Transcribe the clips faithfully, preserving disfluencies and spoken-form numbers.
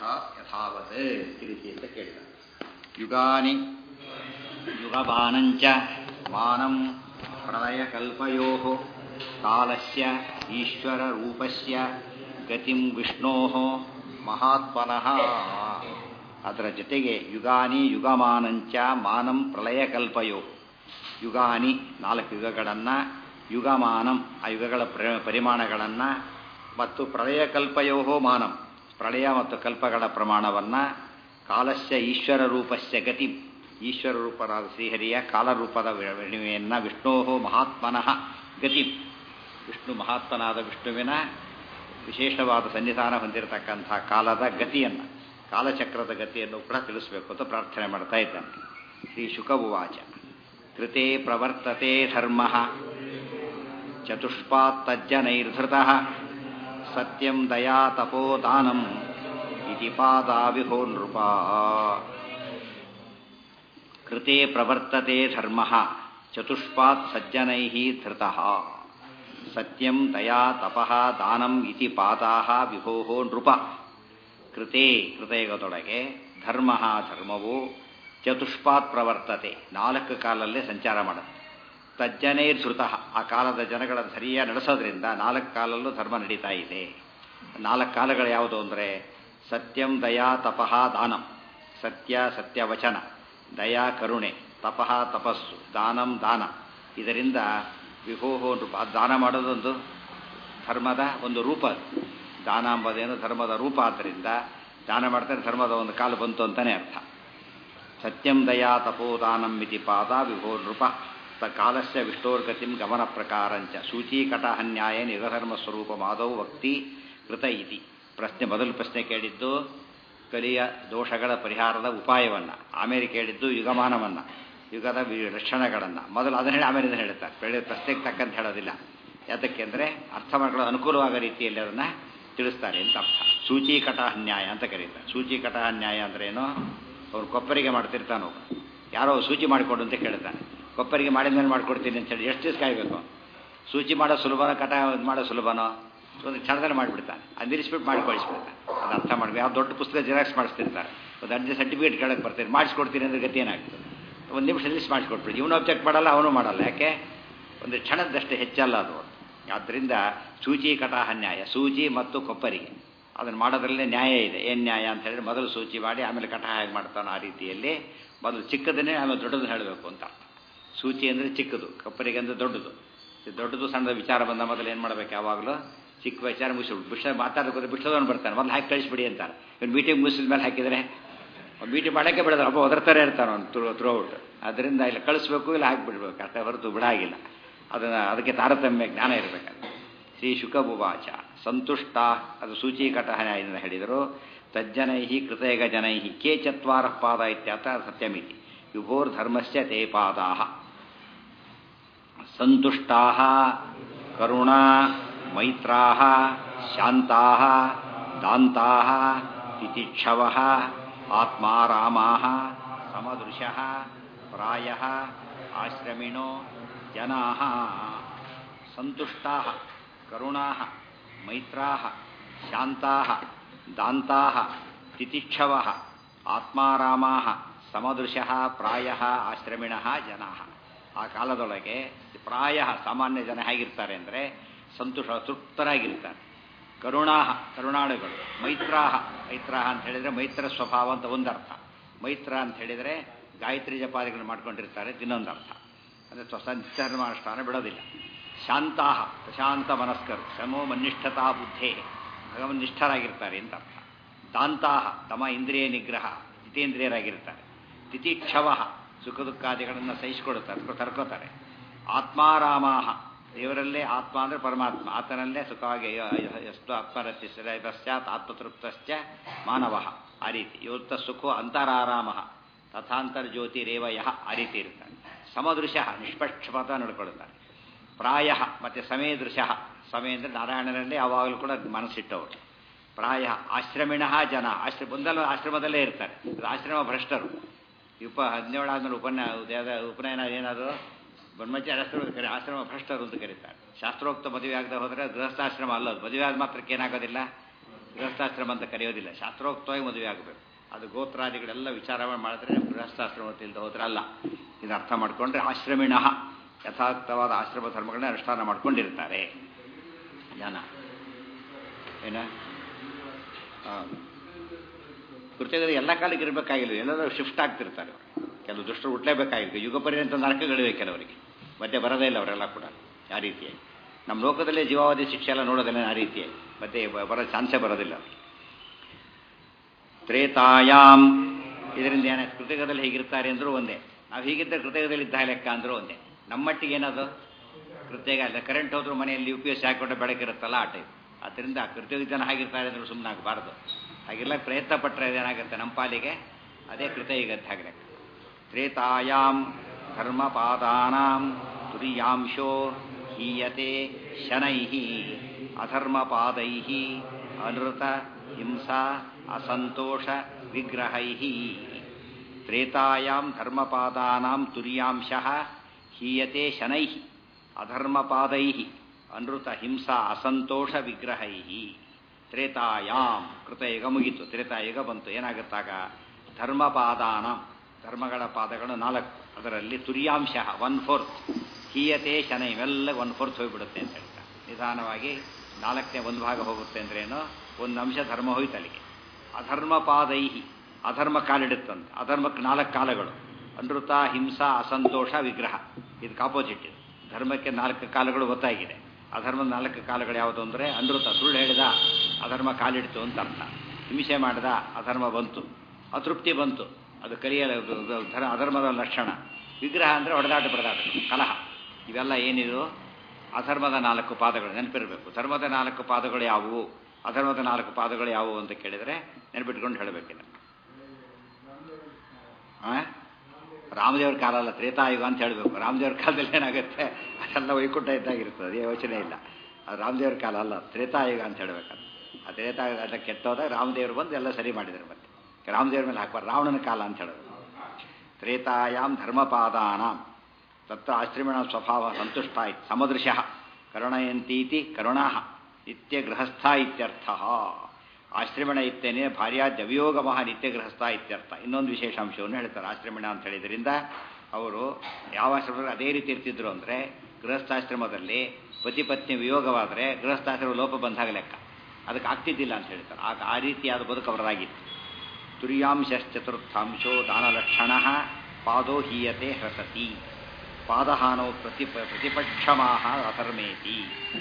ಯಥಾವತ್ ತಿಳಿಸಿ ಅಂತ ಕೇಳಿದ. ಯುಗಾನಿ ಯುಗಬಾನಂಚ ಮಾನಂ ಪ್ರಳಯಕಲ್ಪಯೋಃ ಕಾಲಸ್ಯ ಈಶ್ವರ ರೂಪಸ್ಯ ಗತಿಂ ವಿಷ್ಣೋಃ ಮಹಾತ್ಮನಃ. ಅದರ ಜೊತೆಗೆ ಯುಗಾನಿ ಯುಗಮಾನಂಚ ಮಾನಂ ಪ್ರಳಯಕಲ್ಪಯೋಃ. ಯುಗಾನಿ ನಾಲ್ಕು ಯುಗಗಳನ್ನು, ಯುಗಮಾನಂ ಆ ಯುಗಗಳ ಪರಿಮಾಣಗಳನ್ನು, ಮತ್ತು ಪ್ರಳಯಕಲ್ಪಯೋಃ ಮಾನಂ ಪ್ರಳಯ ಮತ್ತು ಕಲ್ಪಗಳ ಪ್ರಮಾಣವನ್ನು, ಕಾಲಸ್ಯ ಈಶ್ವರ ರೂಪಸ್ಯ ಗತಿ ಈಶ್ವರ ರೂಪರಾದ ಶ್ರೀಹರಿಯ ಕಾಲರೂಪದ ವಿಣಿಮೆಯನ್ನು, ವಿಷ್ಣೋ ಮಹಾತ್ಮನಃ ಗತಿ ವಿಷ್ಣು ಮಹಾತ್ಮನಾದ ವಿಷ್ಣುವಿನ ವಿಶೇಷವಾದ ಸನ್ನಿಧಾನ ಹೊಂದಿರತಕ್ಕಂಥ ಕಾಲದ ಗತಿಯನ್ನು, ಕಾಲಚಕ್ರದ ಗತಿಯನ್ನು ಕೂಡ ತಿಳಿಸಬೇಕು ಅಂತ ಪ್ರಾರ್ಥನೆ ಮಾಡ್ತಾ ಇದ್ದಾನೆ. ಶ್ರೀ ಶುಕ ಉವಾಚ ಕೃತೆ ಪ್ರವರ್ತತೆ ಧರ್ಮ ಚತುಷ್ಪಾತ್ತಜ್ಜನೈರ್ಧೃತಃ ಸತ್ಯಂ ದಯಾ ತಪೋದಾನಂ ಇತಿ ಪಾದಾ ವಿಭೋ ನೃಪ. ಕೃತೆ ಪ್ರವರ್ತತೆ ಧರ್ಮ ಚತುಷ್ಪಾತ್ ಸಜ್ಜನೈಃ ಧೃತಃ ಸತ್ಯಂ ದಯಾ ತಪಃ ದಾನಂ ಇತಿ ಪಾದಾಃ ವಿಭೋಃ ನೃಪ. ಕೃತೆ ಕೃತಯುಗದೊಳಗೆ ಧರ್ಮ ಧರ್ಮವು ಚತುಷ್ಪಾತ್ ಪ್ರವರ್ತತೆ ನಾಲ್ಕು ಕಾಲಲ್ಲೇ ಸಂಚಾರ ಮಾಡುತ್ತೆ. ತಜ್ಜನೈರ್ಧೃತಃ ಆ ಕಾಲದ ಜನಗಳ ಸರಿಯಾಗಿ ನಡೆಸೋದ್ರಿಂದ ನಾಲ್ಕು ಕಾಲಲ್ಲೂ ಧರ್ಮ ನಡೀತಾ ಇದೆ. ನಾಲ್ಕು ಕಾಲಗಳು ಯಾವುದು ಅಂದರೆ ಸತ್ಯಂ ದಯಾ ತಪಃ ದಾನಂ. ಸತ್ಯ ಸತ್ಯವಚನ, ದಯಾ ಕರುಣೆ, ತಪಃ ತಪಸ್ಸು, ದಾನಂ ದಾನ. ಇದರಿಂದ ವಿಭೋಹೋ ರೂಪ. ದಾನ ಮಾಡೋದೊಂದು ಧರ್ಮದ ಒಂದು ರೂಪ. ದಾನ ಎಂಬುದೇನು ಧರ್ಮದ ರೂಪ. ಆದ್ದರಿಂದ ದಾನ ಮಾಡ್ತಾರೆ ಧರ್ಮದ ಒಂದು ಕಾಲು ಬಂತು ಅಂತಲೇ ಅರ್ಥ. ಸತ್ಯಂ ದಯಾ ತಪೋದಾನಂ ಇತಿ ಪಾದ ವಿಭೋ ನೃಪ. ತ ಕಾಲಸ್ಯ ವಿಷ್ಣೋರ್ಗತಿಂ ಗಮನ ಪ್ರಕಾರಂಚ ಸೂಚೀಕಟಹನ್ಯಾಯನ ಯುಗಧರ್ಮ ಸ್ವರೂಪ ಮಾಧವ ಭಕ್ತಿ ಕೃತ ಇತಿ. ಪ್ರಶ್ನೆ ಮೊದಲು ಪ್ರಶ್ನೆ ಕೇಳಿದ್ದು ಕಲಿಯ ದೋಷಗಳ ಪರಿಹಾರದ ಉಪಾಯವನ್ನು, ಆಮೇಲೆ ಕೇಳಿದ್ದು ಯುಗಮಾನವನ್ನು, ಯುಗದ ಲಕ್ಷಣಗಳನ್ನು. ಮೊದಲು ಅದನ್ನು ಹೇಳಿ ಆಮೇಲೆ ಇದನ್ನು ಹೇಳ್ತಾರೆ. ಬೆಳೆ ಪ್ರಶ್ನೆಗೆ ತಕ್ಕಂತ ಹೇಳೋದಿಲ್ಲ. ಯಾತಕ್ಕೆ ಅಂದರೆ ಅರ್ಥ ಮಾಡ್ಕೊಳ್ಳೋ ಅನುಕೂಲವಾಗೋ ರೀತಿಯಲ್ಲಿ ಅದನ್ನು ತಿಳಿಸ್ತಾರೆ ಅಂತ ಅರ್ಥ. ಸೂಚೀಕಟಹನ್ಯಾಯ ಅಂತ ಕರೀತಾರೆ. ಸೂಚೀಕಟಹನ್ಯಾಯ ಅಂದ್ರೇನು? ಅವ್ರು ಕೊಪ್ಪರಿಗೆ ಮಾಡ್ತಿರ್ತಾನೋ, ಯಾರೋ ಸೂಚಿ ಮಾಡಿಕೊಡು ಅಂತ ಕೇಳ್ತಾನೆ. ಕೊಪ್ಪರಿಗೆ ಮಾಡಿದ ಮೇಲೆ ಮಾಡಿಕೊಡ್ತೀನಿ ಅಂತೇಳಿ ಎಷ್ಟು ದಿವಸ ಕಾಯಬೇಕು? ಸೂಚಿ ಮಾಡೋ ಸುಲಭನೋ ಕಟ ಮಾಡೋ ಸುಲಭನೋ? ಒಂದು ಕ್ಷಣದಲ್ಲಿ ಮಾಡಿಬಿಡ್ತಾನೆ. ಅದು ನಿಲ್ಲಿಸ್ಬಿಟ್ಟು ಮಾಡಿ ಕಳಿಸ್ಬಿಡ್ತಾನೆ. ಅದು ಅರ್ಥ ಮಾಡಬೇಕು. ಯಾವ ದೊಡ್ಡ ಪುಸ್ತಕ ಜೆರಾಕ್ಸ್ ಮಾಡಿಸ್ತಿರ್ತಾರೆ, ಒಂದು ಅರ್ಜಿ ಸರ್ಟಿಫಿಕೇಟ್ ಕೇಳಕ್ಕೆ ಬರ್ತೀನಿ, ಮಾಡಿಸ್ಕೊಡ್ತೀನಿ ಅಂದ್ರೆ ಗತಿ ಏನಾಗ್ತದೆ? ಒಂದು ನಿಮಿಷ ನಿಲ್ಲಿಸಿ ಮಾಡಿಸ್ಕೊಟ್ಬಿಡಿ. ಇವನು ಅಬ್ಜೆಕ್ಟ್ ಮಾಡಲ್ಲ, ಅವನು ಮಾಡಲ್ಲ. ಯಾಕೆ? ಒಂದು ಕ್ಷಣದಷ್ಟೇ ಹೆಚ್ಚಲ್ಲ ಅದು. ಆದ್ದರಿಂದ ಸೂಚೀಕಟಹನ್ಯಾಯ, ಸೂಚಿ ಮತ್ತು ಕೊಪ್ಪರಿಗೆ ಅದನ್ನು ಮಾಡೋದ್ರಲ್ಲೇ ನ್ಯಾಯ ಇದೆ. ಏನು ನ್ಯಾಯ ಅಂತ ಹೇಳಿದ್ರೆ ಮೊದಲು ಸೂಚಿ ಮಾಡಿ ಆಮೇಲೆ ಕಟ ಹೇಗೆ ಮಾಡ್ತಾನೋ ಆ ರೀತಿಯಲ್ಲಿ ಮೊದಲು ಚಿಕ್ಕದನ್ನೇ ಆಮೇಲೆ ದೊಡ್ಡದನ್ನು ಹೇಳಬೇಕು ಅಂತ. ಸೂಚಿ ಅಂದರೆ ಚಿಕ್ಕದು, ಕೊಪ್ಪರಿಗೆ ಅಂದರೆ ದೊಡ್ಡದು. ದೊಡ್ಡದು ಸಣ್ಣದ ವಿಚಾರ ಬಂದ ಮೊದಲು ಏನು ಮಾಡಬೇಕು? ಯಾವಾಗಲೂ ಚಿಕ್ಕ ವಿಚಾರ ಮುಗಿಸ್ಬಿಟ್ಟು ಬಿಷ್ಟ ಮಾತಾಡೋದು ಬಿಟ್ಟದವನು ಬರ್ತಾನೆ, ಮೊದಲು ಹಾಕಿ ಕಳಿಸ್ಬಿಡಿ ಅಂತಾರೆ. ಇವ್ನು ಮೀಟಿಂಗ್ ಮುಗಿಸಿದ ಮೇಲೆ ಹಾಕಿದರೆ ಒಂದು ಮೀಟಿಂಗ್ ಮಾಡೋಕ್ಕೆ ಬಿಡೋದು, ಹಬ್ಬ ಒದರ್ತಾರೆ ಇರ್ತಾನೆ ಅವ್ನು ಥ್ರೂ ಥ್ರೂ ಔಟ್. ಅದರಿಂದ ಇಲ್ಲ ಕಳಿಸ್ಬೇಕು, ಇಲ್ಲ ಹಾಕಿಬಿಡ್ಬೇಕು ಅಷ್ಟೇ ಹೊರತು ಬಿಡಾಗಿಲ್ಲ. ಅದನ್ನು ಅದಕ್ಕೆ ತಾರತಮ್ಯ ಜ್ಞಾನ ಇರಬೇಕಾದ್ರೆ. ಶ್ರೀ ಶುಕಭುವಾಚ ಸಂತುಷ್ಟ. ಅದು ಸೂಚೀಕಟಹನ್ಯಾಯದಿಂದ ಹೇಳಿದರು. ತಜ್ಜನೈಹಿ ಕೃತಯುಗ ಜನೈಹಿ ಕೇ ಚತ್ವಾರ ಪಾದ ಇತ್ಯರ್ಥ ಸತ್ಯಮಿತಿ. ವಿಭೋರ್ಧರ್ಮಸ್ಯ ತೇ ಪಾದಾಃ ಸಂತುಷ್ಟಾಃ ಕರುಣಾ ಮೈತ್ರಾಃ ಶಾಂತಾಃ ದಾಂತಾಃ ತಿತಿಕ್ಷವಃ ಆತ್ಮಾರಾಮಾಃ ಸಮದೃಶಃ ಪ್ರಾಯಃ ಆಶ್ರಮಿಣೋ ಜನಾಃ. ಸಂತುಷ್ಟಾಃ ಕರುಣಾಃ ಮೈತ್ರಾಃ ಶಾಂತಾಃ ದಾಂತಾಃ ತಿತಿಕ್ಷವಃ ಆತ್ಮಾರಾಮಾಃ ಸಮದೃಶಃ ಪ್ರಾಯಃ ಆಶ್ರಮಿಣಃ ಜನಾಃ. ಆ ಕಾಲದೊಳಗೆ ಪ್ರಾಯ ಸಾಮಾನ್ಯ ಜನ ಹೇಗಿರ್ತಾರೆ ಅಂದರೆ ಸಂತೋಷ ತೃಪ್ತರಾಗಿರ್ತಾರೆ. ಕರುಣಾಹ ಕರುಣಾಳುಗಳು, ಮೈತ್ರಾಹ ಮೈತ್ರಾಹ ಅಂತ ಹೇಳಿದರೆ ಮೈತ್ರ ಸ್ವಭಾವ ಅಂತ ಒಂದರ್ಥ. ಮೈತ್ರ ಅಂತ ಹೇಳಿದರೆ ಗಾಯತ್ರಿ ಜಪಾದಿಗಳು ಮಾಡ್ಕೊಂಡಿರ್ತಾರೆ ಇನ್ನೊಂದು ಅರ್ಥ. ಅಂದರೆ ಸ್ವಸಂಚರ್ಮಾನುಷ್ಠಾನ ಬಿಡೋದಿಲ್ಲ. ಶಾಂತಾಹ ಪ್ರಶಾಂತ ಮನಸ್ಕರು, ಶಮೋ ಮನ್ನಿಷ್ಠತಾ ಬುದ್ಧೇ ಭಗವನ್ನಿಷ್ಠರಾಗಿರ್ತಾರೆ ಅಂತ ಅರ್ಥ. ದಾಂತಾಹ ತಮ ಇಂದ್ರಿಯ ನಿಗ್ರಹ ಜಿತೇಂದ್ರಿಯರಾಗಿರ್ತಾರೆ. ತಿತಿಕ್ಷವ ಸುಖ ದುಃಖಾದಿಗಳನ್ನು ಸಹಿಸಿಕೊಡುತ್ತಾರೆ, ತರ್ಕೋತಾರೆ. ಆತ್ಮಾರಾಮಾಹ ದೇವರಲ್ಲೇ, ಆತ್ಮ ಅಂದರೆ ಪರಮಾತ್ಮ, ಆತನಲ್ಲೇ ಸುಖವಾಗಿ ಎಷ್ಟು ಆತ್ಮರತ್ಯ ಪಶ್ಚಾತ್ ಆತ್ಮತೃಪ್ತಶ್ಚ ಮಾನವ. ಆ ರೀತಿ ಯೋತ್ತ ಸುಖೋ ಅಂತರಾರಾಮ ತಥಾಂತರ್ಜ್ಯೋತಿರೇವ ಯಹ ಆ ರೀತಿ ಇರ್ತಾರೆ. ಸಮದೃಶ ನಿಷ್ಪಕ್ಷಪಾತ ನಡ್ಕೊಳ್ತಾರೆ. ಪ್ರಾಯ ಮತ್ತು ಸಮೇ ದೃಶ. ಸಮಯ ಅಂದರೆ ನಾರಾಯಣನಲ್ಲಿ ಯಾವಾಗಲೂ ಕೂಡ ಮನಸ್ಸಿಟ್ಟವರು. ಪ್ರಾಯ ಆಶ್ರಮಿಣ ಜನ ಆಶ್ರಮ ಒಂದಲ್ಲ ಆಶ್ರಮದಲ್ಲೇ ಇರ್ತಾರೆ. ಅದು ಆಶ್ರಮ ಭ್ರಷ್ಟರು. ಉಪ ಹದಿನೇಳು ಆದ್ಮೇಲೆ ಉಪನ್ಯ ಉಪನಯನ ಏನಾದರೂ ಬ್ರಹ್ಮಚಾರಿ ಆಶ್ರಮ ಕರೆ ಆಶ್ರಮ ಭ್ರಷ್ಟರು ಅಂತ ಕರೀತಾರೆ. ಶಾಸ್ತ್ರೋಕ್ತ ಮದುವೆ ಆಗದೆ ಹೋದರೆ ಗೃಹಸ್ಥಾಶ್ರಮ ಅಲ್ಲದು. ಮದುವೆ ಆದ ಮಾತ್ರಕ್ಕೆ ಏನಾಗೋದಿಲ್ಲ, ಗೃಹಸ್ಥಾಶ್ರಮ ಅಂತ ಕರೆಯೋದಿಲ್ಲ. ಶಾಸ್ತ್ರೋಕ್ತವಾಗಿ ಮದುವೆ ಆಗಬೇಕು. ಅದು ಗೋತ್ರಾದಿಗಳೆಲ್ಲ ವಿಚಾರ ಮಾಡಿದ್ರೆ ಗೃಹಸ್ಥಾಶ್ರಮ ಇಲ್ಲದೆ ಹೋದ್ರೆ ಅಲ್ಲ. ಇದನ್ನು ಅರ್ಥ ಮಾಡಿಕೊಂಡ್ರೆ ಆಶ್ರಮಿಣ ಯಥಾರ್ಥವಾದ ಆಶ್ರಮ ಧರ್ಮಗಳನ್ನ ಅನುಷ್ಠಾನ ಮಾಡ್ಕೊಂಡಿರ್ತಾರೆ ಜನ. ಏನ ಕೃತ್ಯಗಳು ಎಲ್ಲ ಕಾಲಕ್ಕೆ ಇರಬೇಕಾಗಿಲ್ಲ, ಎಲ್ಲರೂ ಶಿಫ್ಟ್ ಆಗ್ತಿರ್ತಾರೆ ಅವರು. ಕೆಲವು ದುಷ್ಟರು ಹುಟ್ಟಲೇಬೇಕಾಗಿಲ್ಲ, ಯುಗ ಪರ್ಯಂತ ನರಕಗಳಿವೆ ಕೆಲವರಿಗೆ, ಮಧ್ಯೆ ಬರೋದೇ ಇಲ್ಲ ಅವರೆಲ್ಲ ಕೂಡ ಆ ರೀತಿಯಾಗಿ. ನಮ್ಮ ಲೋಕದಲ್ಲೇ ಜೀವಾವಧಿ ಶಿಕ್ಷೆ ಎಲ್ಲ ನೋಡೋದಿಲ್ಲ ಆ ರೀತಿಯಾಗಿ, ಮತ್ತೆ ಬರೋ ಚಾನ್ಸೇ ಬರೋದಿಲ್ಲ. ತ್ರೇತಾಯಾಮ್ ಇದರಿಂದ ಏನ ಕೃತಕದಲ್ಲಿ ಹೇಗಿರ್ತಾರೆ ಅಂದರೂ ಒಂದೇ, ನಾವು ಹೀಗಿದ್ದ ಕೃತಕದಲ್ಲಿ ಇದ್ದ ಲೆಕ್ಕ ಅಂದರೂ ಒಂದೇ. ನಮ್ಮಟ್ಟಿಗೆ ಏನದು ಕೃತ್ಯಗ ಅಲ್ಲ. ಕರೆಂಟ್ ಹೋದ್ರೂ ಮನೆಯಲ್ಲಿ ಯು ಪಿ ಎಸ್ ಹಾಕೊಂಡ್ರೆ ಬೆಳಕಿರುತ್ತಲ್ಲ ಆ ಟೈಪ್. ಆದ್ದರಿಂದ ಕೃತಕ ಜನ ಹಾಗಿರ್ತಾರೆ ಅಂದರೂ ಸುಮ್ಮನೆ ಆಗಬಾರ್ದು. ಹಾಗೆಲ್ಲ ಪ್ರಯತ್ನ ಪಟ್ಟರೆ ಏನಾಗುತ್ತೆ ನಮ್ಮ ಪಾಲಿಗೆ ಅದೇ ಕೃತಯುಗಂತ ಹಾಗೆ. ತ್ರೇತಾಯಾಮ್ ಧರ್ಮಪಾದಾನಾಂ ತುರಿಯಾಂಶೋ ಹೀಯತೆ ಶನೈಃ ಅಧರ್ಮಪಾದೈಃ ಅನೃತ ಹಿಂಸಾ ಅಸಂತೋಷ ವಿಗ್ರಹೈಃ. ತ್ರೇತಾಯಾಂ ಧರ್ಮಪಾದಾನಾಂ ತುರ್ಯಾಂಶಃ ಹೀಯತೆ ಶನೈಃ ಅಧರ್ಮಪಾದೈಃ ಅನೃತ ಹಿಂಸಾ ಅಸಂತೋಷ ವಿಗ್ರಹೈಃ. ತ್ರೇತಾಯಾಮ್ ಕೃತಯುಗ ಮುಗಿತು, ತ್ರೇತಾಯುಗ ಬಂತು. ಏನಾಗುತ್ತಾಗ ಧರ್ಮಪಾದಾನ ಧರ್ಮಗಳ ಪಾದಗಳು ನಾಲ್ಕು, ಅದರಲ್ಲಿ ತುರ್ಯಾಂಶ ಒನ್ ಫೋರ್ತ್ ಹೀಯತೆ ಶನೈ ಇವೆಲ್ಲ ಒನ್ ಫೋರ್ತ್ ಹೋಗಿಬಿಡುತ್ತೆ ಅಂತ ಹೇಳ್ತಾರೆ. ನಿಧಾನವಾಗಿ ನಾಲ್ಕನೇ ಒಂದು ಭಾಗ ಹೋಗುತ್ತೆ ಅಂದ್ರೇನು, ಒಂದು ಅಂಶ ಧರ್ಮ ಹೋಯ್ತು ಅಲ್ಲಿಗೆ. ಅಧರ್ಮಪಾದೈಹಿ ಅಧರ್ಮ ಕಾಲಿಡುತ್ತಂತೆ, ಅಧರ್ಮಕ್ಕೆ ನಾಲ್ಕು ಕಾಲಗಳು ಅನೃತ ಹಿಂಸಾ ಅಸಂತೋಷ ವಿಗ್ರಹ. ಇದಕ್ಕೆ ಆಪೋಸಿಟ್ ಇದು. ಧರ್ಮಕ್ಕೆ ನಾಲ್ಕು ಕಾಲಗಳು ಗೊತ್ತಾಗಿದೆ. ಅಧರ್ಮದ ನಾಲ್ಕು ಕಾಲಗಳು ಯಾವುದು ಅಂದರೆ ಅನೃತ ಸುಳ್ಳು ಹೇಳಿದ ಅಧರ್ಮ ಕಾಲಿಡ್ತು ಅಂತ ಅರ್ಥ. ಹಿಂಸೆ ಮಾಡಿದ ಅಧರ್ಮ ಬಂತು, ಅತೃಪ್ತಿ ಬಂತು ಅದು ಕಲಿಯ ಅಧರ್ಮದ ಲಕ್ಷಣ. ವಿಗ್ರಹ ಅಂದರೆ ಹೊಡೆದಾಟ ಬಡದಾಟ ಕಲಹ. ಇವೆಲ್ಲ ಏನಿದು ಅಧರ್ಮದ ನಾಲ್ಕು ಪಾದಗಳು ನೆನಪಿರಬೇಕು. ಧರ್ಮದ ನಾಲ್ಕು ಪಾದಗಳು ಯಾವುವು, ಅಧರ್ಮದ ನಾಲ್ಕು ಪಾದಗಳು ಯಾವುವು ಅಂತ ಕೇಳಿದರೆ ನೆನಪಿಟ್ಕೊಂಡು ಹೇಳಬೇಕಿಲ್ಲ. ಹಾಂ ರಾಮದೇವ್ರ ಕಾಲ ಅಲ್ಲ, ತ್ರೇತಾಯುಗ ಅಂತ ಹೇಳಬೇಕು. ರಾಮದೇವ್ರ ಕಾಲದಲ್ಲಿ ಏನಾಗುತ್ತೆ ಅದೆಲ್ಲ ವೈಕುಂಠ ಇದ್ದಾಗಿರ್ತದೆ, ಅದೇ ಯೋಚನೆ ಇಲ್ಲ. ಅದು ರಾಮದೇವ್ರ ಕಾಲ ಅಲ್ಲ, ತ್ರೇತಾಯುಗ ಅಂತ ಹೇಳಬೇಕದು. ಆ ತ್ರೇತಾಯುಗ ಎಲ್ಲ ಕೆಟ್ಟೋದಾಗ ರಾಮದೇವರು ಬಂದು ಎಲ್ಲ ಸರಿ ಮಾಡಿದರು. ಮತ್ತೆ ರಾಮದೇವ್ರ ಮೇಲೆ ಹಾಕಬಾರ್ದು, ರಾವಣನ ಕಾಲ ಅಂತ ಹೇಳೋದು. ತ್ರೇತಾಯಾಮ್ ಧರ್ಮಪಾದಾನಾಂ ತತ್ರ ಆಶ್ರಮಿಣ ಸ್ವಭಾವ ಸಂತುಷ್ಟ ಇತ್ತು ಸಮದೃಶಃ ಕರುಣಯಂತೀತಿ ಕರುಣಾ ನಿತ್ಯ ಗೃಹಸ್ಥ ಇತ್ಯರ್ಥ. ಆಶ್ರಮಿಣ ಇತ್ತೇನೆ ಭಾರ್ಯಾದ್ಯವಿಯೋಗಮಃ ನಿತ್ಯ ಗೃಹಸ್ಥ ಇತ್ಯರ್ಥ. ಇನ್ನೊಂದು ವಿಶೇಷಾಂಶವನ್ನು ಹೇಳ್ತಾರೆ. ಆಶ್ರಮಿಣ ಅಂತ ಹೇಳಿದ್ರಿಂದ ಅವರು ಯಾವ ಆಶ್ರಮದಲ್ಲಿ ಅದೇ ರೀತಿ ಇರ್ತಿದ್ರು ಅಂದರೆ, ಗೃಹಸ್ಥಾಶ್ರಮದಲ್ಲಿ ಪತಿ ಪತ್ನಿ ವಿಯೋಗವಾದರೆ ಗೃಹಸ್ಥಾಶ್ರಮ ಲೋಪ ಬಂದಾಗ ಲೆಕ್ಕ, ಅದಕ್ಕೆ ಆಗ್ತಿದ್ದಿಲ್ಲ ಅಂತ ಹೇಳ್ತಾರೆ. ಆಗ ಆ ರೀತಿಯಾದ ಬದುಕು ಅವರದಾಗಿತ್ತು. ತುರ್ಯಾಂಶಶ್ಚತುರ್ಥಾಂಶೋ ದಾನಲಕ್ಷಣ ಪಾದೋ ಹೀಯತೆ ಹ್ರಸತಿ ಪಾದಹಾನೋ ಪ್ರತಿ ಪ್ರತಿಪಕ್ಷಮಾಹ ಅಧರ್ಮೇತಿ.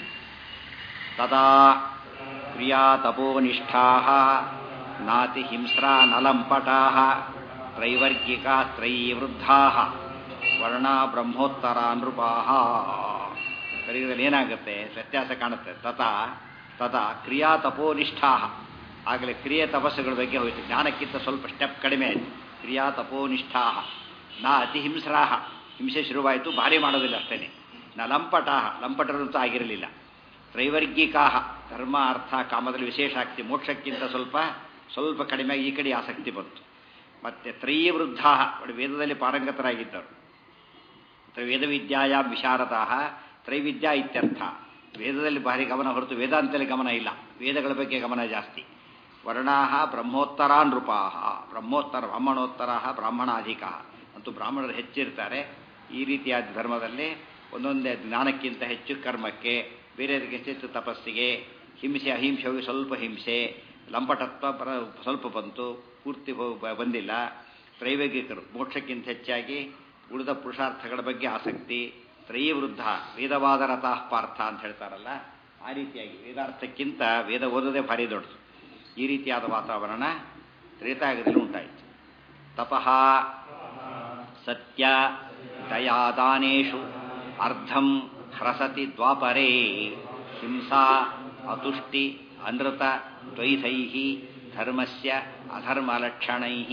ತದಾ ಕ್ರಿಯಾ ತಪೋನಿಷ್ಠಾ ನಾತಿ ಹಿಂಸ್ರಾ ನಲಂಪಟಾ ತ್ರೈವರ್ಗಿಕಾ ತ್ರೈವೃದ್ಧಾ ವರ್ಣ ಬ್ರಹ್ಮೋತ್ತರ ನೃಪಾ. ಕಲಿಯುಗದಲ್ಲಿ ಏನಾಗುತ್ತೆ ವ್ಯತ್ಯಾಸ ಕಾಣುತ್ತೆ. ತಥಾ ತದಾ ಕ್ರಿಯಾ ತಪೋನಿಷ್ಠಾ, ಆಗಲೇ ಕ್ರಿಯೆ ತಪಸ್ಸುಗಳ ಬಗ್ಗೆ ಹೋಯಿತು. ಜ್ಞಾನಕ್ಕಿಂತ ಸ್ವಲ್ಪ ಸ್ಟೆಪ್ ಕಡಿಮೆ ಆಯಿತು. ಕ್ರಿಯಾ ತಪೋನಿಷ್ಠಾ ನಾ ಅತಿ ಹಿಂಸ್ರಾಹ, ಹಿಂಸೆ ಶುರುವಾಯಿತು, ಭಾರಿ ಮಾಡೋದಿಲ್ಲ ಅಷ್ಟೇ. ನ ಲಂಪಟಾಹ, ಲಂಪಟರಂತೂ ಆಗಿರಲಿಲ್ಲ. ತ್ರೈವರ್ಗಿಕಾ, ಧರ್ಮ ಅರ್ಥ ಕಾಮದಲ್ಲಿ ವಿಶೇಷ ಆಸಕ್ತಿ, ಮೋಕ್ಷಕ್ಕಿಂತ ಸ್ವಲ್ಪ ಸ್ವಲ್ಪ ಕಡಿಮೆ ಈ ಕಡೆ ಆಸಕ್ತಿ ಬಂತು. ಮತ್ತು ತ್ರೈವೃದ್ಧಾ, ವೇದದಲ್ಲಿ ಪಾರಂಗತರಾಗಿದ್ದರು. ವೇದವಿದ್ಯಾಯ ವಿಶಾರದಾಹ ತ್ರೈವಿದ್ಯಾ ಇತ್ಯರ್ಥ. ವೇದದಲ್ಲಿ ಭಾರಿ ಗಮನ ಹೊರತು ವೇದಾಂತದಲ್ಲಿ ಗಮನ ಇಲ್ಲ, ವೇದಗಳ ಬಗ್ಗೆ ಗಮನ ಜಾಸ್ತಿ. ವರ್ಣಾಹ ಬ್ರಹ್ಮೋತ್ತರ ನೃಪಾಹ, ಬ್ರಹ್ಮೋತ್ತರ ಬ್ರಾಹ್ಮಣೋತ್ತರ ಬ್ರಾಹ್ಮಣಾಧಿಕ ಅಂತೂ ಬ್ರಾಹ್ಮಣರು ಹೆಚ್ಚಿರ್ತಾರೆ. ಈ ರೀತಿಯಾದ ಧರ್ಮದಲ್ಲಿ ಒಂದೊಂದೇ ಜ್ಞಾನಕ್ಕಿಂತ ಹೆಚ್ಚು ಕರ್ಮಕ್ಕೆ, ಬೇರೆಯವರಿಗೆ ಹೆಚ್ಚು ತಪಸ್ಸಿಗೆ, ಹಿಂಸೆ ಅಹಿಂಸೆಗೆ ಸ್ವಲ್ಪ ಹಿಂಸೆ, ಲಂಪಟತ್ವ ಬರ ಸ್ವಲ್ಪ ಬಂತು, ಪೂರ್ತಿ ಬಂದಿಲ್ಲ. ತ್ರೈವೇಗಿಕರು ಮೋಕ್ಷಕ್ಕಿಂತ ಹೆಚ್ಚಾಗಿ ಉಳಿದ ಪುರುಷಾರ್ಥಗಳ ಬಗ್ಗೆ ಆಸಕ್ತಿ. ತ್ರಯವೃದ್ಧ ವೇದವಾದ ರಥಃ ಪಾರ್ಥ ಅಂತ ಹೇಳ್ತಾರಲ್ಲ, ಆ ರೀತಿಯಾಗಿ ವೇದಾರ್ಥಕ್ಕಿಂತ ವೇದ ಓದೋದೇ ಭಾರಿ ದೊಡ್ಡದು. ಈ ರೀತಿಯಾದ ವಾತಾವರಣ ತ್ರೇತಾಯುಗದಲ್ಲಿ ಉಂಟಾಯಿತು. ತಪಃ ಸತ್ಯ ದಯಾದಾನೇಷು ಅರ್ಧಂ ಹ್ರಸತಿ ದ್ವಾಪರೇ ಹಿಂಸಾ ಅತುಷ್ಟಿ ಅನೃತ ದ್ವೈತೈಃ ಧರ್ಮಸ್ಯ ಅಧರ್ಮಲಕ್ಷಣೈಃ.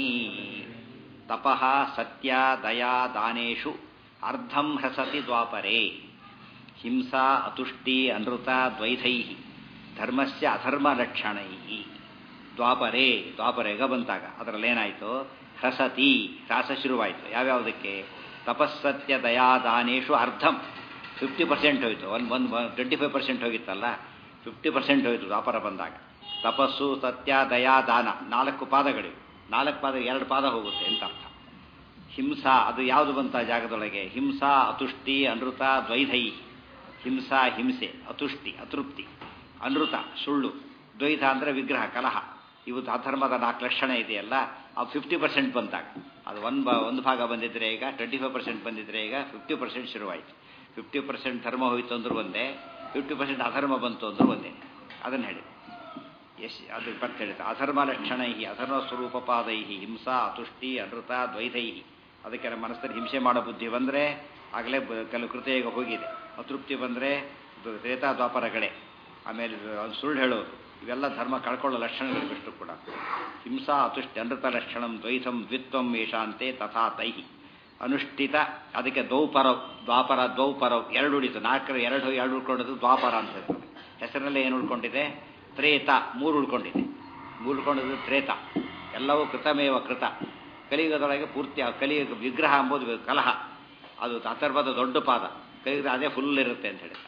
ತಪಃ ಸತ್ಯ ದಯಾ ದಾನೇಷು ಅರ್ಧಂ ಹ್ರಸತಿ ದ್ವಾಪರೇ ಹಿಂಸಾ ಅತುಷ್ಟಿ ಅನೃತ ದ್ವೈತೈಃ ಧರ್ಮಸ್ಯ ಅಧರ್ಮಲಕ್ಷಣೈಃ. ದ್ವಾಪರೇ, ದ್ವಾಪರೆಗ ಬಂತಾಗ ಅದರಲ್ಲೇನಾಯಿತು, ಹ್ರಸತಿ, ಹ್ರಾಸ ಶುರುವಾಯಿತು. ಯಾವ್ಯಾವುದಕ್ಕೆ? ತಪಸ್ಸತ್ಯ ದಯಾದಾನೇಷು ಅರ್ಧಂ, ಫಿಫ್ಟಿ ಪರ್ಸೆಂಟ್ ಹೋಯಿತು. ಒಂದು ಒಂದು ಟ್ವೆಂಟಿ ಫೈವ್ ಪರ್ಸೆಂಟ್ ಹೋಗಿತ್ತಲ್ಲ, ಫಿಫ್ಟಿ ಪರ್ಸೆಂಟ್ ಹೋಯಿತು ದ್ವಾಪರ ಬಂದಾಗ. ತಪಸ್ಸು ಸತ್ಯ ದಯಾ ದಾನ ನಾಲ್ಕು ಪಾದಗಳಿವೆ. ನಾಲ್ಕು ಪಾದ ಎರಡು ಪಾದ ಹೋಗುತ್ತೆ ಅಂತ ಅರ್ಥ. ಹಿಂಸಾ ಅದು ಯಾವುದು ಬಂತ ಜಾಗದೊಳಗೆ? ಹಿಂಸಾ ಅತುಷ್ಟಿ ಅನೃತ ದ್ವೈಧೈ. ಹಿಂಸಾ ಹಿಂಸೆ, ಅತುಷ್ಟಿ ಅತೃಪ್ತಿ, ಅನೃತ ಸುಳ್ಳು, ದ್ವೈತ ಅಂದರೆ ವಿಗ್ರಹ ಕಲಹ. ಇವು ಅಧರ್ಮದ ನಾಲ್ಕು ಲಕ್ಷಣ ಇದೆಯಲ್ಲ, ಅದು ಫಿಫ್ಟಿ ಪರ್ಸೆಂಟ್ ಬಂದಾಗ ಅದು ಒಂದು ಬಾ ಒಂದು ಭಾಗ ಬಂದಿದ್ರೆ ಈಗ ಟ್ವೆಂಟಿ ಫೈವ್ ಪರ್ಸೆಂಟ್ ಬಂದಿದ್ರೆ ಈಗ ಫಿಫ್ಟಿ ಪರ್ಸೆಂಟ್ ಶುರುವಾಯಿತು. ಫಿಫ್ಟಿ ಪರ್ಸೆಂಟ್ ಧರ್ಮ ಹೋಯಿತು ಅಂದ್ರೂ ಒಂದೇ, ಫಿಫ್ಟಿ ಪರ್ಸೆಂಟ್ ಅಧರ್ಮ ಬಂತು ಅಂದ್ರೂ ಒಂದೇ. ಅದನ್ನು ಹೇಳಿ ಎಸ್ ಅದು ಬರ್ತ ಹೇಳಿದ ಅಧರ್ಮ ಲಕ್ಷಣೈ ಅಧರ್ಮ ಸ್ವರೂಪ ಪಾದೈ ಹಿಂಸಾ ಅತುಷ್ಟಿ ಅನೃತ ದ್ವೈತೈ. ಅದಕ್ಕೆ ನಮ್ಮ ಮನಸ್ಸಲ್ಲಿ ಹಿಂಸೆ ಮಾಡೋ ಬುದ್ಧಿ ಬಂದರೆ ಆಗಲೇ ಕೆಲವು ಕೃತ್ಯ ಈಗ ಹೋಗಿದೆ. ಅತೃಪ್ತಿ ಬಂದರೆ ತ್ರೇತಾ ದ್ವಾಪರ ಕಡೆ, ಆಮೇಲೆ ಸುಳ್ಳು ಹೇಳೋದು, ಇವೆಲ್ಲ ಧರ್ಮ ಕಳ್ಕೊಳ್ಳೋ ಲಕ್ಷಣಗಳಿಷ್ಟು ಕೂಡ. ಹಿಂಸಾ ಅತುಷ್ಟಿ ಅನೃತ ಲಕ್ಷಣಂ ದ್ವೈತಂ ದ್ವಿತ್ವಂ ಯಶಾಂತೆ ತಥಾ ತೈಹಿ. ಅನುಷ್ಠಿತ ಅದಕ್ಕೆ ದ್ವೌಪರವ್ ದ್ವಾಪರ ದ್ವೌಪರವ್ ಎರಡು ಉಳಿತು. ನಾಲ್ಕರ ಎರಡು ಎರಡು ಉಳ್ಕೊಂಡಿದ್ದು ದ್ವಾಪರ ಅಂತ ಹೇಳ್ತಾರೆ. ಹೆಸರಲ್ಲೇ ಏನು ಉಳ್ಕೊಂಡಿದೆ? ತ್ರೇತ ಮೂರು ಉಳ್ಕೊಂಡಿದೆ. ಮೂರು ಉಳ್ಕೊಂಡಿದ್ದು ತ್ರೇತ. ಎಲ್ಲವೂ ಕೃತಮೇವ ಕೃತ. ಕಲಿಯುಗದೊಳಗೆ ಪೂರ್ತಿ ಕಲಿಯುಗ ವಿಗ್ರಹ ಎಂಬುದು ಕಲಹ, ಅದು ಅಥರ್ವದ ದೊಡ್ಡ ಪಾದ. ಕಲಿಯುಗ ಅದೇ ಫುಲ್ ಇರುತ್ತೆ ಅಂತ ಹೇಳಿದ.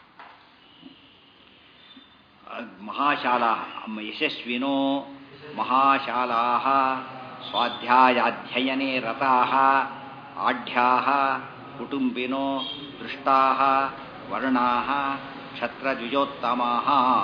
ಮಹಾಶಾಲಾ ಯಶಸ್ವಿನೋ ಮಹಾಶಾಲಾ ಸ್ವಾಧ್ಯಾಯಾಧ್ಯಯನೆ ರತಾಃ ಆಢ್ಯಾಃ ಕುಟುಂಬಿನೋ ದೃಷ್ಟಾಃ ವರ್ಣಾಃ ಕ್ಷತ್ರದ್ವಿಜೋತ್ತಮಾಃ.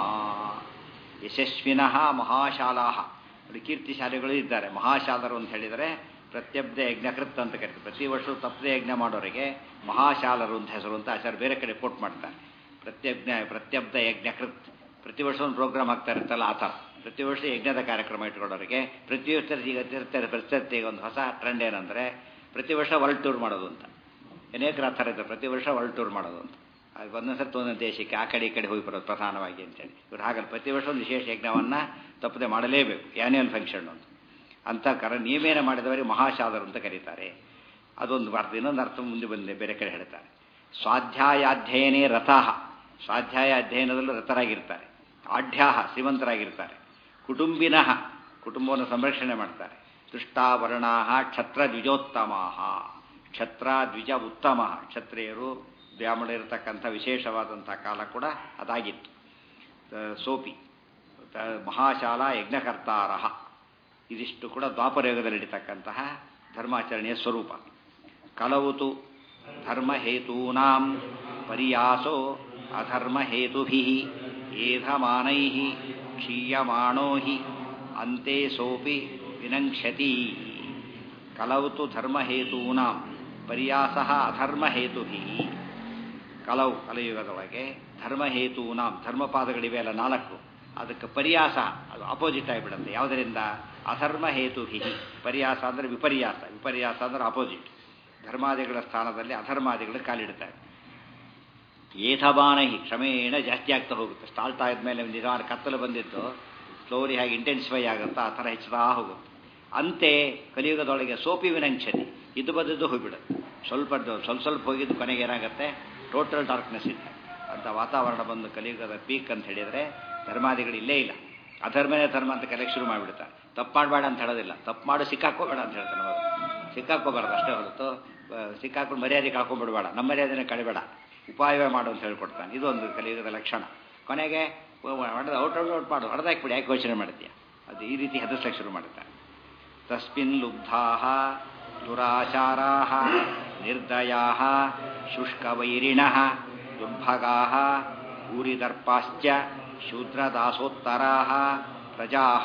ಯಶಸ್ವಿನಃ ಮಹಾಶಾಲಾಃ, ಕೀರ್ತಿಶಾಲಿಗಳು ಇದ್ದಾರೆ. ಮಹಾಶಾಲರು ಅಂತ ಹೇಳಿದರೆ ಪ್ರತ್ಯಬ್ಧ ಯಜ್ಞಕೃತ್ ಅಂತ ಕರೀತಾರೆ. ಪ್ರತಿ ವರ್ಷ ತಪ್ಪದೆ ಯಜ್ಞ ಮಾಡೋರಿಗೆ ಮಹಾಶಾಲರು ಅಂತ ಹೆಸರು ಅಂತ ಆಚಾರ್ಯ ಬೇರೆ ಕಡೆ ರಿಪೋರ್ಟ್ ಮಾಡ್ತಾರೆ. ಪ್ರತ್ಯಜ್ಞ ಪ್ರತ್ಯಬ್ಧ ಯಜ್ಞಕೃತ್ ಪ್ರತಿ ವರ್ಷ ಒಂದು ಪ್ರೋಗ್ರಾಮ್ ಆಗ್ತಾ ಇರುತ್ತಲ್ಲ ಆ ಥರ. ಪ್ರತಿ ವರ್ಷ ಯಜ್ಞದ ಕಾರ್ಯಕ್ರಮ ಇಟ್ಕೊಳ್ಳೋರಿಗೆ ಪ್ರತಿ ವರ್ಷ ಈಗ ತಿರ್ತಾರೆ. ಪ್ರತಿ ಒಂದು ಹೊಸ ಟ್ರೆಂಡ್ ಏನಂದರೆ ಪ್ರತಿ ವರ್ಷ ವರ್ಲ್ಡ್ ಟೂರ್ ಮಾಡೋದು ಅಂತ. ಅನೇಕರ ಆ ಥರ ಇದ್ದಾರೆ, ಪ್ರತಿ ವರ್ಷ ವರ್ಲ್ಡ್ ಟೂರ್ ಮಾಡೋದು ಅಂತ. ಅದು ಒಂದೊಂದು ಸರ್ತಿ ಒಂದೊಂದು ದೇಶಕ್ಕೆ ಆ ಕಡೆ ಈ ಕಡೆ ಹೋಗಿ ಬರೋದು ಪ್ರಧಾನವಾಗಿ ಅಂತೇಳಿ. ಇವ್ರು ಹಾಗಲ್ಲ, ಪ್ರತಿ ವರ್ಷ ಒಂದು ವಿಶೇಷ ಯಜ್ಞವನ್ನು ತಪ್ಪದೆ ಮಾಡಲೇಬೇಕು, ಆ್ಯನ್ಯುವಲ್ ಫಂಕ್ಷನ್ ಅಂತ. ಅಂತ ಕರ ನಿಯಮೇನ ಮಾಡಿದವರಿಗೆ ಮಹಾಶಾಲರು ಅಂತ ಕರೀತಾರೆ. ಅದೊಂದು ಅರ್ಥ. ಇನ್ನೊಂದು ಅರ್ಥ ಮುಂದೆ ಬಂದೆ ಬೇರೆ ಕಡೆ ಹೇಳ್ತಾರೆ. ಸ್ವಾಧ್ಯಾಯಾಧ್ಯಯನೇ ರಥಾಃ, ಸ್ವಾಧ್ಯಾಯ ಅಧ್ಯಯನದಲ್ಲೂ ರಥರಾಗಿರ್ತಾರೆ. ಆಢ್ಯಾಹ ಶ್ರೀಮಂತರಾಗಿರ್ತಾರೆ. ಕುಟುಂಬಿನಃ ಕುಟುಂಬವನ್ನು ಸಂರಕ್ಷಣೆ ಮಾಡ್ತಾರೆ. ದೃಷ್ಟಾವರ್ಣಾಃ ಕ್ಷತ್ರ ದ್ವಿಜೋತ್ತಮಾಃ, ಕ್ಷತ್ರ ದ್ವಿಜ ಉತ್ತಮ. ಕ್ಷತ್ರಿಯರು ಬ್ರಾಹ್ಮಣರಿರ್ತಕ್ಕಂಥ ವಿಶೇಷವಾದಂಥ ಕಾಲ ಕೂಡ ಅದಾಗಿತ್ತು. ಸೋಪಿ ಮಹಾಶಾಲಾ ಯಜ್ಞಕರ್ತಾರಃ. ಇದಿಷ್ಟು ಕೂಡ ದ್ವಾಪರಯುಗದಲ್ಲಿ ನಡೀತಕ್ಕಂತಹ ಧರ್ಮಾಚರಣೆಯ ಸ್ವರೂಪ. ಕಲವುತು ಧರ್ಮಹೇತೂನಾಂ ಪರ್ಯಾಸೋ ಅಧರ್ಮಹೇತುಭಿಃ ಏಧಮಾನೈಃ ಕ್ಷೀಯಮಾಣೋ ಹಿ ಅಂತೆ ಸೋಪಿ ವಿನಂಕ್ಷತಿ. ಕಲವುತು ಧರ್ಮಹೇತೂನಾಂ ಪರ್ಯಾಸಃ ಅಧರ್ಮಹೇತುಭಿಃ. ಕಲವು ಕಲಿಯುಗದೊಳಗೆ ಧರ್ಮಹೇತೂನಾಂ ಧರ್ಮಪಾದಗಳಿವೆ ಅಲ್ಲ ನಾಲ್ಕು, ಅದಕ್ಕೆ ಪರ್ಯಾಸ ಅದು ಅಪೋಸಿಟ್ ಆಗಿಬಿಡುತ್ತೆ. ಯಾವುದರಿಂದ? ಅಧರ್ಮಹೇತುಭಿಃ. ಪರ್ಯಾಸ ಅಂದರೆ ವಿಪರ್ಯಾಸ, ವಿಪರ್ಯಾಸ ಅಂದರೆ ಅಪೋಸಿಟ್. ಧರ್ಮಾದಿಗಳ ಸ್ಥಾನದಲ್ಲಿ ಅಧರ್ಮಾದಿಗಳು ಕಾಲಿಡ್ತಾರೆ. ಏಥಬಾನಹಿ ಕ್ರಮೇಣ ಜಾಸ್ತಿ ಆಗ್ತಾ ಹೋಗುತ್ತೆ. ಸ್ಟಾರ್ಟ್ ಆದಮೇಲೆ ನಿಧಾನ ಕತ್ತಲು ಬಂದಿದ್ದು ಸ್ಲೋಲಿ ಹಾಗೆ ಇಂಟೆನ್ಸಿಫೈ ಆಗುತ್ತಾ ಆ ಥರ ಹೆಚ್ಚುತ್ತಾ ಹೋಗುತ್ತೆ. ಅಂತೆ ಕಲಿಯುಗದೊಳಗೆ ಸೋಪಿ ವಿನಂಕ್ಷತಿ, ಇದು ಬದದ್ದು ಹೋಗಿಬಿಡುತ್ತೆ. ಸ್ವಲ್ಪ ಸ್ವಲ್ಪ ಸ್ವಲ್ಪ ಹೋಗಿದ್ದು ಕೊನೆಗೆ ಏನಾಗುತ್ತೆ? ಟೋಟಲ್ ಡಾರ್ಕ್ನೆಸ್ ಇದೆ ಅಂತ ವಾತಾವರಣ ಬಂದು ಕಲಿಯುಗದ ಪೀಕ್ ಅಂತ ಹೇಳಿದರೆ ಧರ್ಮಾದಿಗಳು ಇಲ್ಲೇ ಇಲ್ಲ. ಅಧರ್ಮನೇ ಧರ್ಮ ಅಂತ ಕಲಿಯಕ್ಕೆ ಶುರು ಮಾಡಿಬಿಡ್ತಾರೆ. ತಪ್ಪು ಮಾಡಬೇಡ ಅಂತ ಹೇಳೋದಿಲ್ಲ, ತಪ್ಪು ಮಾಡು ಸಿಕ್ಕಾಕೋಬೇಡ ಅಂತ ಹೇಳ್ತಾನೆ. ನಾವು ಸಿಕ್ಕಾಕೋಬಾರ್ದು ಅಷ್ಟೇ ಹೊರತು ಸಿಕ್ಕಾಕೊಂಡು ಮರ್ಯಾದೆ ಕಳ್ಕೊಂಡ್ಬಿಡ್ಬೇಡ, ನಮ್ಮ ಮರ್ಯಾದೆನೇ ಕಳಿಬೇಡ, ಉಪಾಯವೇ ಮಾಡು ಅಂತ ಹೇಳ್ಕೊಡ್ತಾನೆ. ಇದೊಂದು ಕಲಿಯುಗದ ಲಕ್ಷಣ. ಕೊನೆಗೆ ಹೊಡೆದ ಔಟ್ ಔಟ್ ಔಟ್ ಮಾಡು, ಹೊಡೆದಾಕ್ಬಿಡಿ, ಯಾಕೆ ಯೋಚನೆ ಮಾಡ್ತೀಯ, ಅದು ಈ ರೀತಿ ಹೆದರ್ಸಕ್ಕೆ ಶುರು ಮಾಡುತ್ತಾರೆ. ತಸ್ಮಿನ್ ಲುಬ್ಧಾಃ ದುರಾಚಾರಾಃ ನಿರ್ದಯಾಃ ಶುಷ್ಕವೈರಿಣಃ ದುರ್ಭಗಾಃ ಊರಿದರ್ಪಾಶ್ಚ ಶೂದ್ರದಾಸೋತ್ತರಾಃ ಪ್ರಜಾಃ.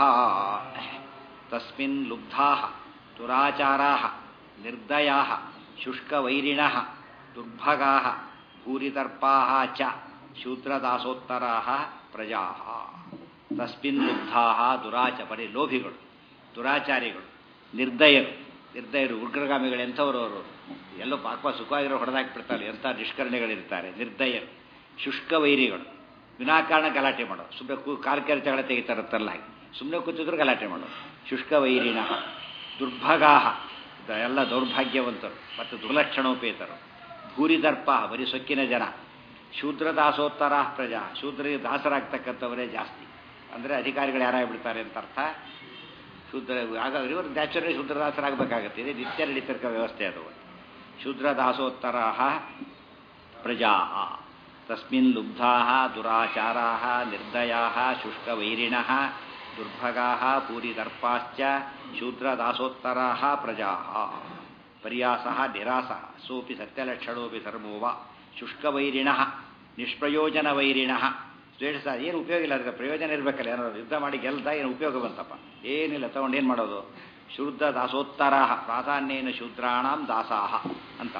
ತಸ್ಮಿನ್ ಲುಬ್ಧಾಃ ದುರಾಚಾರಾಃ ನಿರ್ದಯಾಃ ಶುಷ್ಕವೈರಿಣಃ ದುರ್ಭಗಾಃ ಭೂರಿದರ್ಪಾಃ ಚ ಶೂದ್ರದಾಸೋತ್ತರಾಃ ಪ್ರಜಾಃ. ತಸ್ಮಿನ್ ಲುಬ್ಧಾಃ ದುರಾಚ ಬರೀ ಲೋಭಿಗಳು, ದುರಾಚಾರಿಗಳು, ನಿರ್ದಯರು. ನಿರ್ದಯರು ಉಗ್ರಗಾಮಿಗಳು ಎಂಥವರು ಅವರು? ಎಲ್ಲೋ ಪಾಪ ಸುಖವಾಗಿರೋ ಹೊಡೆದಾಕ್ಬಿಡ್ತಾರೆ, ಎಂಥ ನಿಷ್ಕರ್ಣಿಗಳಿರ್ತಾರೆ. ನಿರ್ದಯರು. ಶುಷ್ಕ ವೈರಿಗಳು, ವಿನಾಕಾರಣ ಗಲಾಟೆ ಮಾಡೋದು. ಸುಮ್ಮನೆ ಕೂ ಕಾಲು ಕೆರೆ ಜಗಳ ತೆಗಿತಾರತ್ತಲ್ಲ ಹಾಗೆ ಸುಮ್ಮನೆ ಕೂತಿದ್ರು ಗಲಾಟೆ ಮಾಡೋದು. ಶುಷ್ಕ ವೈರಿಣಃ ದುರ್ಭಗಾಃ, ಎಲ್ಲ ದೌರ್ಭಾಗ್ಯವಂತರು ಮತ್ತು ದುರ್ಲಕ್ಷಣೋಪೇತರು. ಭೂರಿದರ್ಪ ಬರೀ ಸೊಕ್ಕಿನ ಜನ. ಶೂದ್ರದಾಸೋತ್ತರ ಪ್ರಜಾ, ಶೂದ್ರಿಗೆ ದಾಸರಾಗ್ತಕ್ಕಂಥವರೇ ಜಾಸ್ತಿ. ಅಂದರೆ ಅಧಿಕಾರಿಗಳು ಯಾರಾಗಿಬಿಡ್ತಾರೆ ಅಂತ ಅರ್ಥ. ಶೂದ್ರ ಆಗ ಇವರು ನ್ಯಾಚುರಲಿ ಶೂದ್ರದಾಸರಾಗಬೇಕಾಗತ್ತೆ. ಇದು ನಿತ್ಯ ನಡೀತಿರ್ಕ ವ್ಯವಸ್ಥೆ ಅದು. ಶೂದ್ರದಾಸೋತ್ತರ ಪ್ರಜಾ. ತಸ್ಮಿನ್ ಲುಬ್ಧಾಃ ದುರಾಚಾರಾಃ ನಿರ್ದಯಾಃ ಶುಷ್ಕವೈರಿಣಃ ದುರ್ಭಗಾಃ ಪೂರಿದರ್ಪಾಶ್ಚ ಶೂದ್ರದಾಸೋತ್ತರಾಃ ಪ್ರಜಾಃ ಪರ್ಯಾಸಃ ನಿರಾಸಃ ಸೋಪಿ ಸತ್ಯಲಕ್ಷಣೋಪಿ ಧರ್ಮೋ ವಾ ಶುಷ್ಕವೈರಿಣಃ ನಿಷ್ಪ್ರಯೋಜನವೈರಿಣಃ ದ್ವೇಷ ಏನು ಉಪಯೋಗ ಇಲ್ಲ, ಅದಕ್ಕೆ ಪ್ರಯೋಜನ ಇರಬೇಕಲ್ಲ, ಏನಾದ್ರು ಯುದ್ಧ ಮಾಡಿ ಗೆಲ್ತಾ ಏನು ಉಪಯೋಗ ಬಂತಪ್ಪ, ಏನಿಲ್ಲ, ತಗೊಂಡು ಏನು ಮಾಡೋದು. ಶೂದ್ರ ದಾಸೋತ್ತರಾಃ ಪ್ರಾಧಾನ್ಯೇನ ಶೂದ್ರಾಣಾಂ ದಾಸಾಃ ಅಂತ.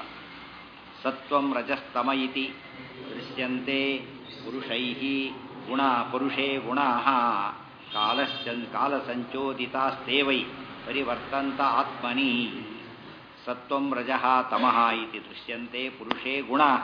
ಸತ್ವಂ ರಜಸ್ತಮ ಇತಿ ದೃಶ್ಯಂತೆ ಪುರುಷೈಃ ಗುಣ ಪುರುಷೇ ಗುಣಾಃ ಕಾಲಶ್ಚನ್ ಕಾಲಸಂಚೋದಿತಾಸ್ತೇವೈ ಪರಿವರ್ತಂತ ಆತ್ಮನಿ. ಸತ್ವಂ ರಜಃ ತಮಃ ಇತಿ ದೃಶ್ಯಂತೆ ಪುರುಷೇ ಗುಣಾಃ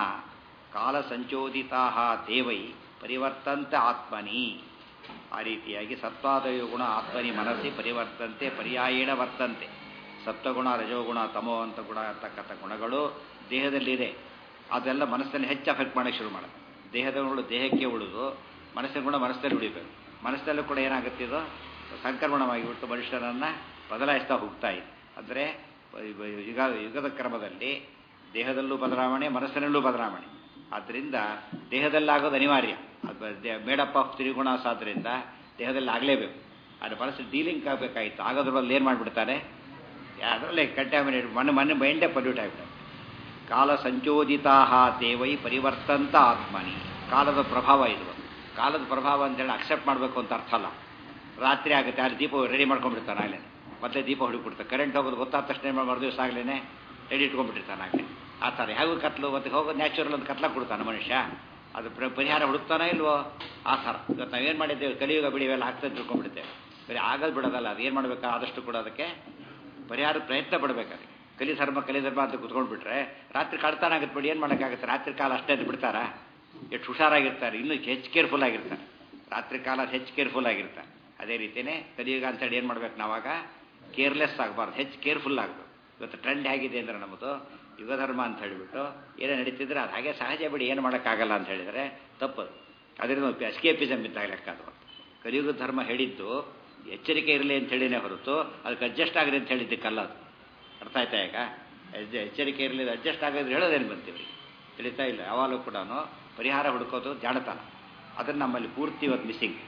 ಕಾಲಸಂಚೋದಿತಾಃ ತೇವೈ ಪರಿವರ್ತಂತ ಆತ್ಮನಿ. ಆ ರೀತಿಯಾಗಿ ಸತ್ವಾದಯ ಗುಣ ಆತ್ಮನಿ ಮನಸ್ಸಿ ಪರಿವರ್ತಂತೆ ಪರ್ಯಾಯೇಣ ವರ್ತಂತೆ. ಸತ್ವಗುಣ ರಜೋಗುಣ ತಮೋ ಅಂತ ಗುಣ ಅಂತಕ್ಕಂಥ ಗುಣಗಳು ದೇಹದಲ್ಲಿದೆ, ಅದೆಲ್ಲ ಮನಸ್ಸಲ್ಲಿ ಹೆಚ್ಚು ಅಫೆಕ್ಟ್ ಮಾಡೋಕ್ಕೆ ಶುರು ಮಾಡೋದು. ದೇಹದ ಗುಣಗಳು ದೇಹಕ್ಕೆ ಉಳಿದು ಮನಸ್ಸಿನ ಗುಣ ಮನಸ್ಸಲ್ಲಿ ಉಳಿಬೇಕು. ಮನಸ್ಸಲ್ಲೂ ಕೂಡ ಏನಾಗುತ್ತಿದೋ ಸಂಕ್ರಮಣವಾಗಿಬಿಟ್ಟು ಮನುಷ್ಯನನ್ನು ಬದಲಾಯಿಸ್ತಾ ಹೋಗ್ತಾ ಇದೆ. ಅಂದರೆ ಯುಗ ಯುಗದ ಕ್ರಮದಲ್ಲಿ ದೇಹದಲ್ಲೂ ಬದಲಾವಣೆ, ಮನಸ್ಸಿನಲ್ಲೂ ಬದಲಾವಣೆ. ಆದ್ದರಿಂದ ದೇಹದಲ್ಲಾಗೋದು ಅನಿವಾರ್ಯ. ಮೇಡಪ್ ಆಫ್ ತ್ರಿಗುಣಾಸ್ ಆದ್ದರಿಂದ ದೇಹದಲ್ಲಿ ಆಗಲೇಬೇಕು. ಆದರೆ ಮನಸ್ಸು ಡೀಲಿಂಗ್ ಆಗಬೇಕಾಗಿತ್ತು, ಆಗೋದ್ರಲ್ಲಿ ಏನು ಮಾಡಿಬಿಡ್ತಾರೆ, ಅದರಲ್ಲೇ ಕಂಟ್ಯಾಮಿನೇಟ್ ಮನೆ ಮನೆ ಮೈಂಡೇ ಪಲ್ಯೂಟ್ ಆಗಿಬಿಡ್ತಾರೆ. ಕಾಲ ಸಂಚೋದಿತಾ ದೇವೈ ಪರಿವರ್ತಂತ ಆತ್ಮನಿ. ಕಾಲದ ಪ್ರಭಾವ ಇದು. ಕಾಲದ ಪ್ರಭಾವ ಅಂತೇಳಿ ಅಕ್ಸೆಪ್ಟ್ ಮಾಡಬೇಕು ಅಂತ ಅರ್ಥ ಅಲ್ಲ. ರಾತ್ರಿ ಆಗುತ್ತೆ, ಅಲ್ಲಿ ದೀಪ ರೆಡಿ ಮಾಡ್ಕೊಂಡ್ಬಿಡ್ತಾನೆ ಆಗಲೇ, ಮತ್ತೆ ದೀಪ ಹೊಡಿಬಿಡ್ತಾರೆ. ಕರೆಂಟ್ ಹೋಗೋದು ಗೊತ್ತಾದ ತಕ್ಷಣ ಮರು ದಿವಸ ಆಗಲೇ ರೆಡಿ ಇಟ್ಕೊಂಡ್ಬಿಟ್ಟಿರ್ತಾನೆ ಆಗಲೇ. ಆ ಥರ ಹೇಗೂ ಕತ್ಲು ಮತ್ತೆ ಹೋಗೋದು ನ್ಯಾಚುರಲ್ ಅಂತ ಕತ್ಲಾಗ ಕೊಡ್ತಾನೆ ಮನುಷ್ಯ. ಅದು ಪರಿಹಾರ ಹುಡುಕ್ತಾನೋ ಇಲ್ವೋ ಆ ಥರ. ಇವತ್ತು ನಾವೇನು ಮಾಡಿದ್ದೇವೆ, ಕಲಿಯುಗ ಬಿಡಿವೆಲ್ಲ ಹಾಕ್ತಾ ತಿಳ್ಕೊಂಡ್ಬಿಡ್ತೇವೆ. ಬರೀ ಆಗೋದು ಬಿಡೋದಲ್ಲ, ಅದು ಏನು ಮಾಡಬೇಕು, ಆದಷ್ಟು ಕೂಡ ಅದಕ್ಕೆ ಪರಿಹಾರ ಪ್ರಯತ್ನ ಪಡಬೇಕು. ಅದಕ್ಕೆ ಕಲಿ ಧರ್ಮ ಕಲಿ ಧರ್ಮ ಅಂತ ಕುತ್ಕೊಂಡ್ಬಿಟ್ರೆ ರಾತ್ರಿ ಕಳ್ತಾನ ಆಗುತ್ತೆ ಬಿಡಿ, ಏನು ಮಾಡೋಕ್ಕಾಗುತ್ತೆ. ರಾತ್ರಿ ಕಾಲ ಅಷ್ಟೇ ಅದು ಬಿಡ್ತಾರಾ, ಎಷ್ಟು ಹುಷಾರಾಗಿರ್ತಾರೆ, ಇನ್ನೂ ಹೆಚ್ಚು ಕೇರ್ಫುಲ್ ಆಗಿರ್ತಾರೆ. ರಾತ್ರಿ ಕಾಲ ಹೆಚ್ಚು ಕೇರ್ಫುಲ್ ಆಗಿರ್ತಾರೆ. ಅದೇ ರೀತಿಯೇ ಕಲಿಯುಗ ಅಂತೇಳಿ ಏನು ಮಾಡ್ಬೇಕು, ನಾವಾಗ ಕೇರ್ಲೆಸ್ ಆಗಬಾರ್ದು, ಹೆಚ್ಚು ಕೇರ್ಫುಲ್ ಆಗಬೇಕು. ಇವತ್ತು ಟ್ರೆಂಡ್ ಹೇಗಿದೆ ಅಂದರೆ ನಮ್ಮದು ಯುಗ ಧರ್ಮ ಅಂತ ಹೇಳಿಬಿಟ್ಟು ಏನೇ ನಡೀತಿದ್ರೆ ಅದು ಹಾಗೆ ಸಹಜ ಬಿಡಿ, ಏನು ಮಾಡೋಕ್ಕಾಗಲ್ಲ ಅಂತ ಹೇಳಿದರೆ ತಪ್ಪದು. ಅದರಿಂದ ಎಸ್ಕೇಪಿಸಮ್ ಇದ್ದಾಗ ಲೆಕ್ಕ ಅದು. ಕಲಿಯುಗ ಧರ್ಮ ಹೇಳಿದ್ದು ಎಚ್ಚರಿಕೆ ಇರಲಿ ಅಂತ ಹೇಳಿನೇ ಹೊರತು ಅದಕ್ಕೆ ಅಡ್ಜಸ್ಟ್ ಆಗಲಿ ಅಂತ ಹೇಳಿದ್ದಕ್ಕಲ್ಲ. ಅದು ಅರ್ಥ ಆಯ್ತಾ? ಈಗ ಎಚ್ಚರಿಕೆ ಇರಲಿ, ಅಡ್ಜಸ್ಟ್ ಆಗೋದ್ರೆ ಹೇಳೋದೇನು ಬಂತೀವಿ, ತಿಳಿತಾ ಇಲ್ಲ. ಯಾವಾಗಲೂ ಕೂಡ ಪರಿಹಾರ ಹುಡುಕೋದು ಜಾಣತಾನ. ಅದನ್ನು ನಮ್ಮಲ್ಲಿ ಪೂರ್ತಿ ಇವತ್ತು ಮಿಸ್ಸಿಂಗ್.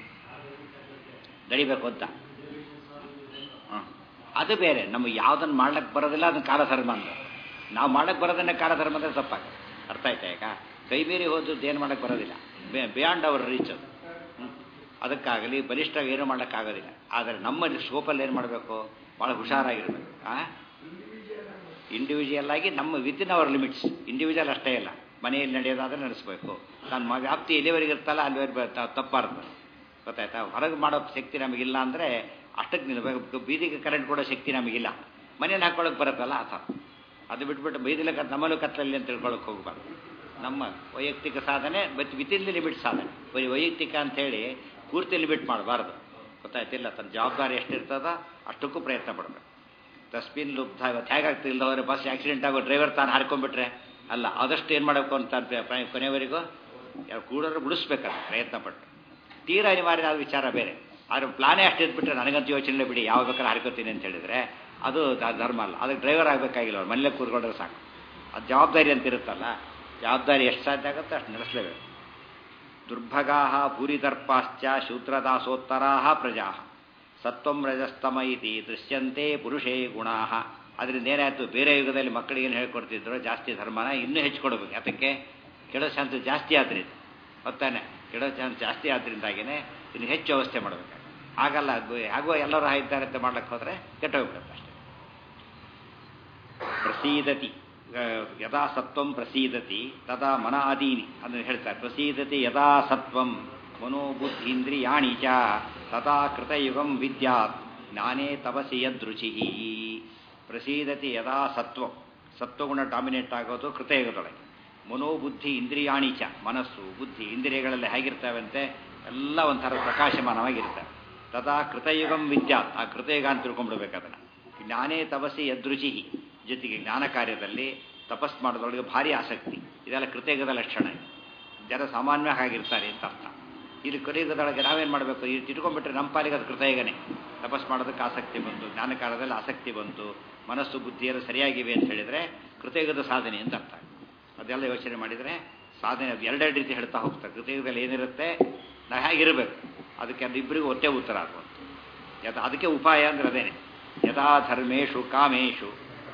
ನಡಿಬೇಕು ಅಂತ ಹಾಂ, ಅದು ಬೇರೆ. ನಮಗೆ ಯಾವುದನ್ನು ಮಾಡ್ಲಿಕ್ಕೆ ಬರೋದಿಲ್ಲ ಅದನ್ನು ಕಾಲಧರ್ಮ ಅಂತ. ನಾವು ಮಾಡಕ್ಕೆ ಬರೋದನ್ನೇ ಕಾಲಧರ್ಮ ಅಂದರೆ ತಪ್ಪಾಗುತ್ತೆ. ಅರ್ಥ ಆಯ್ತಾ? ಈಗ ಕೈ ಮೀರಿ ಹೋದದ್ದು ಏನು ಮಾಡೋಕ್ಕೆ ಬರೋದಿಲ್ಲ, ಬಿಯಾಂಡ್ ಅವರ್ ರೀಚ್ ಅದು. ಅದಕ್ಕಾಗಲಿ ಬಲಿಷ್ಠ ಏನೂ ಮಾಡೋಕ್ಕಾಗೋದಿಲ್ಲ. ಆದರೆ ನಮ್ಮಲ್ಲಿ ಸ್ಕೋಪಲ್ಲಿ ಏನು ಮಾಡಬೇಕು, ಭಾಳ ಹುಷಾರಾಗಿರ್ಬೇಕು. ಆ ಇಂಡಿವಿಜುವಲ್ ಆಗಿ ನಮ್ಮ ವಿತಿನ್ ಅವರ್ ಲಿಮಿಟ್ಸ್. ಇಂಡಿವಿಜುವಲ್ ಅಷ್ಟೇ ಇಲ್ಲ, ಮನೆಯಲ್ಲಿ ನಡೆಯೋದಾದ್ರೆ ನಡೆಸಬೇಕು. ನನ್ನ ವ್ಯಾಪ್ತಿ ಎಲ್ಲಿವರೆಗೆ ಇರ್ತಲ್ಲ ಅಲ್ಲಿವರೆಗೆ ತಪ್ಪಾರ್ದು. ಗೊತ್ತಾಯ್ತಾ? ಹೊರಗೆ ಮಾಡೋ ಶಕ್ತಿ ನಮಗಿಲ್ಲ ಅಂದರೆ ಅಷ್ಟಕ್ಕೆ ನಿಲ್ಲಬೇಕು. ಬೀದಿಗೆ ಕರೆಂಟ್ ಕೊಡೋ ಶಕ್ತಿ ನಮಗಿಲ್ಲ, ಮನೇಲಿ ಹಾಕ್ಕೊಳ್ಳೋಕೆ ಬರುತ್ತಲ್ಲ ಆ ಥರ. ಅದು ಬಿಟ್ಬಿಟ್ಟು ಬೈದಿಲ್ಲ ಕತ್ ನಮ್ಮಲ್ಲೂ ಕತ್ತಲಲ್ಲಿ ಅಂತ ತಿಳ್ಕೊಳ್ಳೋಕೆ ಹೋಗಬಾರ್ದು. ನಮ್ಮ ವೈಯಕ್ತಿಕ ಸಾಧನೆ ಬಟ್ ವಿತಿನ್ ದಿ ಲಿಮಿಟ್ ಸಾಧನೆ. ಬರೀ ವೈಯಕ್ತಿಕ ಅಂಥೇಳಿ ಪೂರ್ತಿ ಲಿಮಿಟ್ ಮಾಡಬಾರ್ದು. ಗೊತ್ತಾಯ್ತಿಲ್ಲ? ತನ್ನ ಜವಾಬ್ದಾರಿ ಎಷ್ಟಿರ್ತದೋ ಅಷ್ಟಕ್ಕೂ ಪ್ರಯತ್ನ ಪಡಬೇಕು. ತಸ್ಮಿನ್ ಲುಬ್ಧ. ಇವತ್ತು ಹೇಗಾಗ್ತದೆ ಇಲ್ಲದವ್ರೆ ಬಸ್ ಆಕ್ಸಿಡೆಂಟ್ ಆಗೋ ಡ್ರೈವರ್ ತಾನು ಹಾರ್ಕೊಂಡ್ಬಿಟ್ರೆ ಅಲ್ಲ, ಆದಷ್ಟು ಏನು ಮಾಡಬೇಕು ಅಂತ ಕೊನೆಯವರೆಗೂ ಯಾರು ಕೂಡೋರು ಬಿಡಿಸ್ಬೇಕಲ್ಲ ಪ್ರಯತ್ನ ಪಟ್ಟು. ತೀರಾ ಅನಿವಾರ್ಯ ಆದ ವಿಚಾರ ಬೇರೆ. ಆದರೆ ಪ್ಲಾನೇ ಅಷ್ಟು ಇದ್ಬಿಟ್ರೆ ನನಗಂತೂ ಯೋಚನೆ ಬಿಡಿ, ಯಾವ ಬೇಕಾದ್ರೆ ಹಾರ್ಕೋತೀನಿ ಅಂತ ಹೇಳಿದರೆ ಅದು ಧರ್ಮ ಅಲ್ಲ. ಅದಕ್ಕೆ ಡ್ರೈವರ್ ಆಗಬೇಕಾಗಿಲ್ಲ, ಅವ್ರು ಮನೇಲೆ ಕೂತ್ಕೊಂಡ್ರೆ ಸಾಕು. ಅದು ಜವಾಬ್ದಾರಿ ಅಂತ ಇರುತ್ತಲ್ಲ, ಜವಾಬ್ದಾರಿ ಎಷ್ಟು ಸಾಧ್ಯ ಆಗುತ್ತೋ ಅಷ್ಟು ನಡೆಸಲೇಬೇಕು. ದುರ್ಭಗಾ ಭೂರಿದರ್ಪಾಶ್ಚ ಶೂದ್ರದಾಸೋತ್ತರಾ ಪ್ರಜಾ ಸತ್ವಂ ರಜಸ್ತಮ ಇತಿ ದೃಶ್ಯಂತೆ ಪುರುಷೇ ಗುಣಾ. ಅದರಿಂದ ಏನಾಯಿತು, ಬೇರೆ ಯುಗದಲ್ಲಿ ಮಕ್ಕಳಿಗೆ ಏನು ಹೇಳ್ಕೊಡ್ತಿದ್ರು, ಜಾಸ್ತಿ ಧರ್ಮನ ಇನ್ನೂ ಹೆಚ್ಚು ಕೊಡಬೇಕು. ಅದಕ್ಕೆ ಕೆಡೋ ಚಾನ್ಸ್ ಜಾಸ್ತಿ ಆದ್ರಿಂದ ಗೊತ್ತಾನೆ, ಕೆಡೋ ಚಾನ್ಸ್ ಜಾಸ್ತಿ ಆದ್ದರಿಂದಾಗಿಯೇ ಇನ್ನು ಹೆಚ್ಚು ವ್ಯವಸ್ಥೆ ಮಾಡಬೇಕು. ಆಗಲ್ಲ, ಆಗುವ ಎಲ್ಲರೂ ಇದ್ದಾರೆ ಅಂತ ಮಾಡ್ಲಿಕ್ಕೆ ಹೋದರೆ ಕೆಟ್ಟೋಗ್ಬಿಡುತ್ತೆ ಅಷ್ಟೇ. ಪ್ರಸೀದತಿ ಯದಾ ಸತ್ವಂ ಪ್ರಸೀದತಿ ತದಾ ಮನ ಅಧೀನಿ ಅದನ್ನು ಹೇಳ್ತಾರೆ. ಪ್ರಸೀದತಿ ಯದಾ ಸತ್ವಂ ಮನೋಬುದ್ಧೀಂದ್ರಿಯಾಣಿ ಚ ತಥಾ ಕೃತಯುಗಂ ವಿದ್ಯಾತ್ ಜ್ಞಾನೇ ತಪಸಿ ಯದೃಚಿ. ಪ್ರಸೀದತಿ ಯದಾ ಸತ್ವಂ, ಸತ್ವಗುಣ ಡಾಮಿನೇಟ್ ಆಗೋದು ಕೃತಯುಗದೊಳಗೆ. ಮನೋಬುದ್ಧಿ ಇಂದ್ರಿಯಾಣಿ ಚ, ಮನಸ್ಸು ಬುದ್ಧಿ ಇಂದ್ರಿಯಗಳಲ್ಲಿ ಹೇಗಿರ್ತಾವಂತೆ ಎಲ್ಲ ಒಂಥರ ಪ್ರಕಾಶಮಾನವಾಗಿರ್ತವೆ. ತದಾ ಕೃತಯುಗಂ ವಿದ್ಯಾತ್, ಆ ಕೃತಯುಗ ಅಂತ ತಿಳ್ಕೊಂಡ್ಬಿಡ್ಬೇಕು ಅದನ್ನು. ಜ್ಞಾನೇ ತಪಸಿ ಯದೃಚಿ, ಜೊತೆಗೆ ಜ್ಞಾನ ಕಾರ್ಯದಲ್ಲಿ ತಪಸ್ ಮಾಡೋದ್ರೊಳಗೆ ಭಾರಿ ಆಸಕ್ತಿ. ಇದೆಲ್ಲ ಕೃತಯುಗದ ಲಕ್ಷಣ. ಜನ ಸಾಮಾನ್ಯವಾಗಿ ಆಗಿರ್ತಾರೆ ಅಂತ ಅರ್ಥ. ಇಲ್ಲಿ ಕಲಿಯುಗದೊಳಗೆ ನಾವೇನು ಮಾಡಬೇಕು, ಇದು ತಿಳ್ಕೊಂಡ್ಬಿಟ್ರೆ ನಮ್ಮ ಪಾಲಿಗೆ ಅದು ಕೃತಯುಗನೇ. ತಪಸ್ ಮಾಡೋದಕ್ಕೆ ಆಸಕ್ತಿ ಬಂತು, ಜ್ಞಾನ ಕಾರ್ಯದಲ್ಲಿ ಆಸಕ್ತಿ ಬಂತು, ಮನಸ್ಸು ಬುದ್ಧಿಯರು ಸರಿಯಾಗಿವೆ ಅಂತ ಹೇಳಿದರೆ ಕೃತಯುಗದ ಸಾಧನೆ ಅಂತ ಅರ್ಥ. ಅದೆಲ್ಲ ಯೋಚನೆ ಮಾಡಿದರೆ ಸಾಧನೆ ಎರಡೆರಡು ರೀತಿ ಹೇಳ್ತಾ ಹೋಗ್ತಾರೆ. ಕೃತಯುಗದಲ್ಲಿ ಏನಿರುತ್ತೆ ನಾವು ಹೇಗಿರಬೇಕು ಅದಕ್ಕೆ ಅದು ಇಬ್ಬರಿಗೂ ಒಟ್ಟೆ ಉತ್ತರ ಆಗುವಂಥ ಯಥಾ ಅದಕ್ಕೆ ಉಪಾಯ ಅಂದ್ರೆ ಅದೇನೆ. ಯಥಾ ಧರ್ಮೇಶು ಕಾಮೇಶು